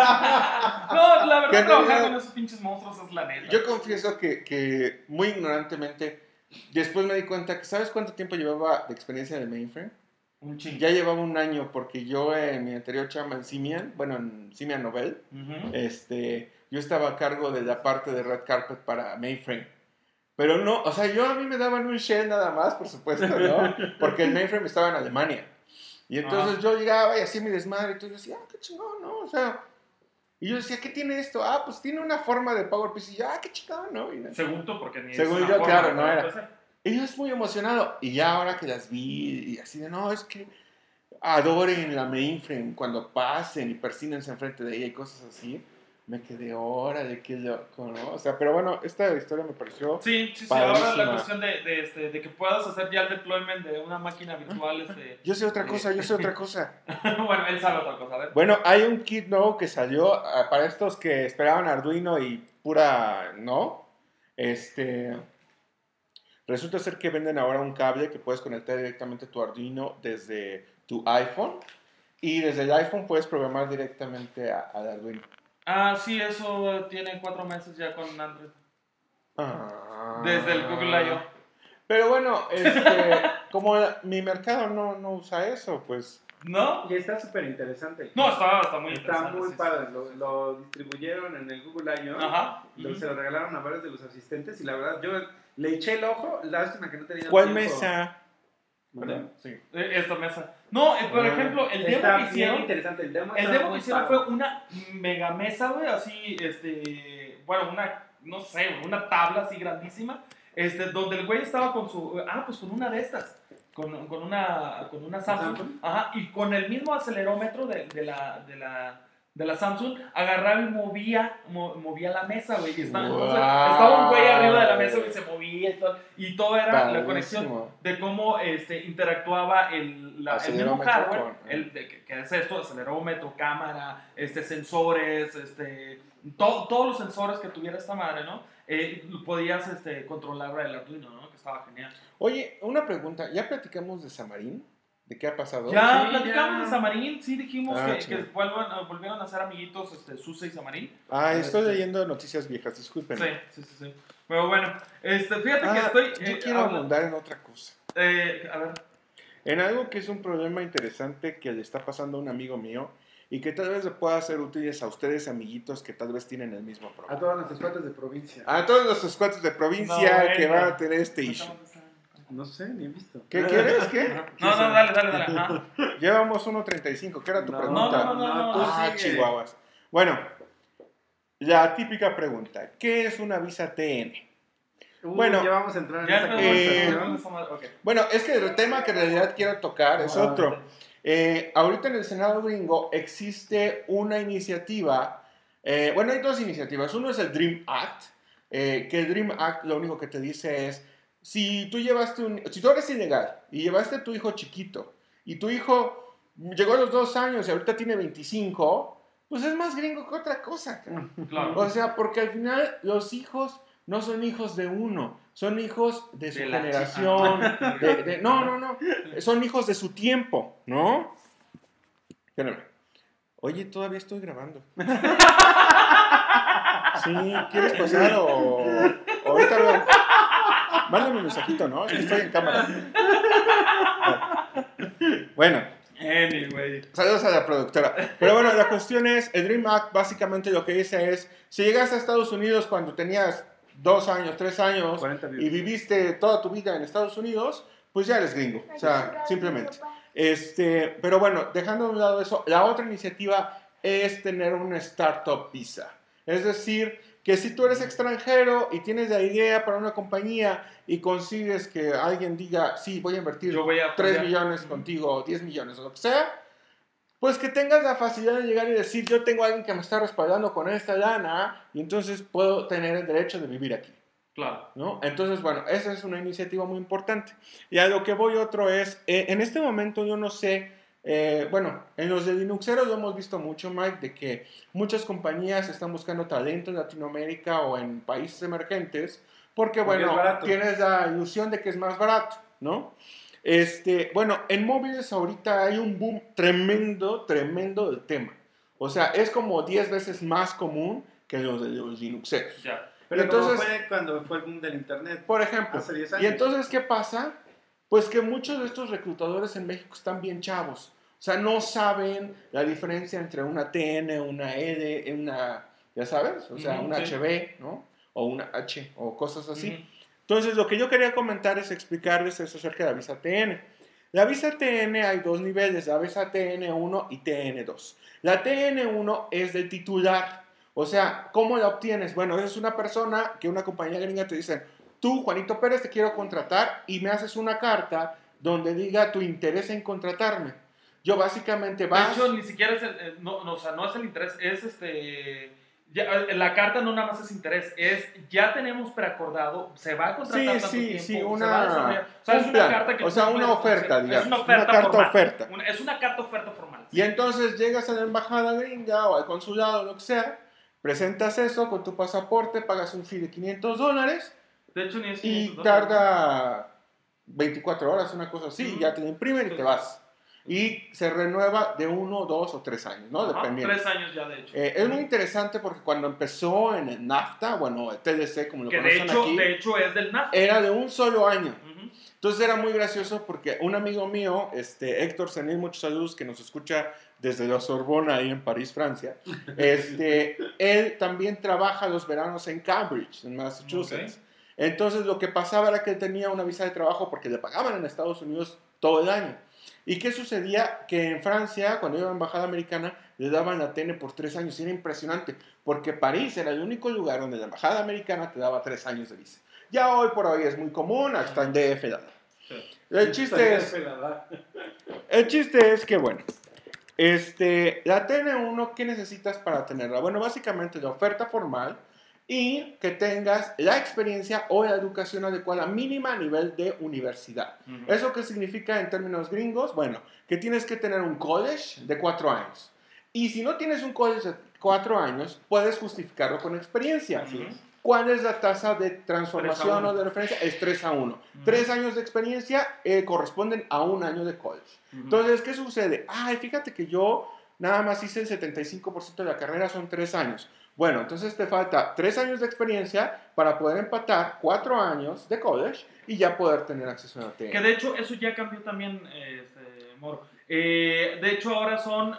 No, la Que verdad, en trabajar realidad- con esos pinches monstruos es la neta. Yo confieso que, que muy ignorantemente, después me di cuenta que, ¿sabes cuánto tiempo llevaba de experiencia en el mainframe? Un chingo. Ya llevaba un año porque yo en mi anterior chamba en Simian, bueno, en Simian Novel, Ujú. este, yo estaba a cargo de la parte de Red Carpet para mainframe. Pero no, o sea, yo a mí me daban un shell nada más, por supuesto, ¿no? Porque el mainframe estaba en Alemania. Y entonces Ah. yo llegaba y hacía mi desmadre y todo, y yo decía, ah, qué chingón, ¿no? O sea, y yo decía, ¿qué tiene esto? Ah, pues tiene una forma de PowerPC. Y yo, ah, qué chingón, ¿no? Y, Según tú, porque ni Según es una yo, forma claro, de no poder era. empezar. y yo es muy emocionado. Y ya ahora que las vi, y así de, no, es que adoren la mainframe cuando pasen y persínense enfrente de ella y cosas así. Me quedé, órale, qué loco, ¿no? O sea, pero bueno, esta historia me pareció... Sí, sí, sí. Padrísima. Ahora la cuestión de, de, este, de que puedas hacer ya el deployment de una máquina virtual. Este, Yo sé otra cosa, yo sé otra cosa. bueno, él sabe otra cosa. A ver. Bueno, hay un kit nuevo que salió ah, para estos que esperaban Arduino y pura, ¿no? Este... Resulta ser que venden ahora un cable que puedes conectar directamente a tu Arduino desde tu iPhone. Y desde el iPhone puedes programar directamente a- al Arduino. Ah, sí, eso tiene cuatro meses ya con Android. Ah. Desde el Google I O. Pero bueno, este, como la- mi mercado no, no usa eso, pues... ¿No? Y está súper interesante. No, está, está muy Está interesante. muy sí, padre. sí, Lo, sí, sí. lo distribuyeron en el Google I O. Ajá. Lo- Ujú. Se lo regalaron a varios de los asistentes y la verdad yo le eché el ojo, lástima que no tenía ¿Cuál tiempo. mesa? ¿Vale? Sí. Eh, Esta mesa. No, eh, por Ah. ejemplo, el demo Está que bien hicieron. interesante. El demo, El está demo que muy hicieron padre. fue una mega mesa, güey, así, este, bueno, una, no sé, güey, una tabla así grandísima, este, donde el güey estaba con su, ah, pues con una de estas, con, con una, con una Samsung, ¿Samsung? ajá, y con el mismo acelerómetro de, de la, de la, de la Samsung, agarraba y movía, mo- movía la mesa, güey, y estaba, entonces, Wow. estaba un güey arriba de la mesa, güey, se movía y todo, y todo era la Padrísimo. conexión de cómo este, interactuaba el, la, el mismo Acelerómetro hardware, con- el, de, que, que es esto, acelerómetro, cámara, este, sensores, este, to- todos los sensores que tuviera esta madre, ¿no? Eh, podías este, controlar el Arduino, ¿no? Que estaba genial. Oye, una pregunta. ¿Ya platicamos de Xamarin? ¿De qué ha pasado? Ya Sí, platicamos ya. de Xamarin, sí dijimos Ah, que, chido. que vuelvan- volvieron a ser amiguitos este, Suse y Xamarin. Ah, estoy Este- leyendo noticias viejas, disculpen. Sí, sí, sí, sí. Pero bueno, este, fíjate que Ah, estoy... yo eh, quiero habla- abundar en otra cosa. eh, a ver, En algo que es un problema interesante que le está pasando a un amigo mío y que tal vez le pueda ser útiles a ustedes, amiguitos, que tal vez tienen el mismo A problema. todos nuestros cuates de provincia. A todos nuestros cuates de provincia No, bueno. que van a tener este issue. No sé, ni he visto. ¿Qué quieres? ¿Qué? No, no, dale, dale, dale. Ajá. Llevamos uno treinta y cinco. ¿Qué era tu No, pregunta? no, no, no, no, tú Ah, sigue. chihuahuas. Bueno, la típica pregunta. ¿Qué es una visa T N? Uy, Bueno, ya vamos a entrar en Ya esa empezamos eh, a conversación. Ok. Bueno, es que el tema que en realidad quiero tocar es Ah, otro. Eh, ahorita en el Senado gringo existe una iniciativa, eh, bueno, hay dos iniciativas. Uno es el Dream Act, eh, que el Dream Act lo único que te dice es, si tú llevaste un, si tú eres ilegal y llevaste a tu hijo chiquito y tu hijo llegó a los dos años y ahorita tiene veinticinco, pues es más gringo que otra cosa. cabrón. Claro. O sea, porque al final los hijos no son hijos de uno, son hijos de su De la generación. chica. de- de- no, no, no. Son hijos de su tiempo, ¿no? Espérame. Oye, todavía estoy grabando. Sí, ¿quieres pasar o, o ahorita veo? Mándame un mensajito, ¿no? Es que estoy en cámara. Bueno, Anyway. saludos a la productora. Pero bueno, la cuestión es, el Dream Act básicamente lo que dice es, si llegaste a Estados Unidos cuando tenías dos años, tres años, cuarenta views. y viviste toda tu vida en Estados Unidos, pues ya eres gringo. O sea, simplemente. Este, pero bueno, dejando a un lado eso, la otra iniciativa es tener una Startup Visa. Es decir, que si tú eres extranjero y tienes la idea para una compañía y consigues que alguien diga, sí, voy a invertir Yo voy a tres apoyar. millones contigo, o diez millones, o lo que sea, pues que tengas la facilidad de llegar y decir, yo tengo a alguien que me está respaldando con esta lana y entonces puedo tener el derecho de vivir aquí. Claro. ¿No? Entonces, bueno, esa es una iniciativa muy importante. Y a lo que voy otro es, eh, en este momento yo no sé, eh, bueno, en los de Linuxeros lo hemos visto mucho, Mike, de que muchas compañías están buscando talento en Latinoamérica o en países emergentes, porque, Porque bueno, es barato. tienes la ilusión de que es más barato, ¿no? Este, bueno, en móviles ahorita hay un boom tremendo, tremendo del tema. O sea, es como diez veces más común que los de los Linuxeros. Ya. Pero entonces, como fue cuando fue el boom del internet. Por ejemplo, Hace diez y años. entonces, ¿qué pasa? Pues que muchos de estos reclutadores en México están bien chavos. O sea, no saben la diferencia entre una T N, una L, una, ya sabes, o sea, Ujú, una sí. H B, ¿no? O una H, o cosas así. Ujú. Entonces, lo que yo quería comentar es explicarles es acerca de la visa T N. La visa T N hay dos niveles, la visa T N uno y T N dos. La T N uno es del titular. O sea, ¿cómo la obtienes? Bueno, es una persona que una compañía gringa te dice, tú, Juanito Pérez, te quiero contratar y me haces una carta donde diga tu interés en contratarme. Yo básicamente vas... De hecho, ni siquiera es el, eh, no, no, o sea, no es el interés, es este, ya, eh, la carta no nada más es interés, es ya tenemos preacordado, se va a contratar Sí, tanto sí, tiempo, sí, se una- va a desarrollar, o sea, es un una plan, carta que o sea, tú una puedes oferta, hacer. digamos, Es una una oferta carta formal. oferta. Una- es una carta oferta formal. Y entonces llegas a la embajada gringa o al consulado, lo que sea, presentas eso con tu pasaporte, pagas un fee de quinientos dólares De hecho, ni es y quinientos dólares. tarda veinticuatro horas, una cosa así, Ujú. ya te lo imprimen y Sí. te vas. Y se renueva de uno, dos o tres años, ¿no? Ajá, Dependiendo. tres años ya, de hecho. Eh, es muy interesante porque cuando empezó en el NAFTA, bueno, el T D C, como lo que de conocen hecho, aquí, de hecho es del NAFTA. era de un solo año. Ujú. Entonces era muy gracioso porque un amigo mío, este, Héctor Senil, muchos saludos, que nos escucha desde la Sorbona, ahí en París, Francia, este, él también trabaja los veranos en Cambridge, en Massachusetts. Ok. Entonces lo que pasaba era que él tenía una visa de trabajo porque le pagaban en Estados Unidos todo el año. ¿Y qué sucedía? Que en Francia, cuando iba a la embajada americana, le daban la T N por tres años. Y era impresionante, porque París era el único lugar donde la embajada americana te daba tres años de visa. Ya hoy por hoy es muy común, hasta en D F la da. Sí. El chiste es, el chiste es que, bueno, este, la T N uno, ¿qué necesitas para tenerla? Bueno, básicamente la oferta formal y que tengas la experiencia o la educación adecuada mínima a nivel de universidad. Ujú. ¿Eso qué significa en términos gringos? Bueno, que tienes que tener un college de cuatro años. Y si no tienes un college de cuatro años, puedes justificarlo con experiencia. Ujú. ¿Cuál es la tasa de transformación tres a uno. o de referencia? Es tres a uno. Ujú. Tres años de experiencia eh, corresponden a un año de college. Ujú. Entonces, ¿qué sucede? Ay, fíjate que yo nada más hice el setenta y cinco por ciento de la carrera, son tres años. Bueno, entonces te falta tres años de experiencia para poder empatar cuatro años de college y ya poder tener acceso a la T N. Que de hecho eso ya cambió también, eh, este, Moro. Eh, de hecho ahora son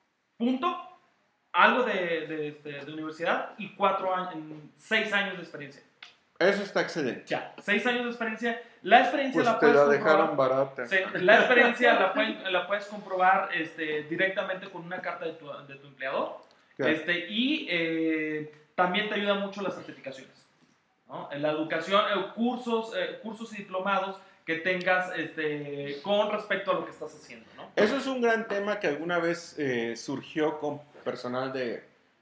punto, algo de, de, este, de universidad y cuatro años, seis años de experiencia. Eso está excelente. Ya, seis años de experiencia. La experiencia Pues la te puedes la comprobar. dejaron barata. Sí, la experiencia la, pueden- la puedes comprobar este, directamente con una carta de tu, de tu empleador. Claro. Este, y eh, también te ayuda mucho las certificaciones, ¿no? En la educación, eh, cursos, eh, cursos y diplomados que tengas este, con respecto a lo que estás haciendo, ¿no? Eso es un gran tema que alguna vez eh, surgió con personal de,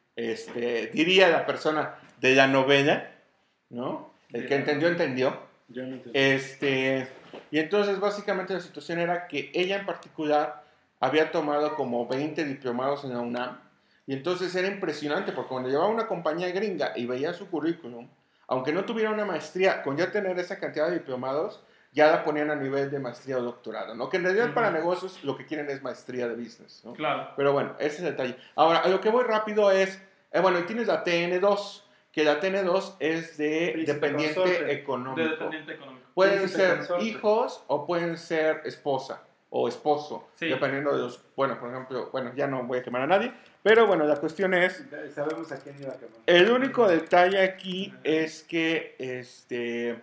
este, diría la persona de la novela, ¿no? El que entendió, entendió. Yo no entiendo. Este, y entonces básicamente la situación era que ella en particular había tomado como veinte diplomados en la UNAM y entonces era impresionante porque cuando llevaba una compañía gringa y veía su currículum, aunque no tuviera una maestría, con ya tener esa cantidad de diplomados, ya la ponían a nivel de maestría o doctorado, ¿no? Que en realidad Ujú. para negocios lo que quieren es maestría de business, ¿no? Claro. Pero bueno, ese es el detalle. Ahora, a lo que voy rápido es, eh, bueno, y tienes la T N dos, que la T N dos es de Príncipe dependiente consorte. económico. De dependiente económico. Pueden Príncipe ser consorte. hijos o pueden ser esposa o esposo, Sí. dependiendo de los, bueno, por ejemplo, bueno, ya no voy a quemar a nadie, pero bueno, la cuestión es, Sabemos a quién iba a quemar. el único detalle aquí es que, este,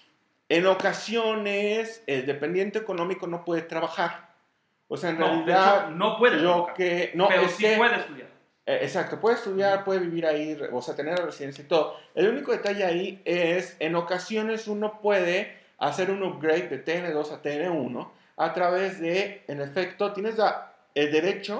en ocasiones el dependiente económico no puede trabajar. O sea, en No, de realidad, hecho, no puede lo trabajar, que, no, pero es sí que, puede estudiar. eh, exacto, puede estudiar, puede vivir ahí, o sea, tener la residencia y todo. El único detalle ahí es, en ocasiones uno puede hacer un upgrade de T N dos a T N uno a través de, en efecto, tienes la- el derecho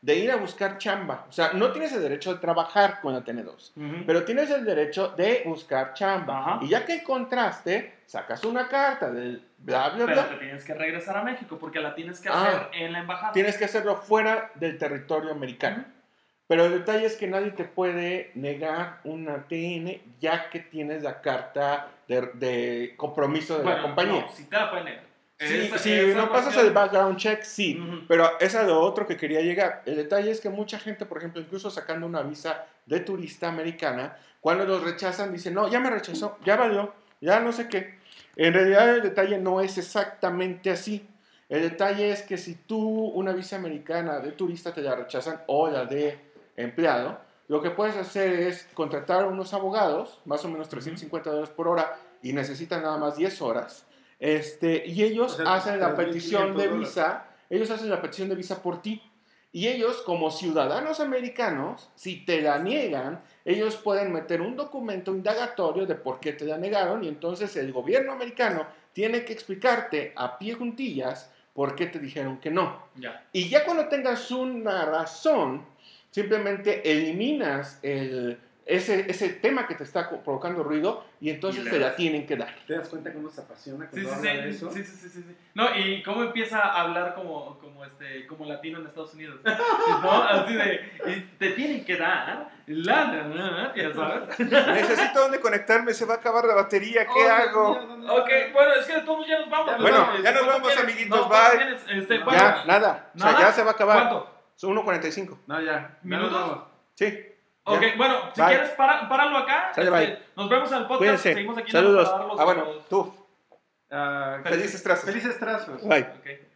de ir a buscar chamba. O sea, no tienes el derecho de trabajar con la T N dos, Ujú. pero tienes el derecho de buscar chamba. Ajá. Y ya que encontraste, sacas una carta del bla, bla, Pero bla. te tienes que regresar a México porque la tienes que Ah. hacer en la embajada. Tienes que hacerlo fuera del territorio americano. Pero el detalle es que nadie te puede negar una T N ya que tienes la carta de, de compromiso de Bueno, la compañía. no, si te la pueden negar. Sí, Esa- si esa no pasas cuestión- el background check, sí. Ujú. Pero es a lo otro que quería llegar. El detalle es que mucha gente, por ejemplo, incluso sacando una visa de turista americana, cuando los rechazan, dicen, no, ya me rechazó, ya valió, ya no sé qué. En realidad el detalle no es exactamente así. El detalle es que si tú una visa americana de turista te la rechazan o la de empleado, lo que puedes hacer es contratar unos abogados, más o menos trescientos cincuenta dólares por hora, y necesitan nada más diez horas. Este, y ellos O sea, hacen la tres mil petición de quinientos visa, ellos hacen la petición de visa por ti. Y ellos, como ciudadanos americanos, si te la niegan, ellos pueden meter un documento indagatorio de por qué te la negaron, y entonces el gobierno americano tiene que explicarte a pie juntillas por qué te dijeron que no. Ya. Y ya cuando tengas una razón, simplemente eliminas el, ese, ese tema que te está co- provocando ruido y entonces Y le te la das. tienen que dar. ¿Te das cuenta cómo se apasiona Sí, cuando sí, habla de sí, eso? sí, sí, sí, sí, sí. No, y cómo empieza a hablar como, como, este, como latino en Estados Unidos. ¿No? Así de, y te tienen que dar, la, la, la, ya sabes. Necesito dónde conectarme, se va a acabar la batería, ¿qué Oh, Dios hago? mío, ¿dónde Ok, está? bueno, es que todos ya nos vamos. Ya, pues, bueno, ¿no? ya nos ¿Cuánto vamos, tienes? amiguitos, No, ¿cuánto bye. tienes? Este, No, bueno, Ya, nada, o sea, ¿nada? ya se va a acabar. ¿Cuánto? Son uno cuarenta y cinco. No, ya. ya ¿Minutos? nos vamos. Sí. Ok, ya. bueno, si Bye. quieres, para, páralo acá. Sale, Este, bye. Nos vemos en el podcast. Cuídense. Seguimos aquí en Saludos. para dar los- Ah, bueno, los- tú. Ah, Felices trazos. Felices trazos. Bye. Ok.